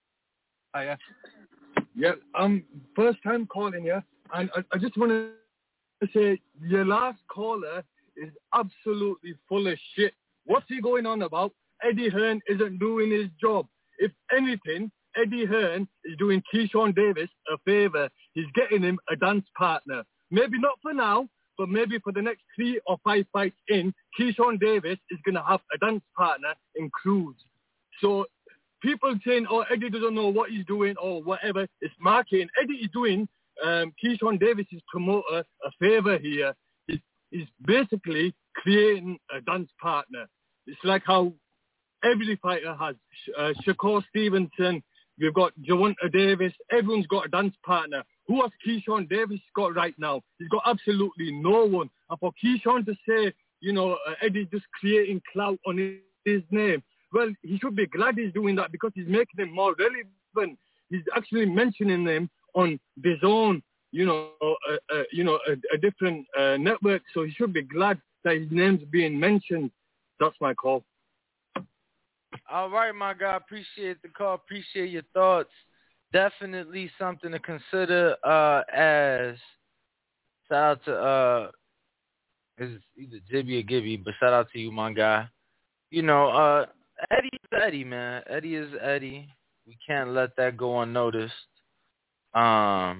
Hi, yeah. Yeah, um, first time calling, yeah. And I, I just want to I say your last caller is absolutely full of shit. What's he going on about? Eddie Hearn isn't doing his job. If anything, Eddie Hearn is doing Keyshawn Davis a favor. He's getting him a dance partner. Maybe not for now, but maybe for the next three or five fights in, Keyshawn Davis is going to have a dance partner in Cruz. So people saying, oh, Eddie doesn't know what he's doing or whatever, it's marketing. Eddie is doing um, Keyshawn Davis's promoter a favor here. He's, he's basically creating a dance partner. It's like how every fighter has. Uh, Shakur Stevenson, we've got Gervonta Davis, everyone's got a dance partner. Who has Keyshawn Davis got right now? He's got absolutely no one. And for Keyshawn to say, you know, uh, Eddie's just creating clout on his, his name, well, he should be glad he's doing that because he's making him more relevant. He's actually mentioning them on his own, you know, uh, uh, you know, a, a different uh, network. So he should be glad that his name's being mentioned. That's my call. All right, my guy. Appreciate the call. Appreciate your thoughts. Definitely something to consider uh, as shout out to uh, it's either Jibby or Gibby, but shout out to you, my guy. You know, uh, Eddie is Eddie, man. Eddie is Eddie. We can't let that go unnoticed. Um,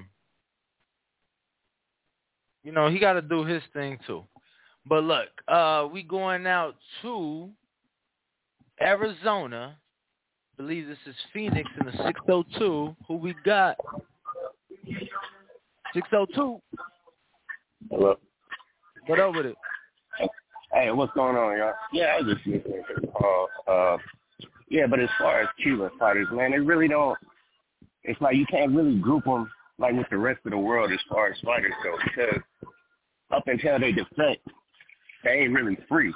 you know, he got to do his thing too. But look, uh, we going out to Arizona. I believe this is Phoenix in the six oh two. Who we got? six oh two. Hello. What up with it? Hey, what's going on, y'all? Yeah, I was just listening to the call. Uh, yeah, but as far as Cuban fighters, man, they really don't. It's like you can't really group them like with the rest of the world as far as fighters go, because up until they defect, they ain't really free.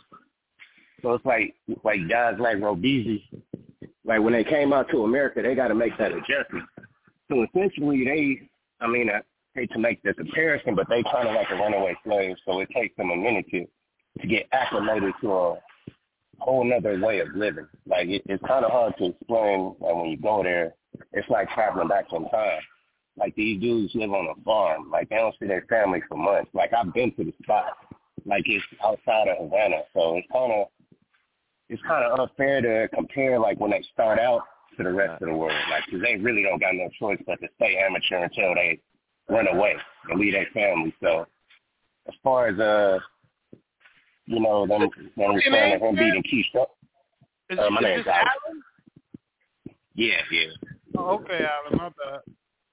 So it's like like guys like Robeisy, like when they came out to America, they got to make that adjustment. So essentially, they, I mean, I hate to make the comparison, but they kind of like a runaway slave. So it takes them a minute to to get acclimated to a whole nother way of living. Like it, it's kind of hard to explain. Like when you go there, it's like traveling back in time. Like these dudes live on a farm. Like they don't see their family for months. Like I've been to the spot. Like it's outside of Havana. So it's kind of it's kind of unfair to compare like when they start out to the rest of the world. Like because they really don't got no choice but to stay amateur until they run away and leave their family. So as far as uh. You know, them, them referring to him beating Keyshawn. Uh, my name's Alan. Alan. Yeah, yeah. Oh, okay, Alan, my bad.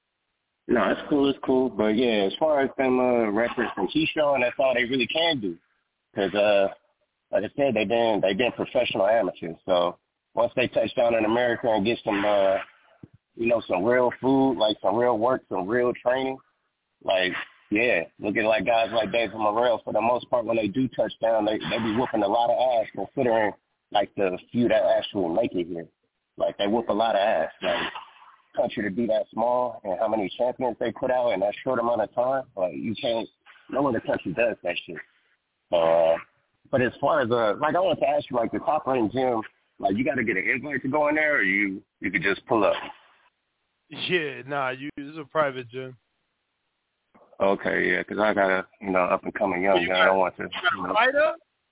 No, it's cool, it's cool. But, yeah, as far as them uh, records from Keyshawn, that's all they really can do. Because, uh, like I said, they've been, they been professional amateurs. So once they touch down in America and get some, uh, you know, some real food, like some real work, some real training, like, yeah, look at like guys like David Morrell. For the most part, when they do touch down, they they be whooping a lot of ass, considering like the few that actually make it here. Like they whoop a lot of ass. Like country to be that small and how many champions they put out in that short amount of time, like you can't. No other country does that shit. Uh, but as far as uh, like I wanted to ask you, like the Top Rank gym, like you got to get an invite to go in there, or you you could just pull up. Yeah, nah, you it's a private gym. Okay, yeah, because I got a, you know, up-and-coming young guy. I don't want to, you know. Fighter?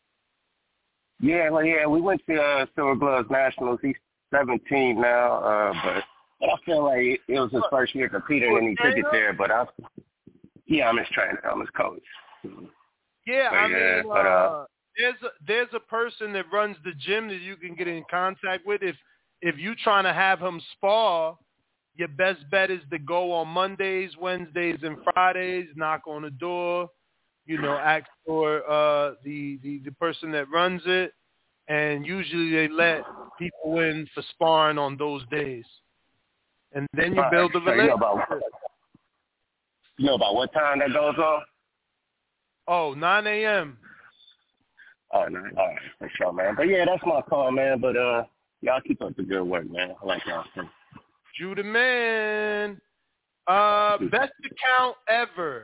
Yeah, well, yeah, we went to uh, Silver Gloves Nationals. He's seventeen now, uh, but, but I feel like it, it was his first year competing, and he took it there. But I, yeah, I'm his trainer. I'm his coach. Yeah, but, I yeah, mean, but, uh, uh, there's a, there's a person that runs the gym that you can get in contact with. If if you trying to have him spar, your best bet is to go on Mondays, Wednesdays, and Fridays, knock on the door, you know, ask for uh, the, the, the person that runs it, and usually they let people in for sparring on those days. And then you build a relationship. You know about, you know about what time that goes on? Oh, nine a.m. Oh, nine. All right, for sure, man. But, yeah, that's my call, man. But, uh, y'all keep up the good work, man. I like y'all too. Judah Man. Uh, best account ever.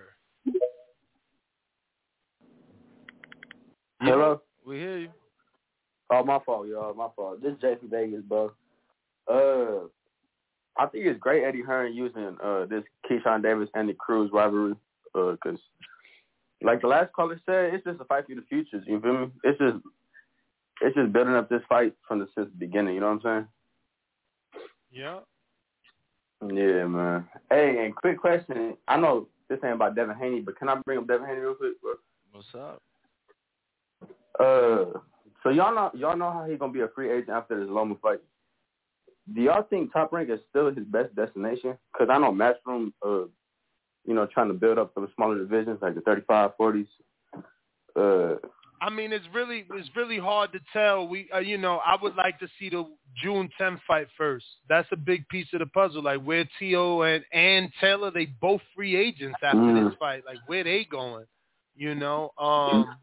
Hello? We hear you. Oh, my fault, y'all. My fault. This is Jason Vegas, bro. Uh, I think it's great Eddie Hearn using uh, this Keyshawn Davis and the Cruz rivalry because like the last caller said, it's just a fight for the futures. You feel me? It's just it's just building up this fight from the since the beginning. You know what I'm Yeah. saying? Yeah, man. Hey, and quick question. I know this ain't about Devin Haney, but can I bring up Devin Haney real quick, bro? What's up? Uh, so y'all know y'all know how he's gonna be a free agent after this Loma fight. Do y'all think Top Rank is still his best destination? Because I know Matchroom, uh, you know, trying to build up some smaller divisions like the thirty-five, forties. Uh, I mean, it's really it's really hard to tell. We, uh, you know, I would like to see the June tenth fight first. That's a big piece of the puzzle. Like where T O and and Taylor, they both free agents after mm. this fight. Like where they going? You know. Um,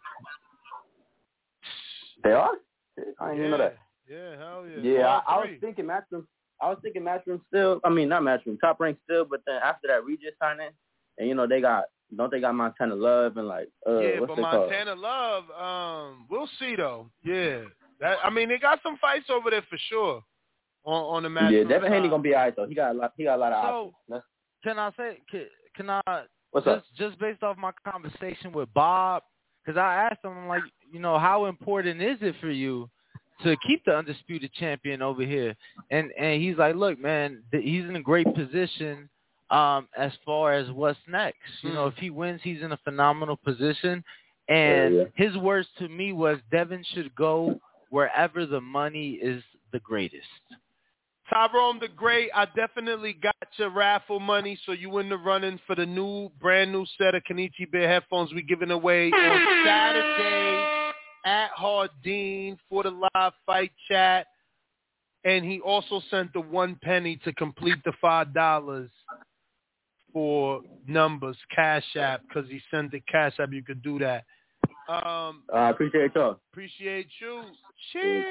they are. I didn't yeah, even know that. Yeah, hell yeah. Yeah, I, I All was three. thinking Matchroom. I was thinking Matchroom still. I mean, not Matchroom, Top Rank still. But then after that Regis signing, and you know they got don't they got Montana Love and like uh, Yeah, what's but it called? Montana Love, um, we'll see though. Yeah, that I mean they got some fights over there for sure. On on the match. Yeah, Devin Haney gonna be alright though. He got a lot. He got a lot of So, options. That's, Can I say? Can, can I? What's just up? just based off my conversation with Bob, because I asked him, I'm like, you know, how important is it for you to keep the undisputed champion over here? And and he's like, look, man, th- he's in a great position um, as far as what's next. You know, if he wins, he's in a phenomenal position. And yeah. his words to me was, Devin should go wherever the money is the greatest. Tyrone the Great, I definitely got your raffle money, so you in the running for the new, brand new set of Kenichi Bear headphones we giving away on Saturday at Hardin for the live fight chat. And he also sent the one penny to complete the five dollars for numbers, Cash App, because he sent the Cash App. You could do that. Um, I uh, appreciate y'all. Appreciate you. Cheers.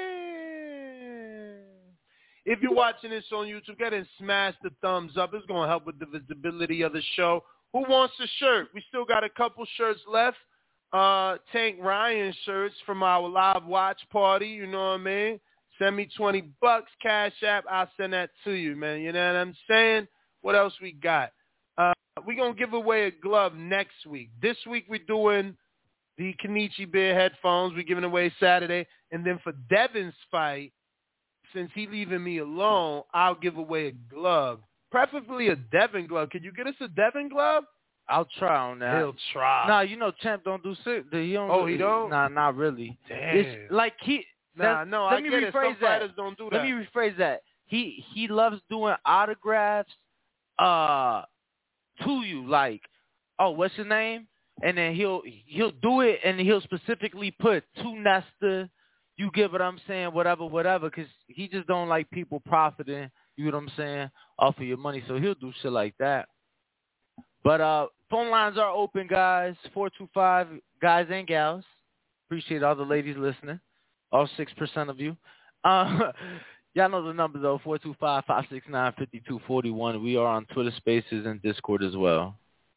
If you're watching this on YouTube, go ahead and smash the thumbs up. It's going to help with the visibility of the show. Who wants a shirt? We still got a couple shirts left. Uh, Tank Ryan shirts from our live watch party. You know what I mean? Send me twenty bucks, Cash App. I'll send that to you, man. You know what I'm saying? What else we got? Uh, we're going to give away a glove next week. This week we're doing the Kenichi Bear headphones. We're giving away Saturday. And then for Devin's fight, since he leaving me alone, I'll give away a glove. Preferably a Devin glove. Can you get us a Devin glove? I'll try on that. He'll try. Nah, you know Champ don't do sick. He don't Oh, do, he don't? Nah, not really. Damn. It's like he. Nah, no, let I me get it. rephrase Some that. fighters don't do Let that. me rephrase that. He he loves doing autographs uh to you, like, oh, what's your name? And then he'll he'll do it, and he'll specifically put to Nesta. You get what I'm saying, whatever, whatever, because he just don't like people profiting, you know what I'm saying, off of your money. So he'll do shit like that. But uh, phone lines are open, guys, four two five, guys and gals. Appreciate all the ladies listening, all six percent of you. Uh, y'all know the number, though, four two five, five six nine, five two four one. We are on Twitter Spaces and Discord as well.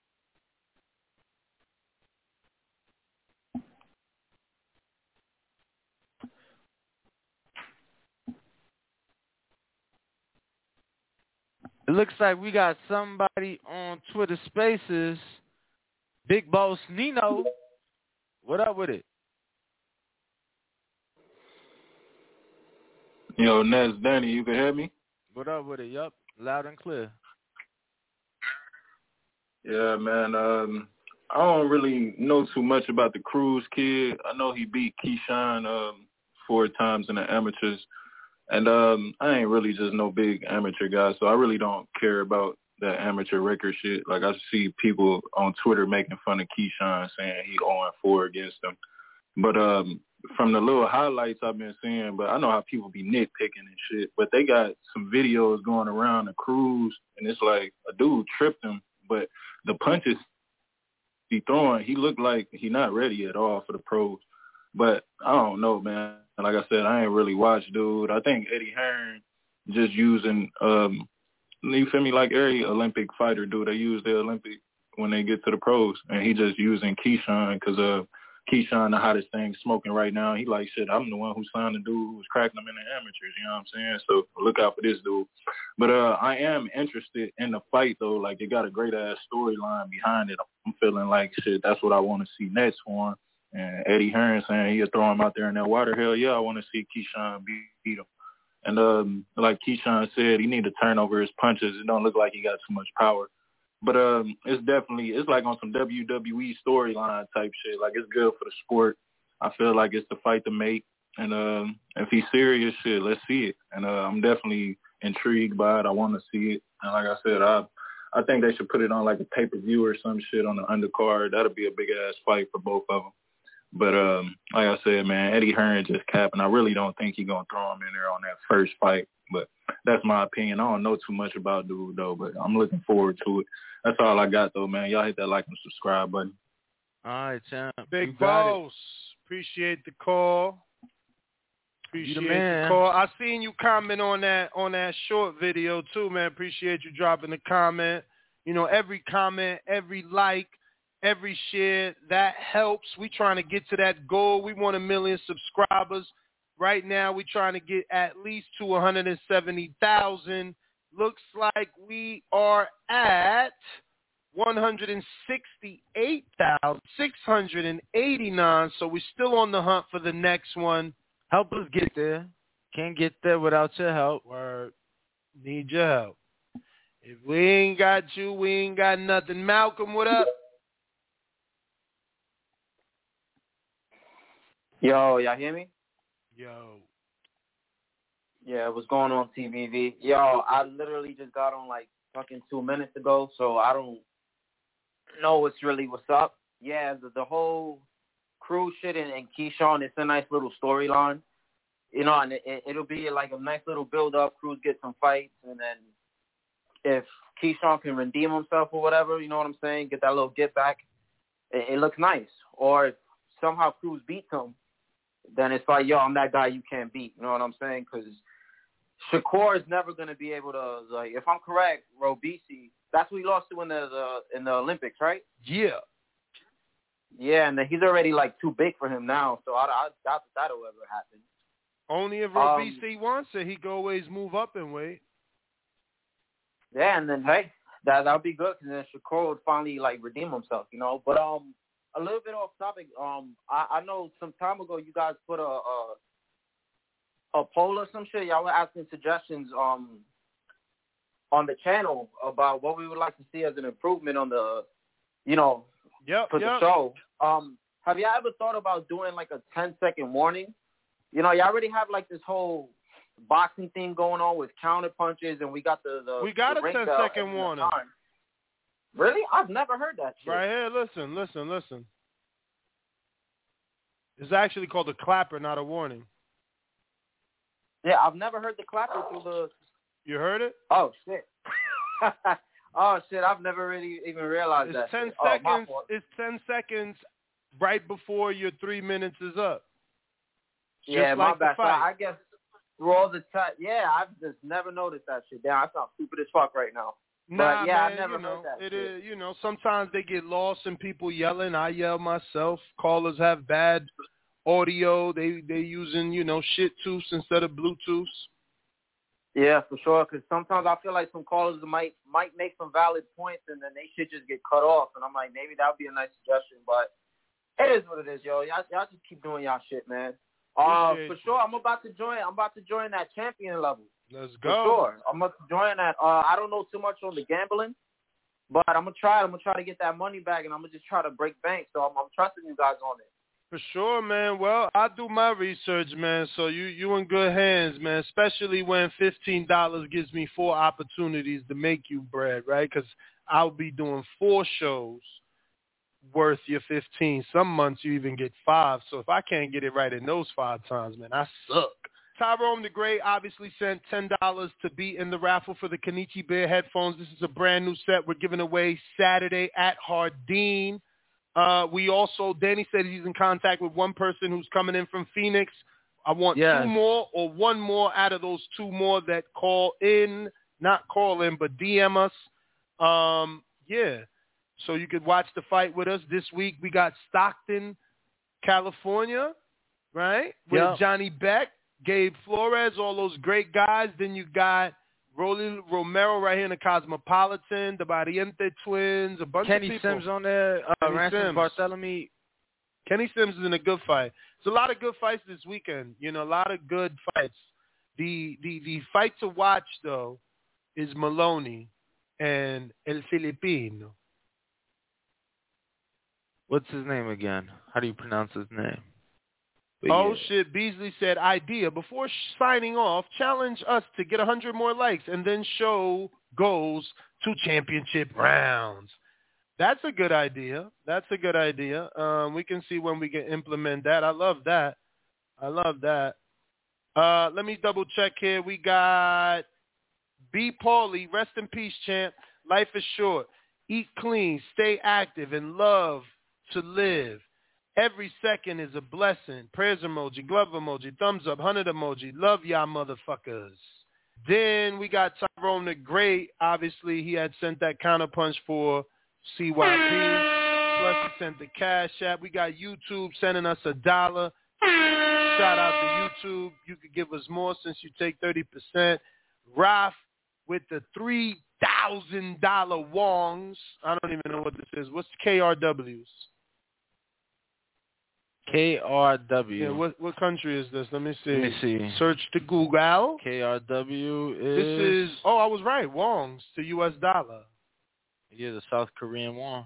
It looks like we got somebody on Twitter Spaces. Big Boss Nino. What up with it? Yo, Nez Danny, you can hear me? What up with it? Yup, loud and clear. Yeah, man. Um, I don't really know too much about the Cruz kid. I know he beat Keyshawn um, four times in the amateurs. And um, I ain't really just no big amateur guy, so I really don't care about that amateur record shit. Like, I see people on Twitter making fun of Keyshawn, saying he oh and four against him. But um, from the little highlights I've been seeing, but I know how people be nitpicking and shit, but they got some videos going around the Cruz, and it's like a dude tripped him, but the punches he throwing, he looked like he not ready at all for the pros. But I don't know, man. Like I said, I ain't really watched, dude. I think Eddie Hearn just using, um, you feel me, like every Olympic fighter do. They use the Olympic when they get to the pros, and he just using Keyshawn because uh, Keyshawn the hottest thing smoking right now. He like, shit, I'm the one who signed the dude who was cracking them in the amateurs, you know what I'm saying? So look out for this dude. But uh, I am interested in the fight, though. Like, it got a great-ass storyline behind it. I'm feeling like, shit, that's what I want to see next for him. And Eddie Hearn saying he'll throw him out there in that water. Hell, yeah, I want to see Keyshawn beat, beat him. And um, like Keyshawn said, he need to turn over his punches. It don't look like he got too much power. But um, it's definitely, it's like on some W W E storyline type shit. Like, it's good for the sport. I feel like it's the fight to make. And um, if he's serious, shit, let's see it. And uh, I'm definitely intrigued by it. I want to see it. And like I said, I I think they should put it on like a pay-per-view or some shit on the undercard. That'll be a big-ass fight for both of them. But um, like I said, man, Eddie Hearn just capping. I really don't think he's going to throw him in there on that first fight. But that's my opinion. I don't know too much about dude, though, but I'm looking forward to it. That's all I got, though, man. Y'all hit that like and subscribe button. All right, champ. Big Boss. Appreciate the call. Appreciate the, man. the call. I seen you comment on that on that short video, too, man. Appreciate you dropping the comment. You know, every comment, every like, every share, that helps. We trying to get to that goal. We want a million subscribers. Right now, we're trying to get at least to one hundred seventy thousand. Looks like we are at one hundred sixty-eight thousand six hundred eighty-nine. So we're still on the hunt for the next one. Help us get there. Can't get there without your help. Word. Need your help. If we ain't got you, we ain't got nothing. Malcolm, what up? Yo, y'all hear me? Yo. Yeah, what's going on, T V V? Yo, I literally just got on like fucking two minutes ago, so I don't know what's really what's up. Yeah, the, the whole Cruz shit and, and Keyshawn, it's a nice little storyline. You know, and it, it'll be like a nice little build-up. Cruz gets some fights, and then if Keyshawn can redeem himself or whatever, you know what I'm saying, get that little get back, it, it looks nice. Or if somehow Cruz beats him, then it's like, yo, I'm that guy you can't beat. You know what I'm saying? Because Shakur is never going to be able to, like, if I'm correct, Robisi, that's what he lost to in the, the in the Olympics, right? Yeah. Yeah, and he's already, like, too big for him now, so I, I doubt that that'll ever happen. Only if Robisi um, wants it, he can always move up and wait. Yeah, and then, hey, that that would be good, because then Shakur would finally, like, redeem himself, you know? But, um, a little bit off topic, um, I, I know some time ago you guys put a, a a poll or some shit. Y'all were asking suggestions um on the channel about what we would like to see as an improvement on the, you know, yep, for yep. the show. Um, have y'all ever thought about doing like a ten second warning? You know, y'all already have like this whole boxing thing going on with counter punches, and we got the, the we got the a ring ten bell second warning. Time. Really? I've never heard that shit. Right here, listen, listen, listen. It's actually called a clapper, not a warning. Yeah, I've never heard the clapper through the... You heard it? Oh, shit. oh, shit, I've never really even realized it's that. ten shit. seconds. Oh, it's ten seconds right before your three minutes is up. Yeah, just my like bad. The fight. So I guess through all the time... Yeah, I've just never noticed that shit. Damn, I sound stupid as fuck right now. Nah, but, yeah, man, I've never you know, heard that it shit. is, you know, sometimes they get lost in people yelling. I yell myself. Callers have bad audio. They they using, you know, shit tooths instead of Bluetooths. Yeah, for sure, because sometimes I feel like some callers might might make some valid points, and then they should just get cut off. And I'm like, maybe that would be a nice suggestion, but it is what it is, yo. Y'all, y'all just keep doing y'all shit, man. Uh, for sure, I'm about to join. I'm about to join that champion level. Let's For go. sure, I'm about to join that. Uh, I don't know too much on the gambling, but I'm gonna try. I'm gonna try to get that money back, and I'm gonna just try to break bank. So I'm, I'm trusting you guys on it. For sure, man. Well, I do my research, man. So you you in good hands, man. Especially when fifteen dollars gives me four opportunities to make you bread, right? Because I'll be doing four shows worth your fifteen. Some months you even get five. So if I can't get it right in those five times, man, I suck. Tyrone the Great obviously sent ten dollars to be in the raffle for the Kenichi Bear headphones. This is a brand new set we're giving away Saturday at Hardin. Uh, we also, Danny said he's in contact with one person who's coming in from Phoenix. I want yes. two more or one more out of those two more that call in, not call in, but D M us. Um, yeah. So you could watch the fight with us. This week we got Stockton California, right? With Yep. Johnny Beck, Gabe Flores, all those great guys. Then you got Rolly Romero right here in the Cosmopolitan, the Barriente twins, a bunch Kenny of people. Sims on there, uh, Kenny Ransom Sims. Bartholomew. Kenny Sims is in a good fight. There's a lot of good fights this weekend. You know, a lot of good fights. The the the fight to watch though is Maloney and El Filipino. What's his name again? How do you pronounce his name? But Oh, yeah. shit. Beasley said, idea. Before sh- signing off, challenge us to get one hundred more likes and then show goals to championship rounds. That's a good idea. That's a good idea. Um, we can see when we can implement that. I love that. I love that. Uh, let me double check here. We got B. Paulie. Rest in peace, champ. Life is short. Eat clean. Stay active and love to live. Every second is a blessing. Prayers emoji, glove emoji, thumbs up, hundred emoji. Love y'all motherfuckers. Then we got Tyrone the Great. Obviously, he had sent that counterpunch for C Y P. Plus, he sent the Cash App. We got YouTube sending us a dollar. Shout out to YouTube. You could give us more since you take thirty percent. Raf with the three thousand dollars Wongs. I don't even know what this is. What's K R Ws? K R W. Yeah, what what country is this? Let me see. Let me see. Search to Google. K R W is... This is, oh, I was right, Wongs to U S dollar. Yeah, the South Korean won.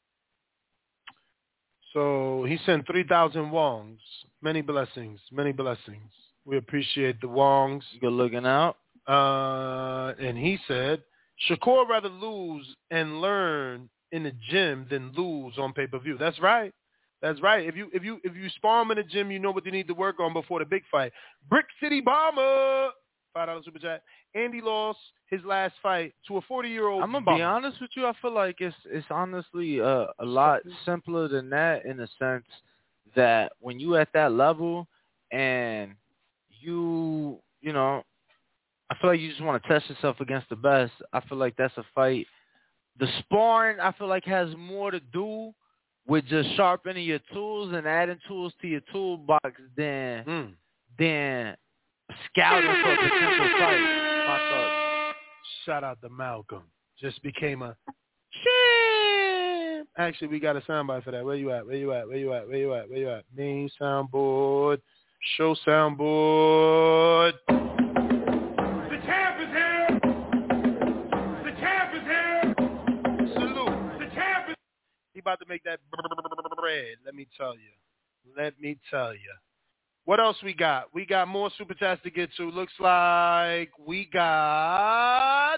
So he sent three thousand Wongs. Many blessings, many blessings. We appreciate the Wongs. Good looking out. Uh, and he said, Shakur rather lose and learn in the gym than lose on pay-per-view. That's right. That's right. If you if you if you spar him in the gym, you know what you need to work on before the big fight. Brick City Bomber, five dollar super chat. Andy lost his last fight to a forty year old. I'm gonna be honest with you. I feel like it's it's honestly uh, a lot simpler than that, in the sense that when you at that level and you you know, I feel like you just want to test yourself against the best. I feel like that's a fight. The sparring, I feel like, has more to do with just sharpening your tools and adding tools to your toolbox than mm. than scouting for a potential fight. My thoughts. Shout out to Malcolm. Just became a shit. Actually, we got a soundbite for that. Where you at? Where you at? Where you at? Where you at? Where you at? Main soundboard. Show soundboard. The champ is here. The champ is here. Salute. The champ is He about to make that bread. Let me tell you. Let me tell you. What else we got? We got more super chats to get to. Looks like we got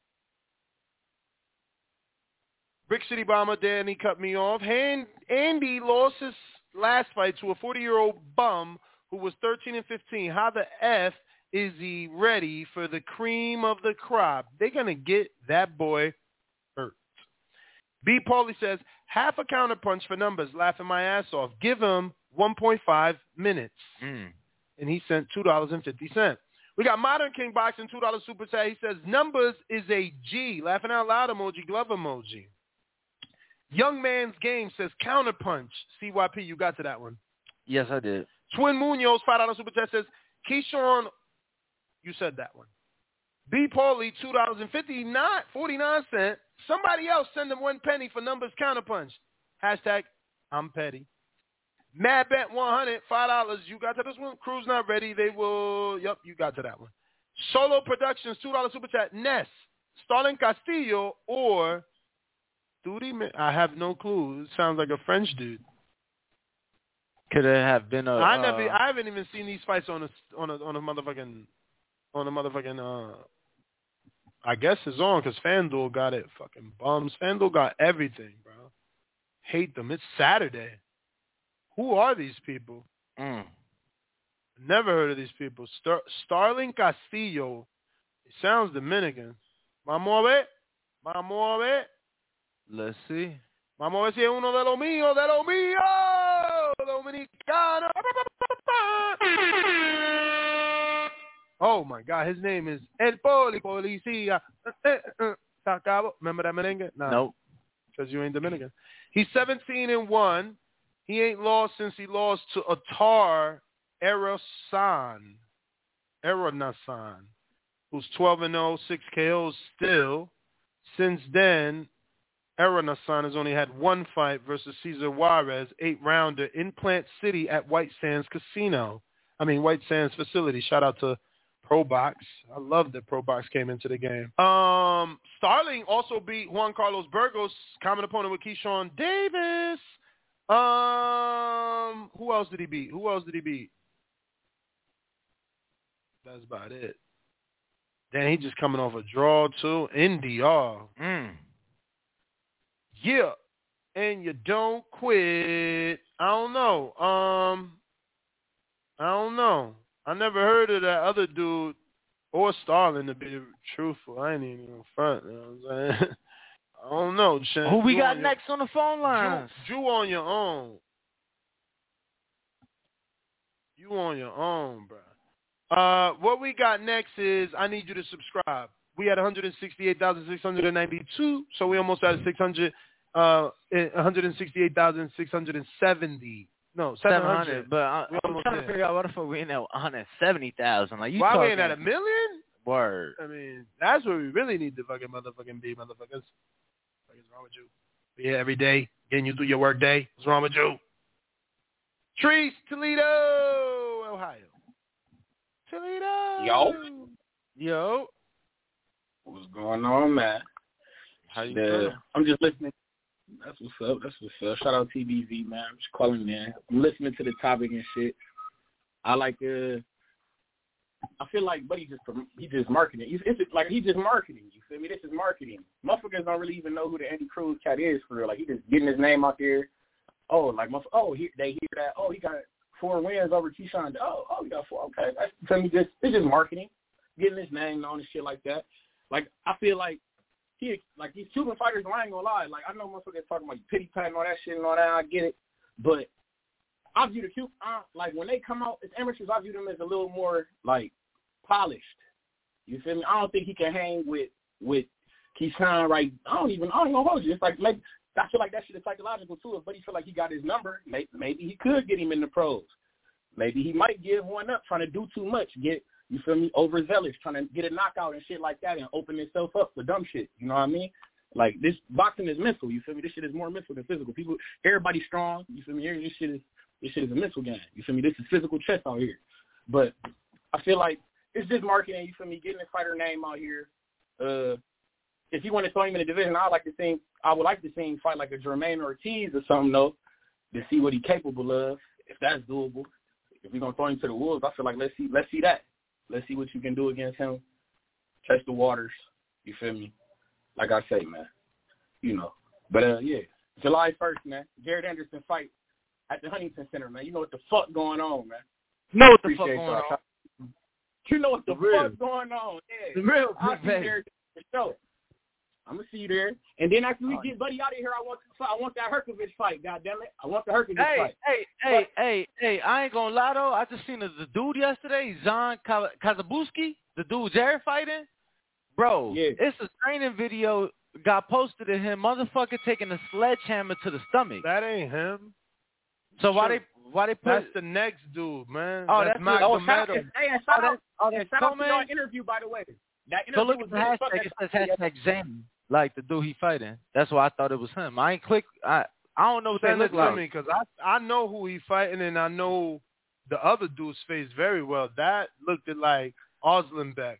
Brick City Bomber. Danny cut me off. Han- Andy lost his last fight to a forty-year-old bum who was thirteen and fifteen. How the F is he ready for the cream of the crop? They're going to get that boy hurt. B. Paulie says, half a counterpunch for numbers, laughing my ass off. Give him one point five minutes. Mm. And he sent two dollars and fifty cents. We got Modern King Boxing, two dollars super chat. He says, numbers is a G. Laughing out loud emoji, glove emoji. Young Man's Game says, counterpunch. C Y P, you got to that one. Yes, I did. Twin Munoz, five dollars super chat says, Keyshawn, you said that one. B. Paulie, two dollars and forty-nine cents. Somebody else send him one penny for numbers counterpunch. Hashtag, I'm petty. Mad Bet one hundred, five dollars. You got to this one? Crew's not ready. They will. Yep, you got to that one. Solo Productions, two dollars super chat. Ness, Stalin Castillo, or Duty. I have no clue. It sounds like a French dude. Could it have been a? I never. Uh, I haven't even seen these fights on a on a on a motherfucking on a motherfucking. Uh, I guess it's on because FanDuel got it. Fucking bums. FanDuel got everything, bro. Hate them. It's Saturday. Who are these people? Mm. Never heard of these people. Star- Starling Castillo. It sounds Dominican. Vamos a ver. Vamos a ver. Let's see. Vamos a ver si es uno de los míos, de los míos. Dominicano. Oh, my God. His name is El Poli Policía. Remember that merengue? No. Nope. Because you ain't Dominican. He's seventeen and one. He ain't lost since he lost to Attar Erasan, Eranasan, who's twelve and oh, six K Os still. Since then, Eranasan has only had one fight versus Cesar Juarez, eight-rounder in Plant City at White Sands Casino. I mean, White Sands facility. Shout out to ProBox. I love that ProBox came into the game. Um, Starling also beat Juan Carlos Burgos, common opponent with Keyshawn Davis. Um, who else did he beat? Who else did he beat? That's about it. Then he just coming off a draw too. N D R. Mm. Yeah. And you don't quit. I don't know. Um, I don't know. I never heard of that other dude or Starling, to be truthful. I ain't even in front. You know what I'm saying? I don't know, Chen. Who we Drew got on next your, on the phone lines? Drew, Drew on your own. You on your own, bro. Uh, what we got next is I need you to subscribe. We had one hundred sixty-eight thousand six hundred ninety-two, so we almost at six hundred, uh, one hundred sixty-eight thousand six hundred seventy. No, seven hundred. But I, we I'm trying to figure out what the fuck we in at one hundred seventy thousand. Like you Why talking, we ain't at a million? Word. I mean, that's where we really need to fucking motherfucking be, motherfuckers. What is wrong with you? Be here every day, getting you through your work day. What's wrong with you? Trees, Toledo, Ohio. Toledo. Yo. Yo. What's going on, man? How you the, doing? I'm just listening. That's what's up. That's what's up. Shout out T B V, man. I'm just calling, man. I'm listening to the topic and shit. I like uh I feel like Buddy just he just marketing. It's, it's like he's just marketing. You feel me? This is marketing. Motherfuckers don't really even know who the Andy Cruz cat is for real. Like he just getting his name out there. Oh, like oh he, they hear that. Oh, he got four wins over Keyshawn. Oh, oh, he got four. Okay, that's for me. Just it's just marketing, getting his name known and shit like that. Like I feel like he like these Cuban fighters. I ain't gonna lie. Like I know motherfuckers talking about pity pat and all that shit and all that. I get it, but I view the Cuban uh, like when they come out as amateurs, I view them as a little more like polished. You feel me? I don't think he can hang with with Keyshawn. Right? I don't even. I don't even hold you. It's like maybe I feel like that shit is psychological too. If Buddy feel like he got his number, maybe, maybe he could get him in the pros. Maybe he might give one up, trying to do too much, get you feel me overzealous, trying to get a knockout and shit like that, and open himself up for dumb shit. You know what I mean? Like this boxing is mental. You feel me? This shit is more mental than physical. People, everybody's strong. You feel me? This shit is this shit is a mental game. You feel me? This is physical chess out here. But I feel like it's just marketing. You feel me? Getting the fighter name out here. Uh, if you want to throw him in a division, I like to see. I would like to see him fight like a Jermaine Ortiz or something though, to see what he's capable of. If that's doable. If we're gonna throw him to the wolves, I feel like let's see let's see that. Let's see what you can do against him. Test the waters. You feel me? Like I say, man. You know. But uh yeah. July first, man. Jared Anderson fight at the Huntington Center, man. You know what the fuck going on, man. Know what the Appreciate fuck going y'all. on. You know what the, The real. fuck going on. Yeah. The real I'll see you baby. there for sure. I'm gonna see you there. And then after we Oh, get Buddy out of here, I want I want that Herkovich fight, goddammit. I want the Herkovich Hey, fight. hey, hey, hey, hey! I ain't gonna lie though. I just seen the, the dude yesterday, Zan Kazabuski, the dude Jared fighting. Bro, Yeah. it's a training video got posted of him, motherfucker taking a sledgehammer to the stomach. That ain't him. So why they why they put? That's the next dude, man. Oh, that's that's Mac it. Oh, shout out, Magomedov. hey, and shout Oh, out, that's- oh, and that's shout out to Coleman? your interview, by the way. That So interview look was at the good. hashtag. It says hashtag Zan, like the dude he fighting. That's why I thought it was him. I ain't click. I I don't know what Send they it look to like. me because I I know who he fighting and I know the other dude's face very well. That looked at like Oslenbeck.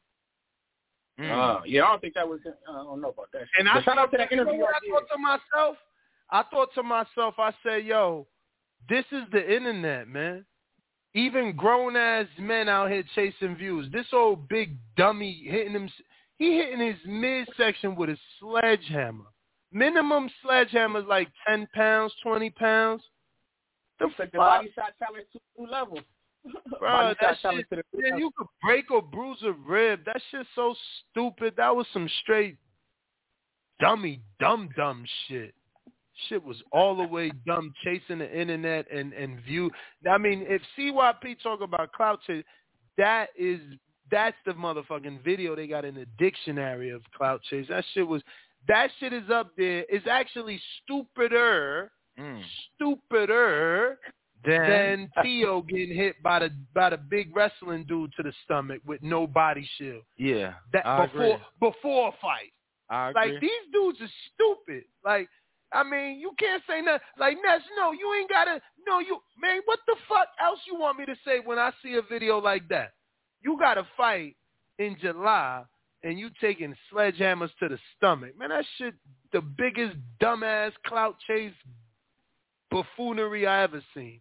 Mm. Uh, yeah, I don't think that was. I don't know about that. Shit. And But I shout out to that you know interview. what I I did. thought to myself, I thought to myself, I said, "Yo, this is the internet, man. Even grown ass men out here chasing views. This old big dummy hitting him. He hitting his midsection with a sledgehammer. Minimum sledgehammer is like ten pounds, twenty pounds. The Took the fuck? body shot challenge to a new level. Bro, Body that shot challenge shit, to the new man, level. you could break or bruise a rib. That shit's so stupid. That was some straight dummy, dumb, dumb shit. Shit was all the way dumb, chasing the internet and, and view. I mean, if C Y P talk about clout chase, that is, that's the motherfucking video they got in the dictionary of clout chase. That shit was, that shit is up there. It's actually stupider mm. stupider then, than Theo getting hit by the by the big wrestling dude to the stomach with no body shield. Yeah, that I before agree. before a fight. I agree. Like, these dudes are stupid. Like, I mean, you can't say nothing. Like, Ness, no, you ain't gotta. No, you man, what the fuck else you want me to say when I see a video like that? You got to fight in July, and you taking sledgehammers to the stomach. Man, that shit, the biggest dumbass clout chase buffoonery I ever seen.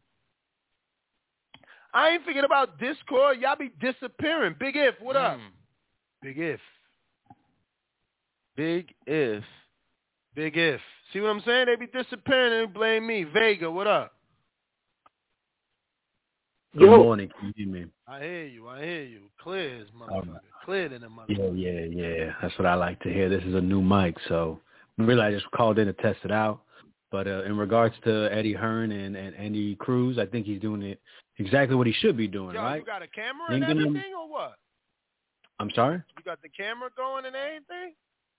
I ain't forget about Discord. Y'all be disappearing. Big If, what up? Mm. Big If. Big If. Big If. See what I'm saying? They be disappearing and blame me. Vega, what up? Good morning. Can you hear me? I hear you. I hear you. Clear as motherfucker. All right. Clear than a motherfucker. Yeah, yeah, yeah. That's what I like to hear. This is a new mic, so really I just called in to test it out. But uh, in regards to Eddie Hearn and, and Andy Cruz, I think he's doing it exactly what he should be doing, Yo, right? you got a camera Ain't and gonna- everything or what? I'm sorry? You got the camera going and everything?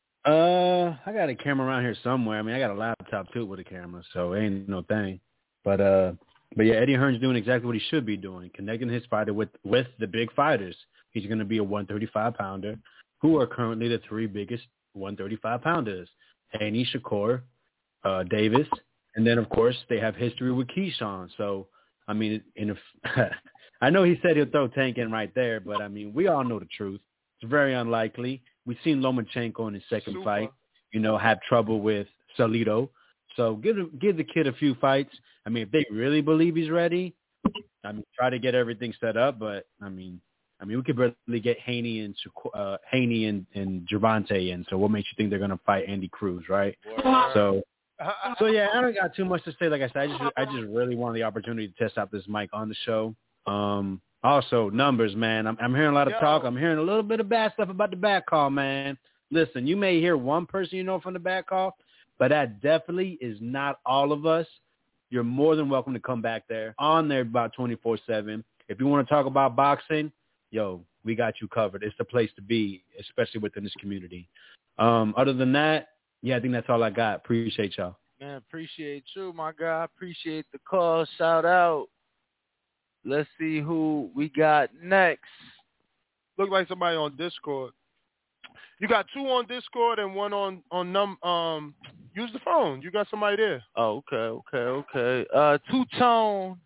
Uh, I got a camera around here somewhere. I mean, I got a laptop too with a camera, so it ain't no thing. But uh, but yeah, Eddie Hearn's doing exactly what he should be doing, connecting his fighter with with the big fighters. He's going to be a one thirty-five pounder, who are currently the three biggest one thirty-five pounders: Haney, Shakur, uh, Davis, and then of course they have history with Keyshawn. So I mean, in a, I know he said he'll throw Tank in right there, but I mean, we all know the truth. It's very unlikely. We've seen Lomachenko in his second Super. fight, you know, have trouble with Salido. So give him, give the kid a few fights. I mean, if they really believe he's ready, I mean, try to get everything set up. But I mean, I mean, we could barely get Haney and uh, Haney and, and Gervonta in. So what makes you think they're gonna fight Andy Cruz, right? So, so yeah, I don't got too much to say. Like I said, I just I just really wanted the opportunity to test out this mic on the show. Um, Also, numbers, man. I'm, I'm hearing a lot of Yo. talk. I'm hearing a little bit of bad stuff about the back call, man. Listen, you may hear one person you know from the back call, but that definitely is not all of us. You're more than welcome to come back there. On there about twenty-four seven. If you want to talk about boxing, yo, we got you covered. It's the place to be, especially within this community. Um, other than that, yeah, I think that's all I got. Appreciate y'all. Man, appreciate you, my guy. Appreciate the call. Shout out. Let's see who we got next. Look like somebody on Discord. You got two on Discord and one on on num. Um, use the phone. You got somebody there. Oh, okay, okay, okay. Uh, Two Tone,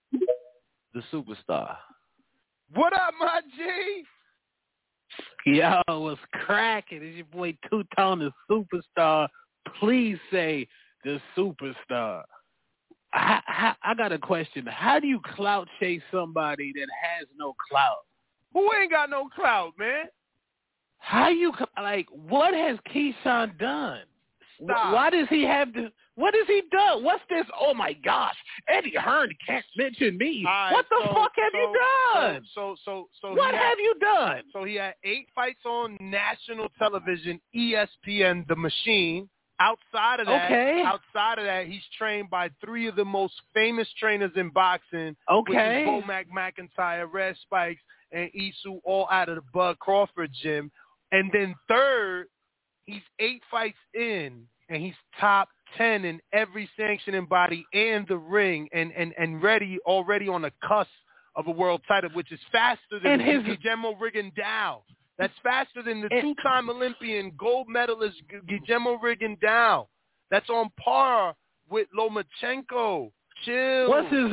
the superstar. What up, my G? Yo, what's cracking? It's your boy Two Tone, the superstar. Please say the superstar. I, I, I got a question. How do you clout chase somebody that has no clout? Who ain't got no clout, man? How you like? What has Keyshawn done? Stop. Why does he have to? What has he done? What's this? Oh my gosh, Eddie Hearn can't mention me. Right, what the so, fuck have so, you done? So, so, so, so what he have had, you done? So he had eight fights on national television, E S P N, The Machine. Outside of that, Okay. outside of that, he's trained by three of the most famous trainers in boxing. Okay. Which is Bo Mac McIntyre, Red Spikes, and Isu, all out of the Bud Crawford gym. And then third, he's eight fights in, and he's top ten in every sanctioning body and the ring, and and and ready already on the cusp of a world title, which is faster than And his- Guillermo Rigondeaux. That's faster than the two-time Olympian gold medalist Guillermo Rigondeaux. That's on par with Lomachenko. Chill. What's his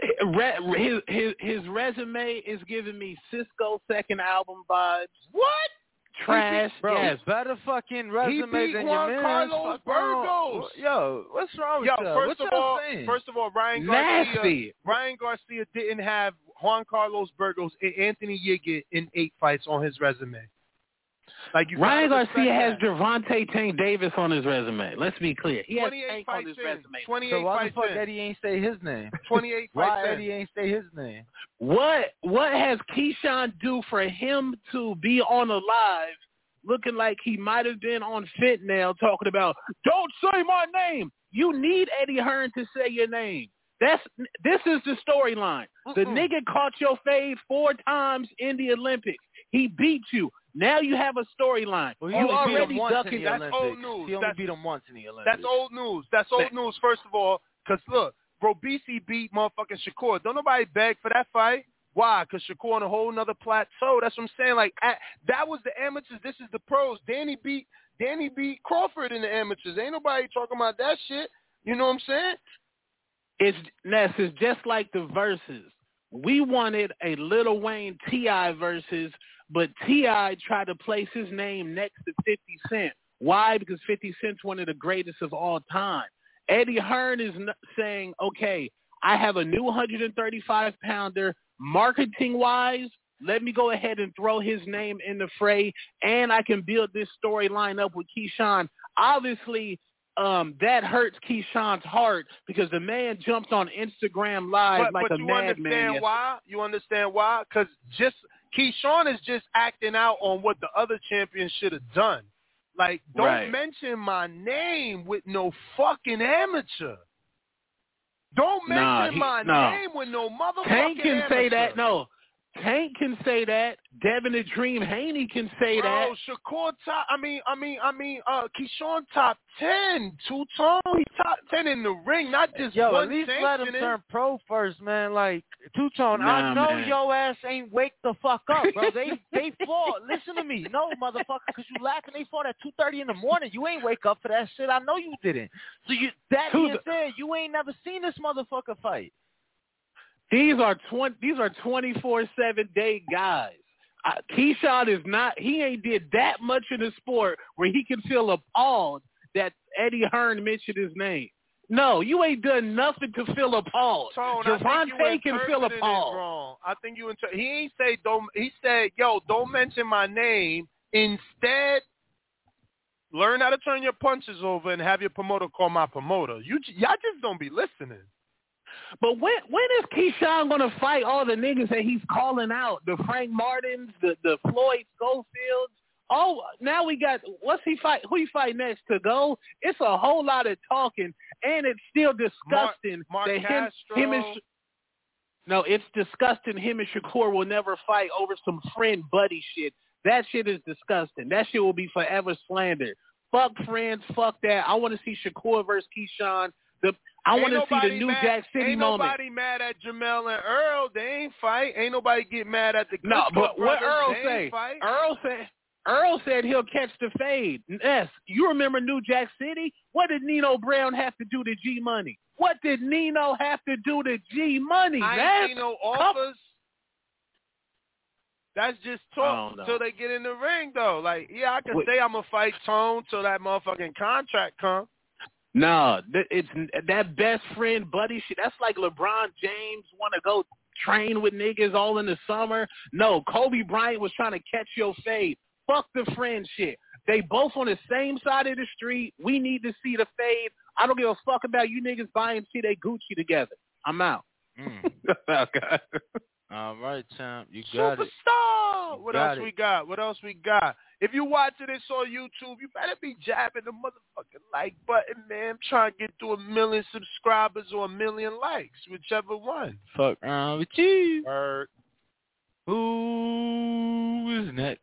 his his his resume is giving me Cisco second album vibes. What? Trash. Bro, yes. better fucking He resume beat than Juan your man. Carlos Burgos. Yo, what's wrong with Yo, y'all? first what of y'all all, saying? first of all, Ryan Garcia, Nasty. Ryan Garcia didn't have Juan Carlos Burgos and Anthony Yiggett in eight fights on his resume. Like you Ryan gotta Garcia has respect that. Gervonta Tank Davis on his resume. Let's be clear. He has twenty-eight Tank on fights his in. resume. twenty-eight So why the fights fuck in. Eddie ain't say his name? twenty-eight Why fights in. Eddie ain't say his name? What what has Keyshawn do for him to be on a live looking like he might have been on Fit Now talking about, don't say my name. You need Eddie Hearn to say your name. That's this is the storyline. The nigga caught your fade four times in the Olympics. He beat you. Now you have a storyline. Well, he you only beat him already once in ducking. the That's Olympics. old news. He only That's- beat him once in the Olympics. That's old news. That's old news, first of all, Because, look, bro, B C beat motherfucking Shakur. Don't nobody beg for that fight. Why? Because Shakur on a whole nother plateau. That's what I'm saying. Like, at, that was the amateurs. This is the pros. Danny beat Danny beat Crawford in the amateurs. Ain't nobody talking about that shit. You know what I'm saying? It's, Ness, it's just like the verses. We wanted a Lil Wayne T I versus, but T I tried to place his name next to fifty Cent. Why? Because fifty Cent's one of the greatest of all time. Eddie Hearn is saying, okay, I have a new one thirty-five pounder. Marketing-wise, let me go ahead and throw his name in the fray, and I can build this storyline up with Keyshawn. Obviously, um, that hurts Keyshawn's heart because the man jumped on Instagram Live but, like but a you madman. understand why? You understand why? Because just Keyshawn is just acting out on what the other champions should have done. Like, don't right. mention my name with no fucking amateur. Don't mention nah, he, my no. name with no motherfucking Tank can amateur. say that. No, Tank can say that. Devin the Dream Haney can say Bro, that. Shakur top. I mean, I mean, I mean, uh, Keyshawn top ten, two tone. He top ten in the ring, not just Yo, one. at least let him turn pro first, man. Like two tone, nah, I know man. your ass ain't wake the fuck up, bro. They they fought. Listen to me, no motherfucker, because you laughing. They fought at two thirty in the morning. You ain't wake up for that shit. I know you didn't. So you that being said, you ain't never seen this motherfucker fight. These are twenty. These are twenty-four seven day guys. Uh, Keyshawn is not. He ain't did that much in the sport where he can feel appalled that Eddie Hearn mentioned his name. No, you ain't done nothing to feel appalled. Tone, Javante can feel interpreted it appalled. Wrong. I think you. Inter- he ain't say don't. He said, "Yo, don't mention my name. Instead, learn how to turn your punches over and have your promoter call my promoter." You, y'all just don't be listening. But when when is Keyshawn gonna fight all the niggas that he's calling out? The Frank Martins, the the Floyd Schofields. Oh, now we got what's he fight? Who he fight next to go? It's a whole lot of talking, and it's still disgusting Mark, Mark that him Castro. him and no, it's disgusting. Him and Shakur will never fight over some friend buddy shit. That shit is disgusting. That shit will be forever slander. Fuck friends. Fuck that. I want to see Shakur versus Keyshawn. The I want to see the New mad, Jack City ain't moment. Ain't nobody mad at Jamel and Earl. They ain't fight. Ain't nobody get mad at the Klitschko No, but brothers. what Earl they say? Ain't fight. Earl said Earl said he'll catch the fade. Yes, you remember New Jack City? What did Nino Brown have to do to G Money? What did Nino have to do to G Money? I man? ain't seen no offers. That's just talk till they get in the ring, though. Like, yeah, I can Wait. say I'm gonna fight Tone till that motherfucking contract comes. No, it's that best friend buddy shit. That's like LeBron James want to go train with niggas all in the summer. No, Kobe Bryant was trying to catch your fade. Fuck the friend shit. They both on the same side of the street. We need to see the fade. I don't give a fuck about you niggas buying shit at Gucci together. I'm out. Mm. Okay. All right, champ. You got Superstar. it. You What got else it. we got? What else we got? If you watching this on YouTube, you better be jabbing the motherfucking like button, man. I'm trying to get to a million subscribers or a million likes, whichever one. Fuck around with you. Word. Who is next?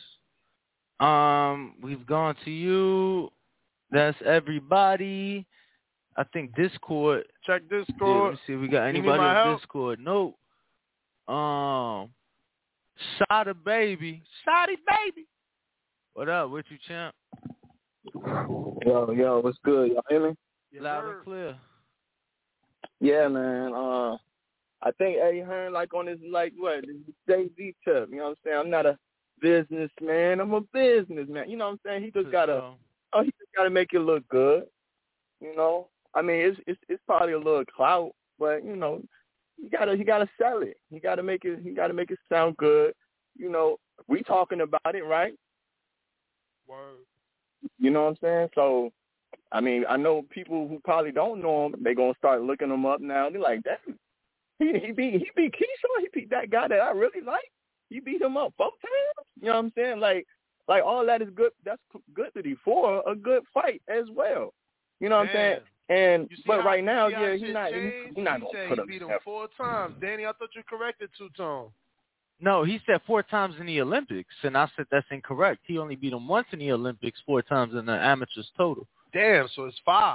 Um, we've gone to you. That's everybody. I think Discord. Check Discord. Yeah, let me see if we got You need anybody my on help? Discord. Nope. Um, Shada Baby. Shotty baby. What up? What you, champ? Yo, yo, what's good? Y'all hear me? Loud and clear. Yeah, man. Uh, I think Eddie Hearn, like on his, like, what, this Jay-Z tip, you know what I'm saying? I'm not a businessman. I'm a businessman. You know what I'm saying? He just got to, oh, he just got to make it look good, you know? I mean, it's it's it's probably a little clout, but, you know, you gotta you gotta sell it. You gotta make it. You gotta make it sound good. You know, we talking about it, right? Word. You know what I'm saying? So, I mean, I know people who probably don't know him. They gonna start looking him up now. They're like, "Damn, he he beat he beat Keyshawn. He beat that guy that I really like. He beat him up four times." You know what I'm saying? Like, like all that is good. That's good for a good fight as well. You know what I'm saying? And but how- right now, you see how yeah, shit he's not. He's, changed? he's not He gonna said put he him. beat in him four times. Danny, I thought you corrected Two Tone. No, he said four times in the Olympics, and I said that's incorrect. He only beat him once in the Olympics, four times in the amateurs total. Damn, so it's five.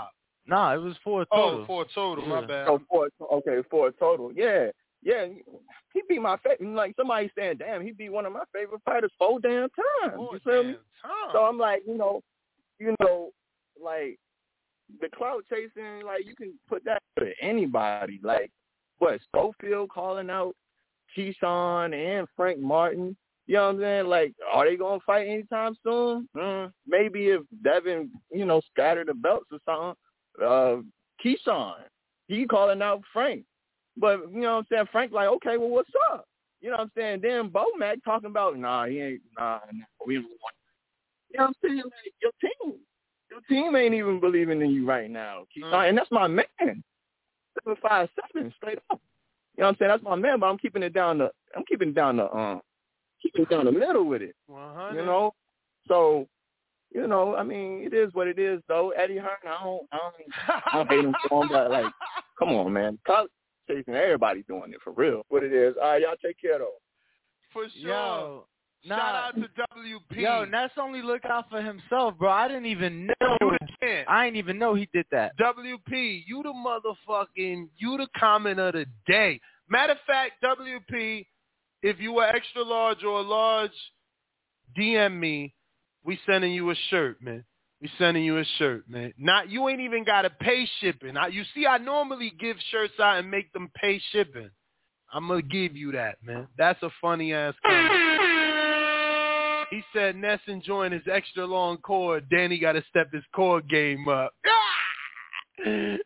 Nah, it was four total. Oh, four total. Yeah. My bad. So four, okay, four total. Yeah, yeah. He beat my favorite. Like somebody saying, "Damn, he beat one of my favorite fighters four damn times." Four you feel damn me? times. So I'm like, you know, you know, like the clout chasing. Like you can put that to anybody. Like what? Schofield calling out Keyshawn and Frank Martin. You know what I'm saying? Like, are they gonna fight anytime soon? Mm, maybe if Devin, you know, scattered the belts or something. Uh, Keyshawn, he calling out Frank. But, you know what I'm saying, Frank like, okay, well, what's up? You know what I'm saying? Then Bo Mac talking about, nah, he ain't, nah, nah we don't want it. You know what I'm saying? Like, your team. Your team ain't even believing in you right now. Keyshawn, mm. And that's my man. seven five seven, straight up. You know what I'm saying? That's my man, but I'm keeping it down the, I'm keeping it down the, um, keeping it down the middle with it. one hundred. You know? So, you know, I mean, it is what it is, though. Eddie Hearn, I don't, I don't, I don't hate him for him, but like, come on, man, clout chasing, everybody doing it for real. What it is, all right, y'all take care though. For sure. Yo, Shout nah, out to W P. Yo, Ness only look out for himself, bro. I didn't even know. You the champ. I didn't even know he did that. W P, you the motherfucking, you the comment of the day. Matter of fact, W P, if you were extra large or large, D M me. We sending you a shirt, man. We sending you a shirt, man. Not you ain't even gotta pay shipping. I, you see, I normally give shirts out and make them pay shipping. I'm gonna give you that, man. That's a funny ass comment. He said Ness enjoying his extra long cord. Danny got to step his cord game up. That's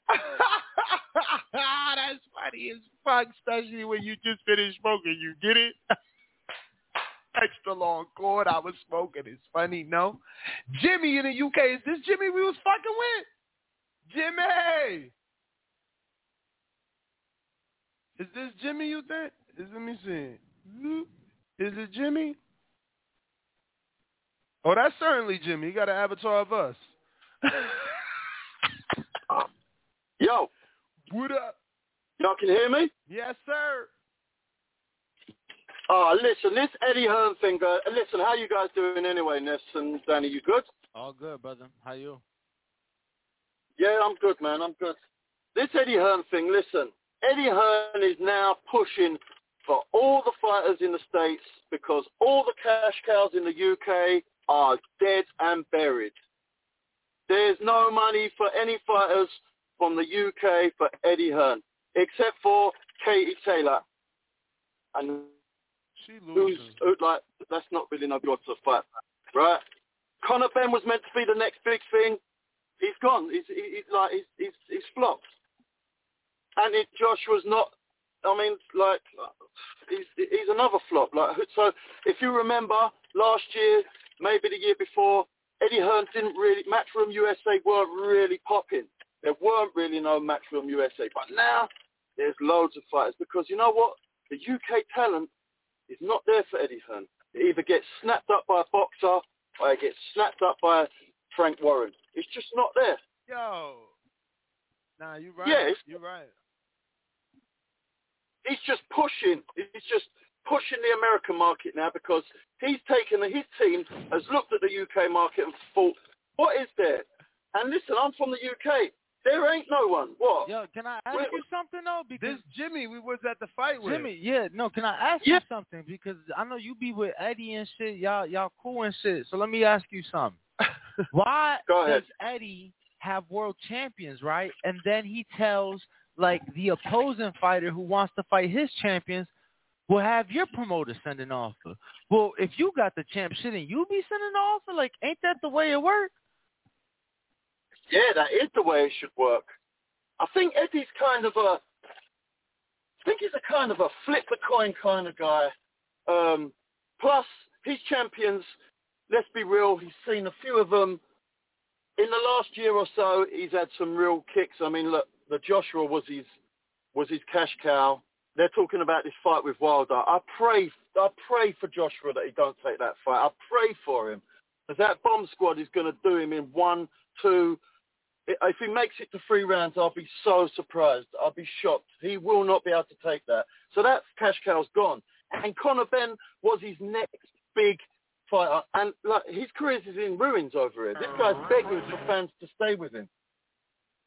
funny as fuck, especially when you just finished smoking. You get it? Extra long cord I was smoking. It's funny, no? Jimmy in the U K. Is this Jimmy we was fucking with? Jimmy! Is this Jimmy you think? Is, let me see. Is it Jimmy? Oh, that's certainly Jimmy. He got an avatar of us. Yo. What up? Y'all can hear me? Yes, sir. Oh, listen, this Eddie Hearn thing, uh, listen, how you guys doing anyway, Ness and Danny? You good? All good, brother. How you? Yeah, I'm good, man. I'm good. This Eddie Hearn thing, listen, Eddie Hearn is now pushing for all the fighters in the States because all the cash cows in the U K are dead and buried. There's no money for any fighters from the U K for Eddie Hearn, except for Katie Taylor. And she who's who, like, that's not really no good to fight, right? Conor Benn was meant to be the next big thing. He's gone. He's, he, he's like he's, he's he's flopped. And it, Joshua's not. I mean, like he's he's another flop. Like so, if you remember last year, maybe the year before, Eddie Hearn didn't really Matchroom U S A weren't really popping. There weren't really no Matchroom U S A, but now there's loads of fighters because you know what? The U K talent is not there for Eddie Hearn. It either gets snapped up by a boxer or it gets snapped up by Frank Warren. It's just not there. Yo. Nah, you're right. Yeah, you're right. He's just pushing. He's just pushing the American market now because he's taken, his team has looked at the U K market and thought, what is there? And listen, I'm from the U K. There ain't no one. What? Yo, can I ask Wait, you something, though? Because this Jimmy we was at the fight with. Jimmy, yeah, no, can I ask yeah. you something? Because I know you be with Eddie and shit. Y'all, y'all cool and shit. So let me ask you something. Why does Eddie have world champions, right? And then he tells, like, the opposing fighter who wants to fight his champions, will have your promoter send an offer. Well, if you got the champ, shouldn't you be sending an offer? Like, ain't that the way it works? Yeah, that is the way it should work. I think Eddie's kind of a, I think he's a kind of a flip the coin kind of guy. Um, plus, his champions, let's be real, he's seen a few of them. In the last year or so, he's had some real kicks. I mean, look, the Joshua was his was his cash cow. They're talking about this fight with Wilder. I pray, I pray for Joshua that he don't take that fight. I pray for him, because that bomb squad is going to do him in one, two. If he makes it to three rounds, I'll be so surprised. I'll be shocked. He will not be able to take that. So that cash cow's gone. And Conor Benn was his next big fighter. And like his career is in ruins over here. This guy's begging for fans to stay with him.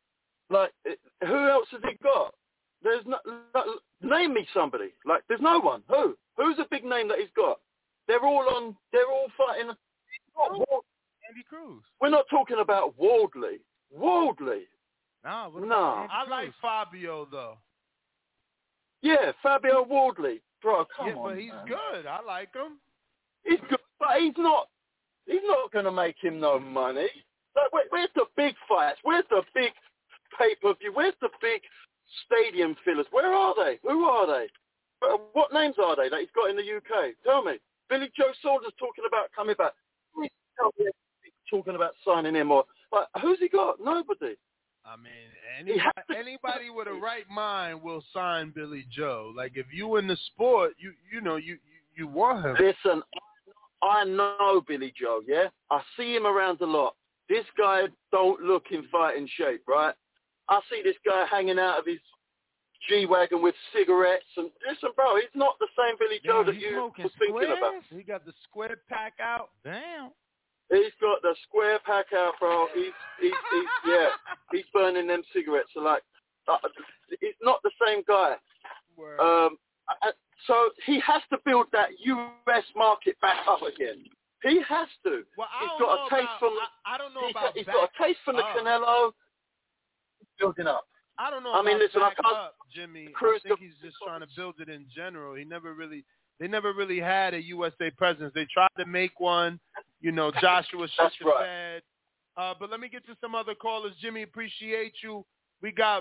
Like, who else has he got? There's no, no, name me somebody. Like, there's no one. Who? Who's a big name that he's got? They're all on. They're all fighting. Oh, Andy Cruz. We're not talking about Wardley. Wardley. No, no. I like Fabio though. Yeah, Fabio Wardley, bro. Come yeah, on, but he's man. good. I like him. He's good, but he's not. He's not going to make him no money. Like, where, where's the big fights? Where's the big pay-per-view? Where's the big stadium fillers? Where are they? Who are they? Uh, what names are they that he's got in the U K? Tell me. Billy Joe Saunders talking about coming back. Tell me talking about signing him or like, who's he got? Nobody. I mean, anybody, anybody with a right mind will sign Billy Joe. Like if you in the sport, you you know you you, you want him. Listen, I know Billy Joe. Yeah, I see him around a lot. This guy don't look in fighting shape, right? I see this guy hanging out of his G-Wagon with cigarettes and listen, bro, he's not the same Billy Joe Damn, that you were squares? thinking about. He got the square pack out. Damn. He's got the square pack out, bro. He's, he's, he's yeah, he's burning them cigarettes. So like, uh, he's not the same guy. Word. Um, uh, so he has to build that U S market back up again. He has to. Well, I he's don't got know a taste about, from. I, I don't know he's about. He's back got a taste from the up. Canelo. He's building up. I don't know I about mean, listen, I back can't- up, Jimmy. Cruz I think he's just trying to build it in general. He never really, they never really had a U S A presence. They tried to make one. You know, Joshua shit That's the right. fed. Uh, but let me get to some other callers. Jimmy, appreciate you. We got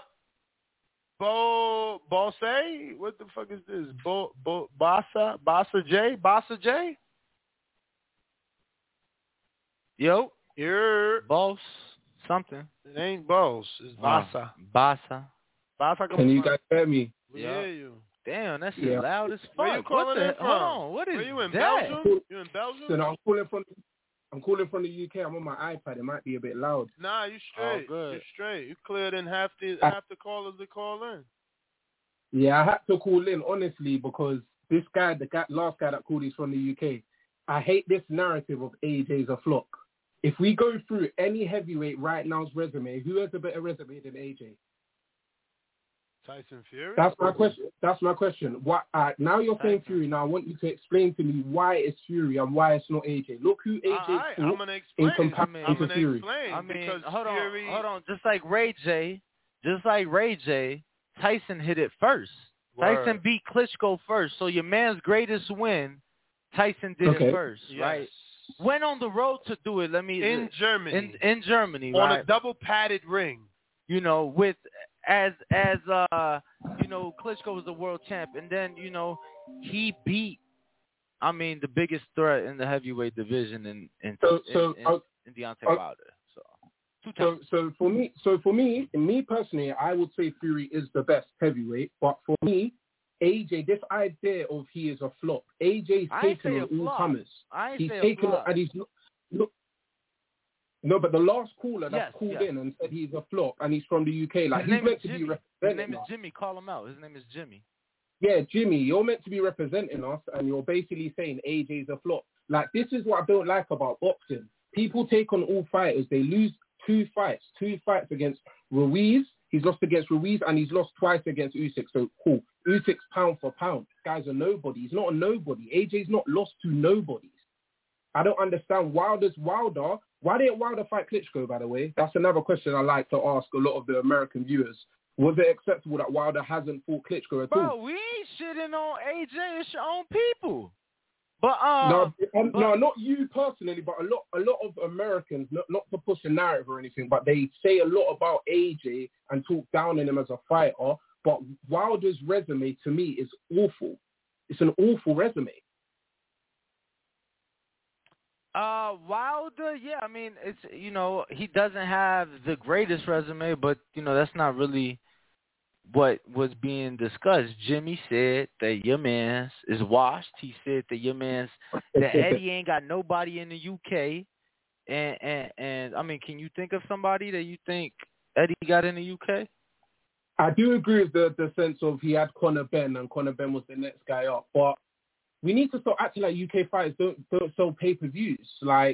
Bo Bosse. What the fuck is this? Bo Bo Bassa Bassa J Bassa J. Yo, here, boss, something. It ain't boss. It's Bassa. Oh, Bassa. Bassa. Can you guys hear me? We hear you. Damn, that's Yeah. loud as fuck. Where you calling what the, in from? Hold on, what is Where you in that? Belgium? You in Belgium? So now I'm calling from. I'm calling from the U K. I'm on my iPad. It might be a bit loud. Nah, you straight. Oh, good. You straight. You cleared in half the I- half the callers that call in. Yeah, I had to call in honestly because this guy, the guy, last guy that called, is from the U K. I hate this narrative of A J's a flop. If we go through any heavyweight right now's resume, who has a better resume than A J? Tyson Fury. That's my question. That's my question. What? Uh, now you're saying Fury. Now I want you to explain to me why it's Fury and why it's not A J. Look who A J Alright, I'm fought gonna in explain. comparison I'm to gonna Fury. explain I mean, because hold on, Fury. hold on. Just like Ray J, just like Ray J, Tyson hit it first. Word. Tyson beat Klitschko first. So your man's greatest win, Tyson did Okay. it first, Yes. right? Went on the road to do it. Let me In Germany. In in Germany, on right? a double padded ring. You know, with as as uh you know, Klitschko was the world champ, and then you know he beat. I mean, the biggest threat in the heavyweight division in in So, so, in, in, uh, in Deontay uh, Wilder. So two So, times. so for me, so for me, me personally, I would say Fury is the best heavyweight. But for me, A J, this idea of he is a flop. A J's I ain't taken say on a all flop. comers. I ain't He's say a taken flop. on, and he's not. Look, no, but the last caller that Yes, called yes. in and said he's a flop and he's from the U K, like His he's name meant is to be Jimmy. His representing name is us. Jimmy. Call him out. His name is Jimmy. Yeah, Jimmy, you're meant to be representing us, and you're basically saying A J's a flop. Like, this is what I don't like about boxing. People take on all fighters. They lose two fights, two fights against Ruiz. He's lost against Ruiz, and he's lost twice against Usyk. So, cool. Usyk's pound for pound. This guy's a nobody. He's not a nobody. A J's not lost to nobodies. I don't understand Wilder's Wilder. Why didn't Wilder fight Klitschko, by the way? That's another question I like to ask a lot of the American viewers. Was it acceptable that Wilder hasn't fought Klitschko at all? Bro, we ain't shitting on A J. It's your own people. But um, no, um, but, no, not you personally, but a lot, a lot of Americans, not, not to push a narrative or anything, but they say a lot about A J and talk down on him as a fighter. But Wilder's resume to me is awful. It's an awful resume. Uh, Wilder, yeah, I mean, it's, you know, he doesn't have the greatest resume, but, you know, that's not really what was being discussed. Jimmy said that your man's is washed. He said that your man's, that Eddie ain't got nobody in the U K. And, and, and, I mean, can you think of somebody that you think Eddie got in the U K? I do agree with the, the sense of he had Conor Benn, and Conor Benn was the next guy up, but we need to start acting like U K fighters don't don't sell pay-per-views. Like,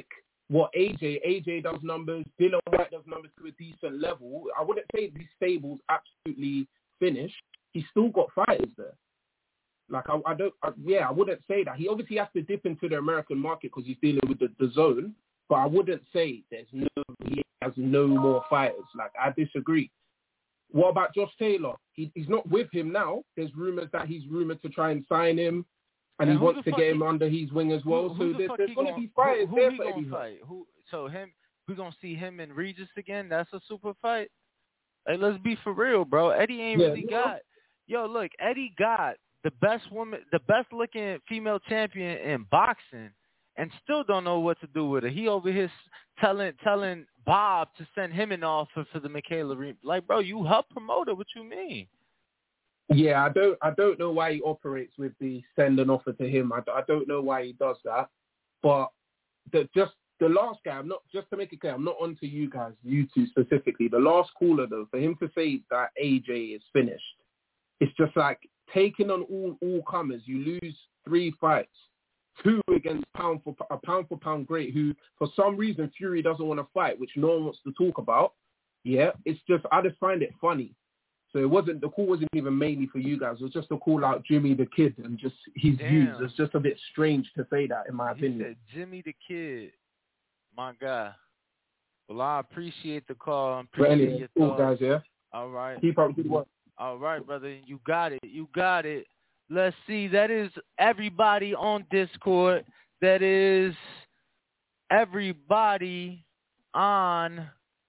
what A J, A J does numbers, Dylan White does numbers to a decent level. I wouldn't say these stables absolutely finished. He's still got fighters there. Like, I, I don't, I, yeah, I wouldn't say that. He obviously has to dip into the American market because he's dealing with the, the zone, but I wouldn't say there's no, he has no more fighters. Like, I disagree. What about Josh Taylor? He, he's not with him now. There's rumors that he's rumored to try and sign him, and, and he wants to get him he, under his wing as well. Who, who so the there's, there's going to be fighters who, who there he for gonna Eddie fight? Who? So him, we're gonna see him and Regis again. That's a super fight. Hey, let's be for real, bro. Eddie ain't yeah, really no. got. Yo, look, Eddie got the best woman, the best looking female champion in boxing, and still don't know what to do with it. He over here telling telling Bob to send him an offer for the Michaela Re- like, bro, you help promote it. What you mean? Yeah, I don't I don't know why he operates with the send an offer to him. I, I don't know why he does that. But the just the last guy, I'm not just to make it clear, I'm not onto you guys, you two specifically. The last caller though, for him to say that A J is finished, it's just like taking on all all comers. You lose three fights, two against pound for a pound for pound great, who for some reason Fury doesn't want to fight, which no one wants to talk about. Yeah, it's just I just find it funny. So it wasn't the call wasn't even mainly for you guys. It was just to call out Jimmy the Kid and just his Damn. views. It's just a bit strange to say that, in my He opinion. said Jimmy the Kid, my guy. Well, I appreciate the call. I But appreciate anyway, your cool thoughts. guys, yeah. All right. Keep up good work. All right, brother. You got it. You got it. Let's see. That is everybody on Discord. That is everybody on.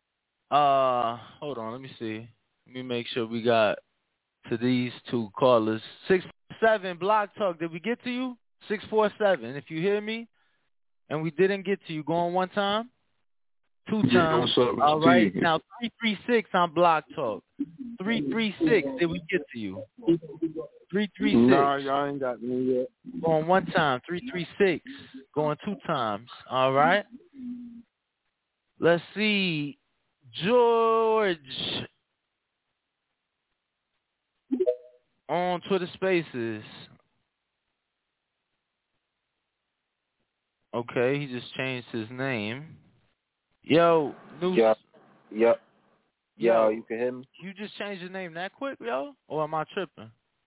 Uh, hold on. Let me see. Let me make sure we got to these two callers. Six seven Block Talk. Did we get to you? Six four seven. If you hear me, and we didn't get to you, go on one time. Two Yeah, times. what's up, All Steve? right. Now three three six on Block Talk. Three three six. Did we get to you? Three three six. No, y'all ain't got me yet. Going one time. Three three six. Going two times. All right. Let's see. George on Twitter Spaces. Okay, he just changed his name. Yo, new. Yep. Yep. Yo, Yo, you can hear me? You just changed your name that quick, yo? Or am I tripping?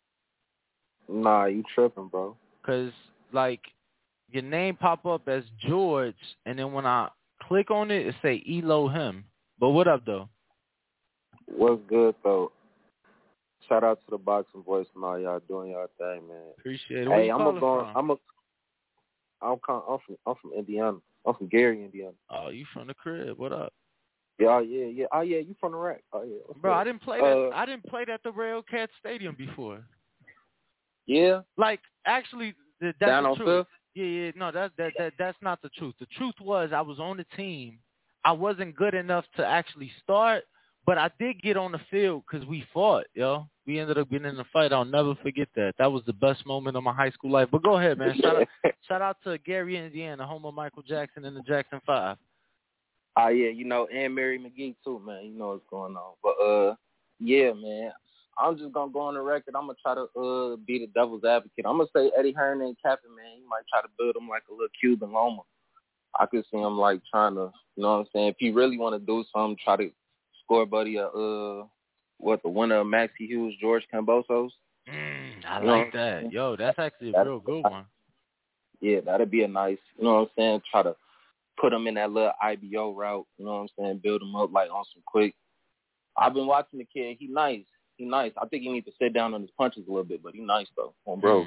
Nah, you tripping, bro. Cause like your name pop up as George, and then when I click on it, it say Elohim. But what up though? What's good though? Shout out to the Boxing Voice and all y'all doing y'all thing, man. Appreciate it. Where Hey, you I'm calling a going. from? I'm a. I'm, I'm from. I'm from Indiana. I'm from Gary, Indiana. Oh, you from the crib? What up? Yeah, yeah, yeah. Oh, yeah. You from the rack? Oh, yeah. What's Bro, up? I didn't play that. Uh, I didn't play at the Railcat Stadium before. Yeah. Like, actually, th- that's Down the on truth. Fifth? Yeah, yeah. No, that that that that's not the truth. The truth was I was on the team. I wasn't good enough to actually start, but I did get on the field because we fought, yo. We ended up getting in a fight. I'll never forget that. That was the best moment of my high school life. But go ahead, man. Shout out, shout out to Gary, Indiana, home of Michael Jackson and the Jackson Five. Oh, yeah, you know, and Mary McGee, too, man. You know what's going on. But, uh, yeah, man, I'm just going to go on the record. I'm going to try to uh be the devil's advocate. I'm going to say Eddie Hearn ain't capping, man. He might try to build him like a little Cuban Loma. I could see him, like, trying to, you know what I'm saying? If he really want to do something, try to score buddy a, uh, what, the winner of Maxie Hughes, George Cambosos. Mm, I You know like what I'm that. saying? Yo, that's actually a That- real good one. Yeah, that'd be a nice, you know what I'm saying? Try to put him in that little I B O route, you know what I'm saying? Build him up like on some quick. I've been watching the kid. He nice. He nice. I think he needs to sit down on his punches a little bit, but he nice though, on bro. Mm.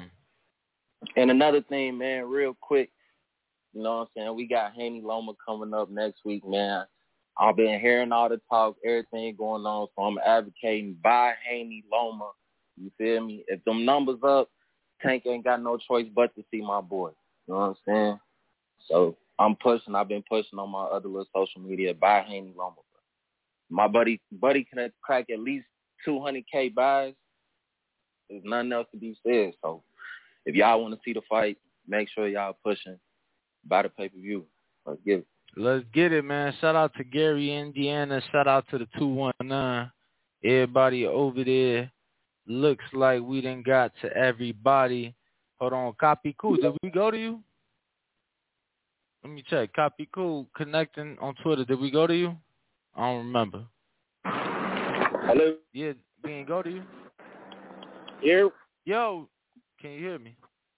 And another thing, man, real quick, you know what I'm saying? We got Haney Loma coming up next week, man. I've been hearing all the talk, everything going on, so I'm advocating buy Haney Loma. You feel me? If them numbers up, Tank ain't got no choice but to see my boy. You know what I'm saying? So I'm pushing. I've been pushing on my other little social media. Buy Haney Loma. My buddy, buddy can crack at least two hundred K buys. There's nothing else to be said. So if y'all want to see the fight, make sure y'all pushing. Buy the pay-per-view. Let's get it. Let's get it, man. Shout out to Gary, Indiana. Shout out to the two one nine. Everybody over there. Looks like we done got to everybody. Hold on. Copy. Cool. Did we go to you? Let me check. Copy cool. Connecting on Twitter. Did we go to you? I don't remember. Hello? Yeah, we didn't go to you. Here? Yo, can you hear me?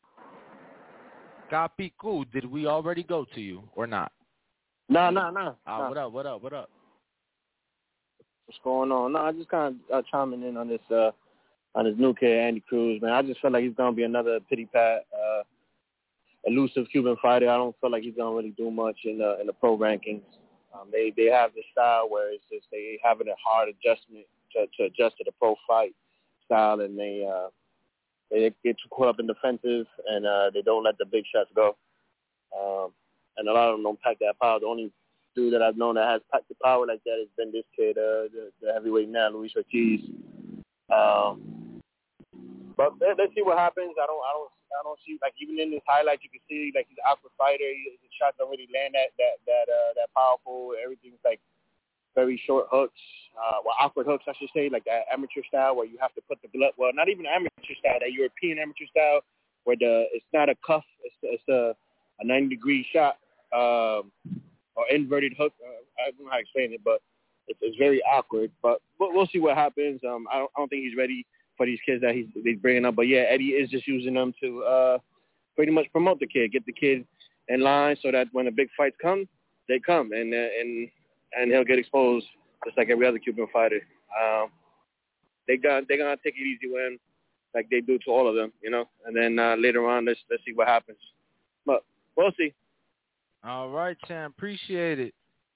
Copy cool. Did we already go to you or not? No, no, no. Ah, what up, what up, what up? What's going on? No, I just kind of uh, chiming in on this uh, on this new kid, Andy Cruz, man. I just feel like he's going to be another pity pat, uh, elusive Cuban fighter. I don't feel like he's going to really do much in the in the pro rankings. Um, they they have this style where it's just they having a hard adjustment to, to adjust to the pro fight style, and they uh, they get too caught up in defensive, and uh, they don't let the big shots go. Um, and a lot of them don't pack that power. The only dude that I've known that has packed the power like that has been this kid, uh, the, the heavyweight now, Luis Ortiz. Um, but let, let's see what happens. I don't, I don't, I don't see like even in this highlight you can see like he's an awkward fighter. He, his shots don't really land that that that uh, that powerful. Everything's like very short hooks, uh, well awkward hooks I should say, like that amateur style where you have to put the glove. Well, not even amateur style, that European amateur style where the it's not a cuff, it's it's a a ninety degree shot. Um, or inverted hook. Uh, I don't know how to explain it, but it's, it's very awkward. But we'll, we'll see what happens. Um, I don't, I don't think he's ready for these kids that he's, he's bringing up. But, yeah, Eddie is just using them to uh, pretty much promote the kid, get the kid in line so that when the big fights come, they come. And uh, and and he'll get exposed just like every other Cuban fighter. Um, they got, they're going to take it easy with him like they do to all of them, you know. And then uh, later on, let's, let's see what happens. But we'll see. All right, Chan. Appreciate it.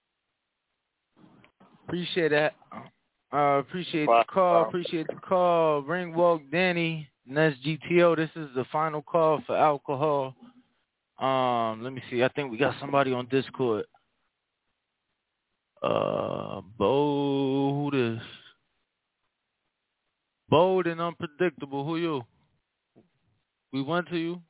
Appreciate that. Uh, appreciate the call. Appreciate the call. Ring Walk Danny, Nest G T O. This is the final call for alcohol. Um, let me see. I think we got somebody on Discord. Uh, Bo, who this? Bold and unpredictable. Who you? We went to you.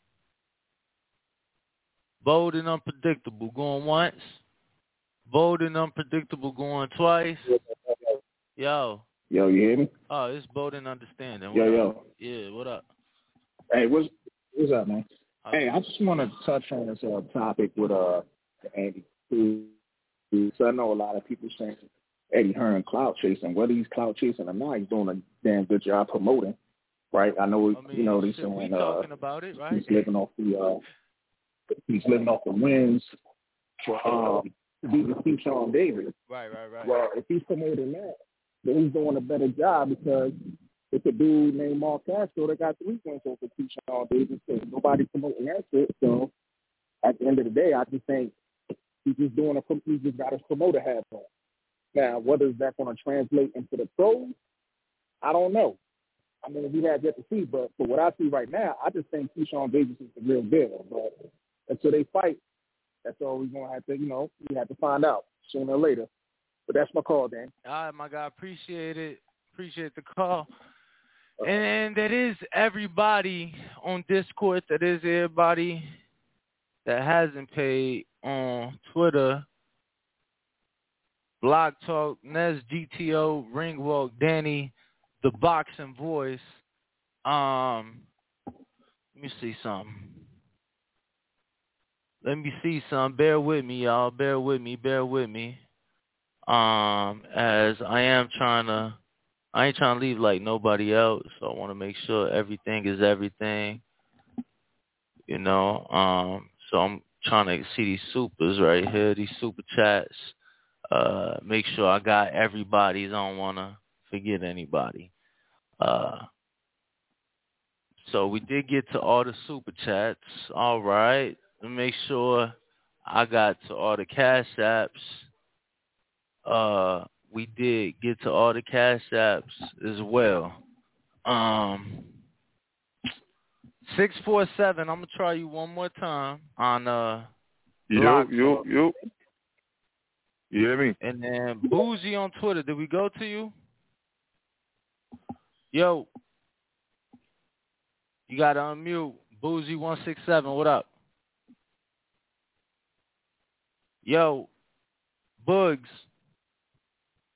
Bold and unpredictable going once. Bold and unpredictable going twice. Yo. Yo, you hear me? Oh, it's bold and understanding. What Yo, up? yo. Yeah, what up? Hey, what's what's up, man? Uh, hey, I just want to touch on this uh, topic with uh Andy Cruz. So I know a lot of people saying Eddie Hearn clout chasing. Whether he's clout chasing or not, he's doing a damn good job promoting, right? I know, I mean, you know, they're saying we uh, talking about it, right? he's living off the uh, he's living off the wins for um to beat Keyshawn Davis. Right, right, right. Well, if he's promoting that, then he's doing a better job because it's a dude named Mark Castro that got three wins over Keyshawn Davis. So nobody promoting that shit. So at the end of the day, I just think he's just doing a he's just got his promoter hat on. Now, whether that's going to translate into the pros, I don't know. I mean, we have yet to see, but for what I see right now, I just think Keyshawn Davis is the real deal. But until they fight, that's all we're going to have to, you know, we have to find out sooner or later. But that's my call, Dan. All right, my guy. Appreciate it. Appreciate the call. And that is everybody on Discord. That is everybody that hasn't paid on Twitter. Blog Talk, Nez G T O, Ringwalk, Danny, The Boxing Voice. Um, let me see something. Let me see something. Bear with me, y'all. Bear with me. Bear with me. Um, as I am trying to, I ain't trying to leave like nobody else. So I want to make sure everything is everything. You know. Um, so I'm trying to see these supers right here. These super chats. Uh, make sure I got everybody's. I don't want to forget anybody. Uh, so we did get to all the super chats. All right. Let me make sure I got to all the cash apps. Uh, we did get to all the cash apps as well. Um, six four seven. I'm gonna try you one more time on uh. Yo, yo, yo. You hear me? And then Boozy on Twitter. Did we go to you? Yo. You got to unmute. Boozy one six seven. What up? Yo. Bugs.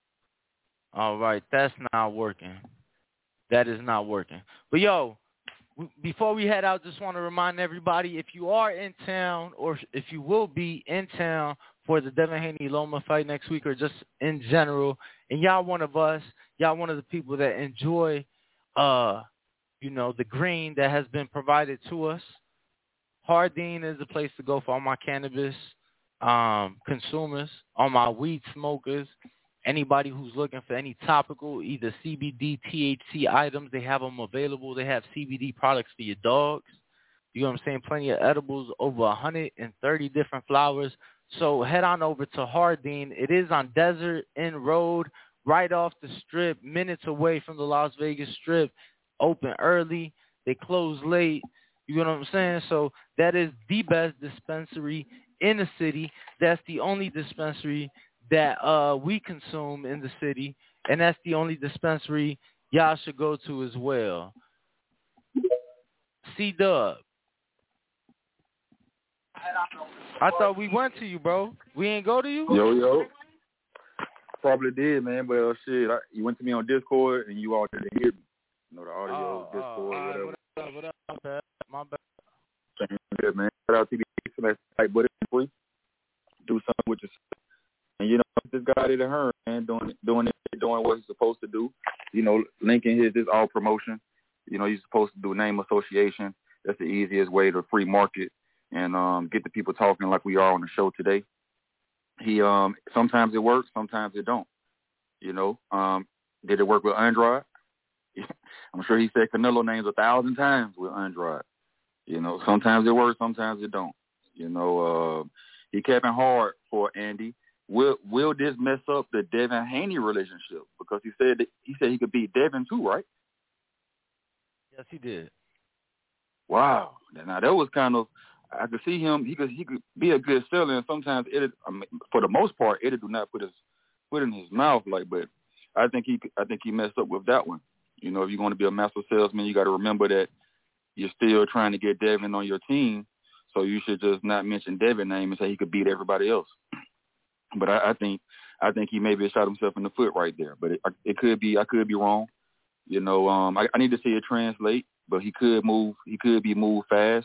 All right. That's not working. That is not working. But, yo, before we head out, just want to remind everybody, if you are in town or if you will be in town for the Devin Haney Loma fight next week or just in general, and y'all one of us, y'all one of the people that enjoy, uh, you know, the green that has been provided to us, Hardin is the place to go for all my cannabis um, consumers, all my weed smokers, anybody who's looking for any topical, either C B D, T H C items, they have them available. They have C B D products for your dogs. You know what I'm saying? Plenty of edibles, over one hundred thirty different flowers. So head on over to Hardin. It is on Desert End Road, right off the Strip, minutes away from the Las Vegas Strip. Open early. They close late. You know what I'm saying? So that is the best dispensary in the city. That's the only dispensary that uh, we consume in the city, and that's the only dispensary y'all should go to as well. C-Dub. I thought we went to you, bro. We ain't go to you? Yo, yo. Probably did, man, but uh, shit, I, you went to me on Discord, and you all didn't hear me. You know, the audio, oh, Discord, oh, whatever. What up, what up, my bad, my bad. Same here, man. Shout out to T B for that fight, but it's free. Do something with yourself. And, you know, this guy did a Hearn, man, doing, doing, it, doing what he's supposed to do. You know, linking his, his all promotion. You know, he's supposed to do name association. That's the easiest way to free market and um, get the people talking like we are on the show today. He um, sometimes it works, sometimes it don't. You know, um, did it work with Andrade? I'm sure he said Canelo names a thousand times with Andrade. You know, sometimes it works, sometimes it don't. You know, uh, he kept it hard for Andy. Will will this mess up the Devin Haney relationship? Because he said that, he said he could beat Devin too, right? Yes, he did. Wow. Now that was kind of, I could see him. He could he could be a good seller, and sometimes it, I mean, for the most part, it do not put his put in his mouth like. But I think he I think he messed up with that one. You know, if you're going to be a master salesman, you got to remember that you're still trying to get Devin on your team. So you should just not mention Devin's name and say he could beat everybody else. But I, I think I think he maybe shot himself in the foot right there. But it, it could be I could be wrong. You know, um, I, I need to see it translate. But he could move. He could be moved fast.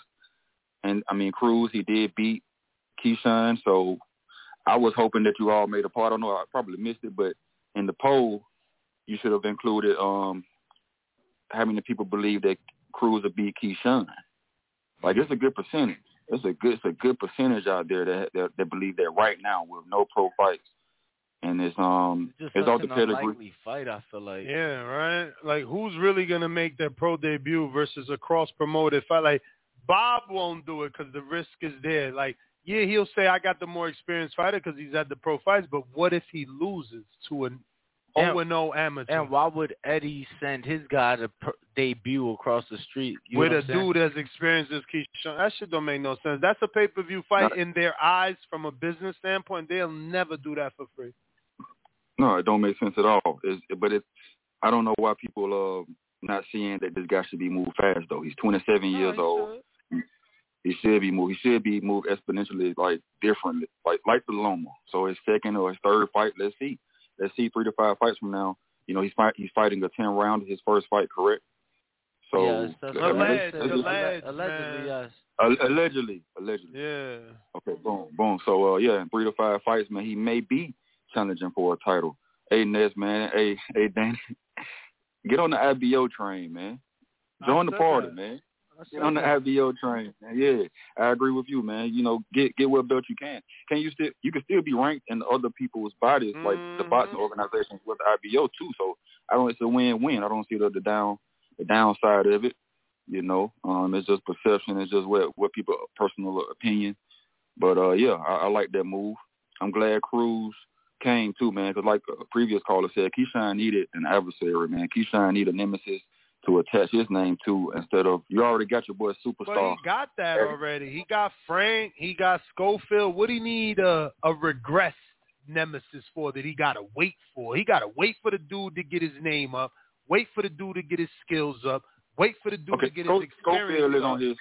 And I mean, Cruz, he did beat Keyshawn. So I was hoping that you all made a part. I don't know. I probably missed it, but in the poll, you should have included um, having the people believe that Cruz would beat Keyshawn. Like it's a good percentage. It's a good, it's a good percentage out there that that, that believe that right now with no pro fights, and it's um, It's, it's just all such the an pedigree. unlikely fight, I feel like. Yeah, right. Like, who's really gonna make their pro debut versus a cross-promoted fight? Like, Bob won't do it because the risk is there. Like, yeah, he'll say I got the more experienced fighter because he's had the pro fights. But what if he loses to an oh and oh amateur? And why would Eddie send his guy to pr- debut across the street you with know a what I'm saying? dude as experienced as Keyshawn? That shit don't make no sense. That's a pay-per-view fight Not, in their eyes from a business standpoint. They'll never do that for free. No, it don't make sense at all. It's, but it's I don't know why people uh not seeing that this guy should be moved fast though. He's twenty-seven no, years he old. should. He should be moved. He should be moved exponentially, like differently, like like the Loma. So his second or his third fight, let's see, let's see three to five fights from now. You know, he's fight, he's fighting a ten round, his first fight, correct? So yes, that's I mean, alleged, let's- let's- alleged, allegedly, yes. Uh, allegedly, allegedly. Yeah. Okay, boom, boom. So, uh, yeah, in three to five fights, man, he may be challenging for a title. Hey, Ness, man. Hey, hey, Danny. Get on the I B O train, man. Join the party, that. man. Get on the I B O train, man. Yeah, I agree with you, man. You know, get get what belt you can. Can you still? You can still be ranked in other people's bodies, Mm-hmm. like the boxing organizations with the I B O too. So I don't. It's a win-win. I don't see the, the down the downside of it. You know, um, it's just perception. It's just what what people personal opinion. But uh, yeah, I, I like that move. I'm glad Cruz came too, man. Because like a previous caller said, Keyshawn needed an adversary, man. Keyshawn needed a nemesis to attach his name to instead of you already got your boy superstar. But he got that already. He got Frank. He got Schofield. What do he need a, a regressed nemesis for that he got to wait for? He got to wait for the dude to get his name up, wait for the dude to get his skills up, wait for the dude okay, to get Sco- his experience Schofield is up. on his.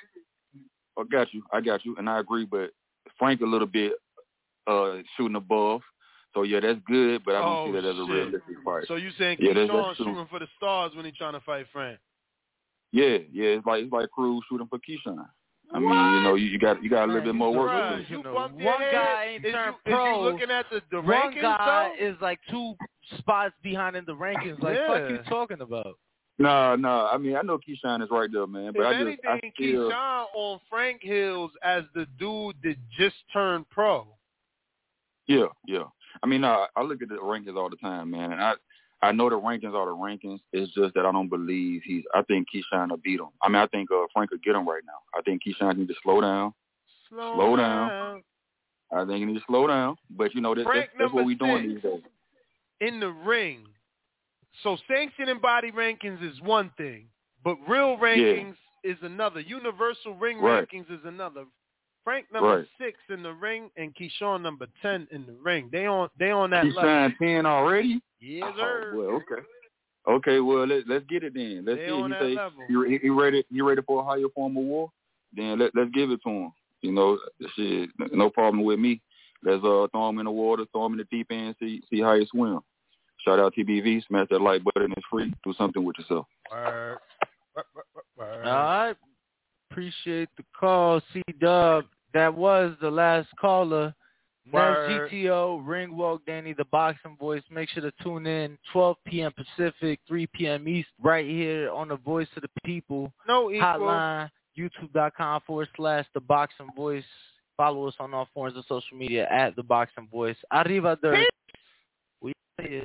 I got you. I got you. And I agree, but Frank a little bit uh, shooting above. So, yeah, that's good, but I don't oh, see that as a shit. realistic fight. So you saying yeah, Keyshawn that's, that's shooting for the stars when he trying to fight Frank? Yeah, yeah, it's like it's like Cruz shooting for Keyshawn. I mean, you know, you, you got you got a little bit more work to do. You know, one guy ain't Is turned you, is pro. you looking at the, the one rankings, guy though? is like two spots behind in the rankings. Like, Yeah. fuck you talking about? No, no. I mean, I know Keyshawn is right there, man. But If I just, anything, I feel, Keyshawn on Frank Hills as the dude that just turned pro. yeah, yeah. I mean, uh, I look at the rankings all the time, man, and I, I know the rankings are the rankings. It's just that I don't believe he's. I think Keyshawn will beat him. I mean, I think uh, Frank will get him right now. I think Keyshawn needs to slow down. Slow, Slow down. down. I think he needs to slow down. But you know, that, Frank that's, that's what number we're doing six. these days. In the ring. So sanctioning body rankings is one thing, but real rankings yeah. is another. Universal ring right. rankings is another. Frank number right. six in the ring and Keyshawn number ten in the ring. They on they on that Keyshawn level. ten already? Yes, oh, sir. Well, okay. Okay, well let's let's get it then. Let's they see. On He that say level. he, he ready. He ready for a higher form of war? Then let let's give it to him. You know, shit, no problem with me. Let's uh throw him in the water, throw him in the deep end, see see how he swim. Shout out T B V, smash that like button, it's free. Do something with yourself. Word. Word, word, word. All right. Appreciate the call, C-Dub. That was the last caller. That's G T O, Ring Walk Danny, the Boxing Voice. Make sure to tune in twelve p.m. Pacific, three p.m. East, right here on the Voice of the People. No equal. Hotline, youtube.com forward slash the Boxing Voice. Follow us on all forms of social media at the Boxing Voice. Arriba, Dirk. We see it.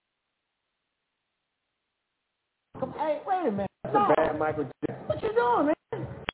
Hey, wait a minute. That's a bad Michael Jackson. What you doing, man?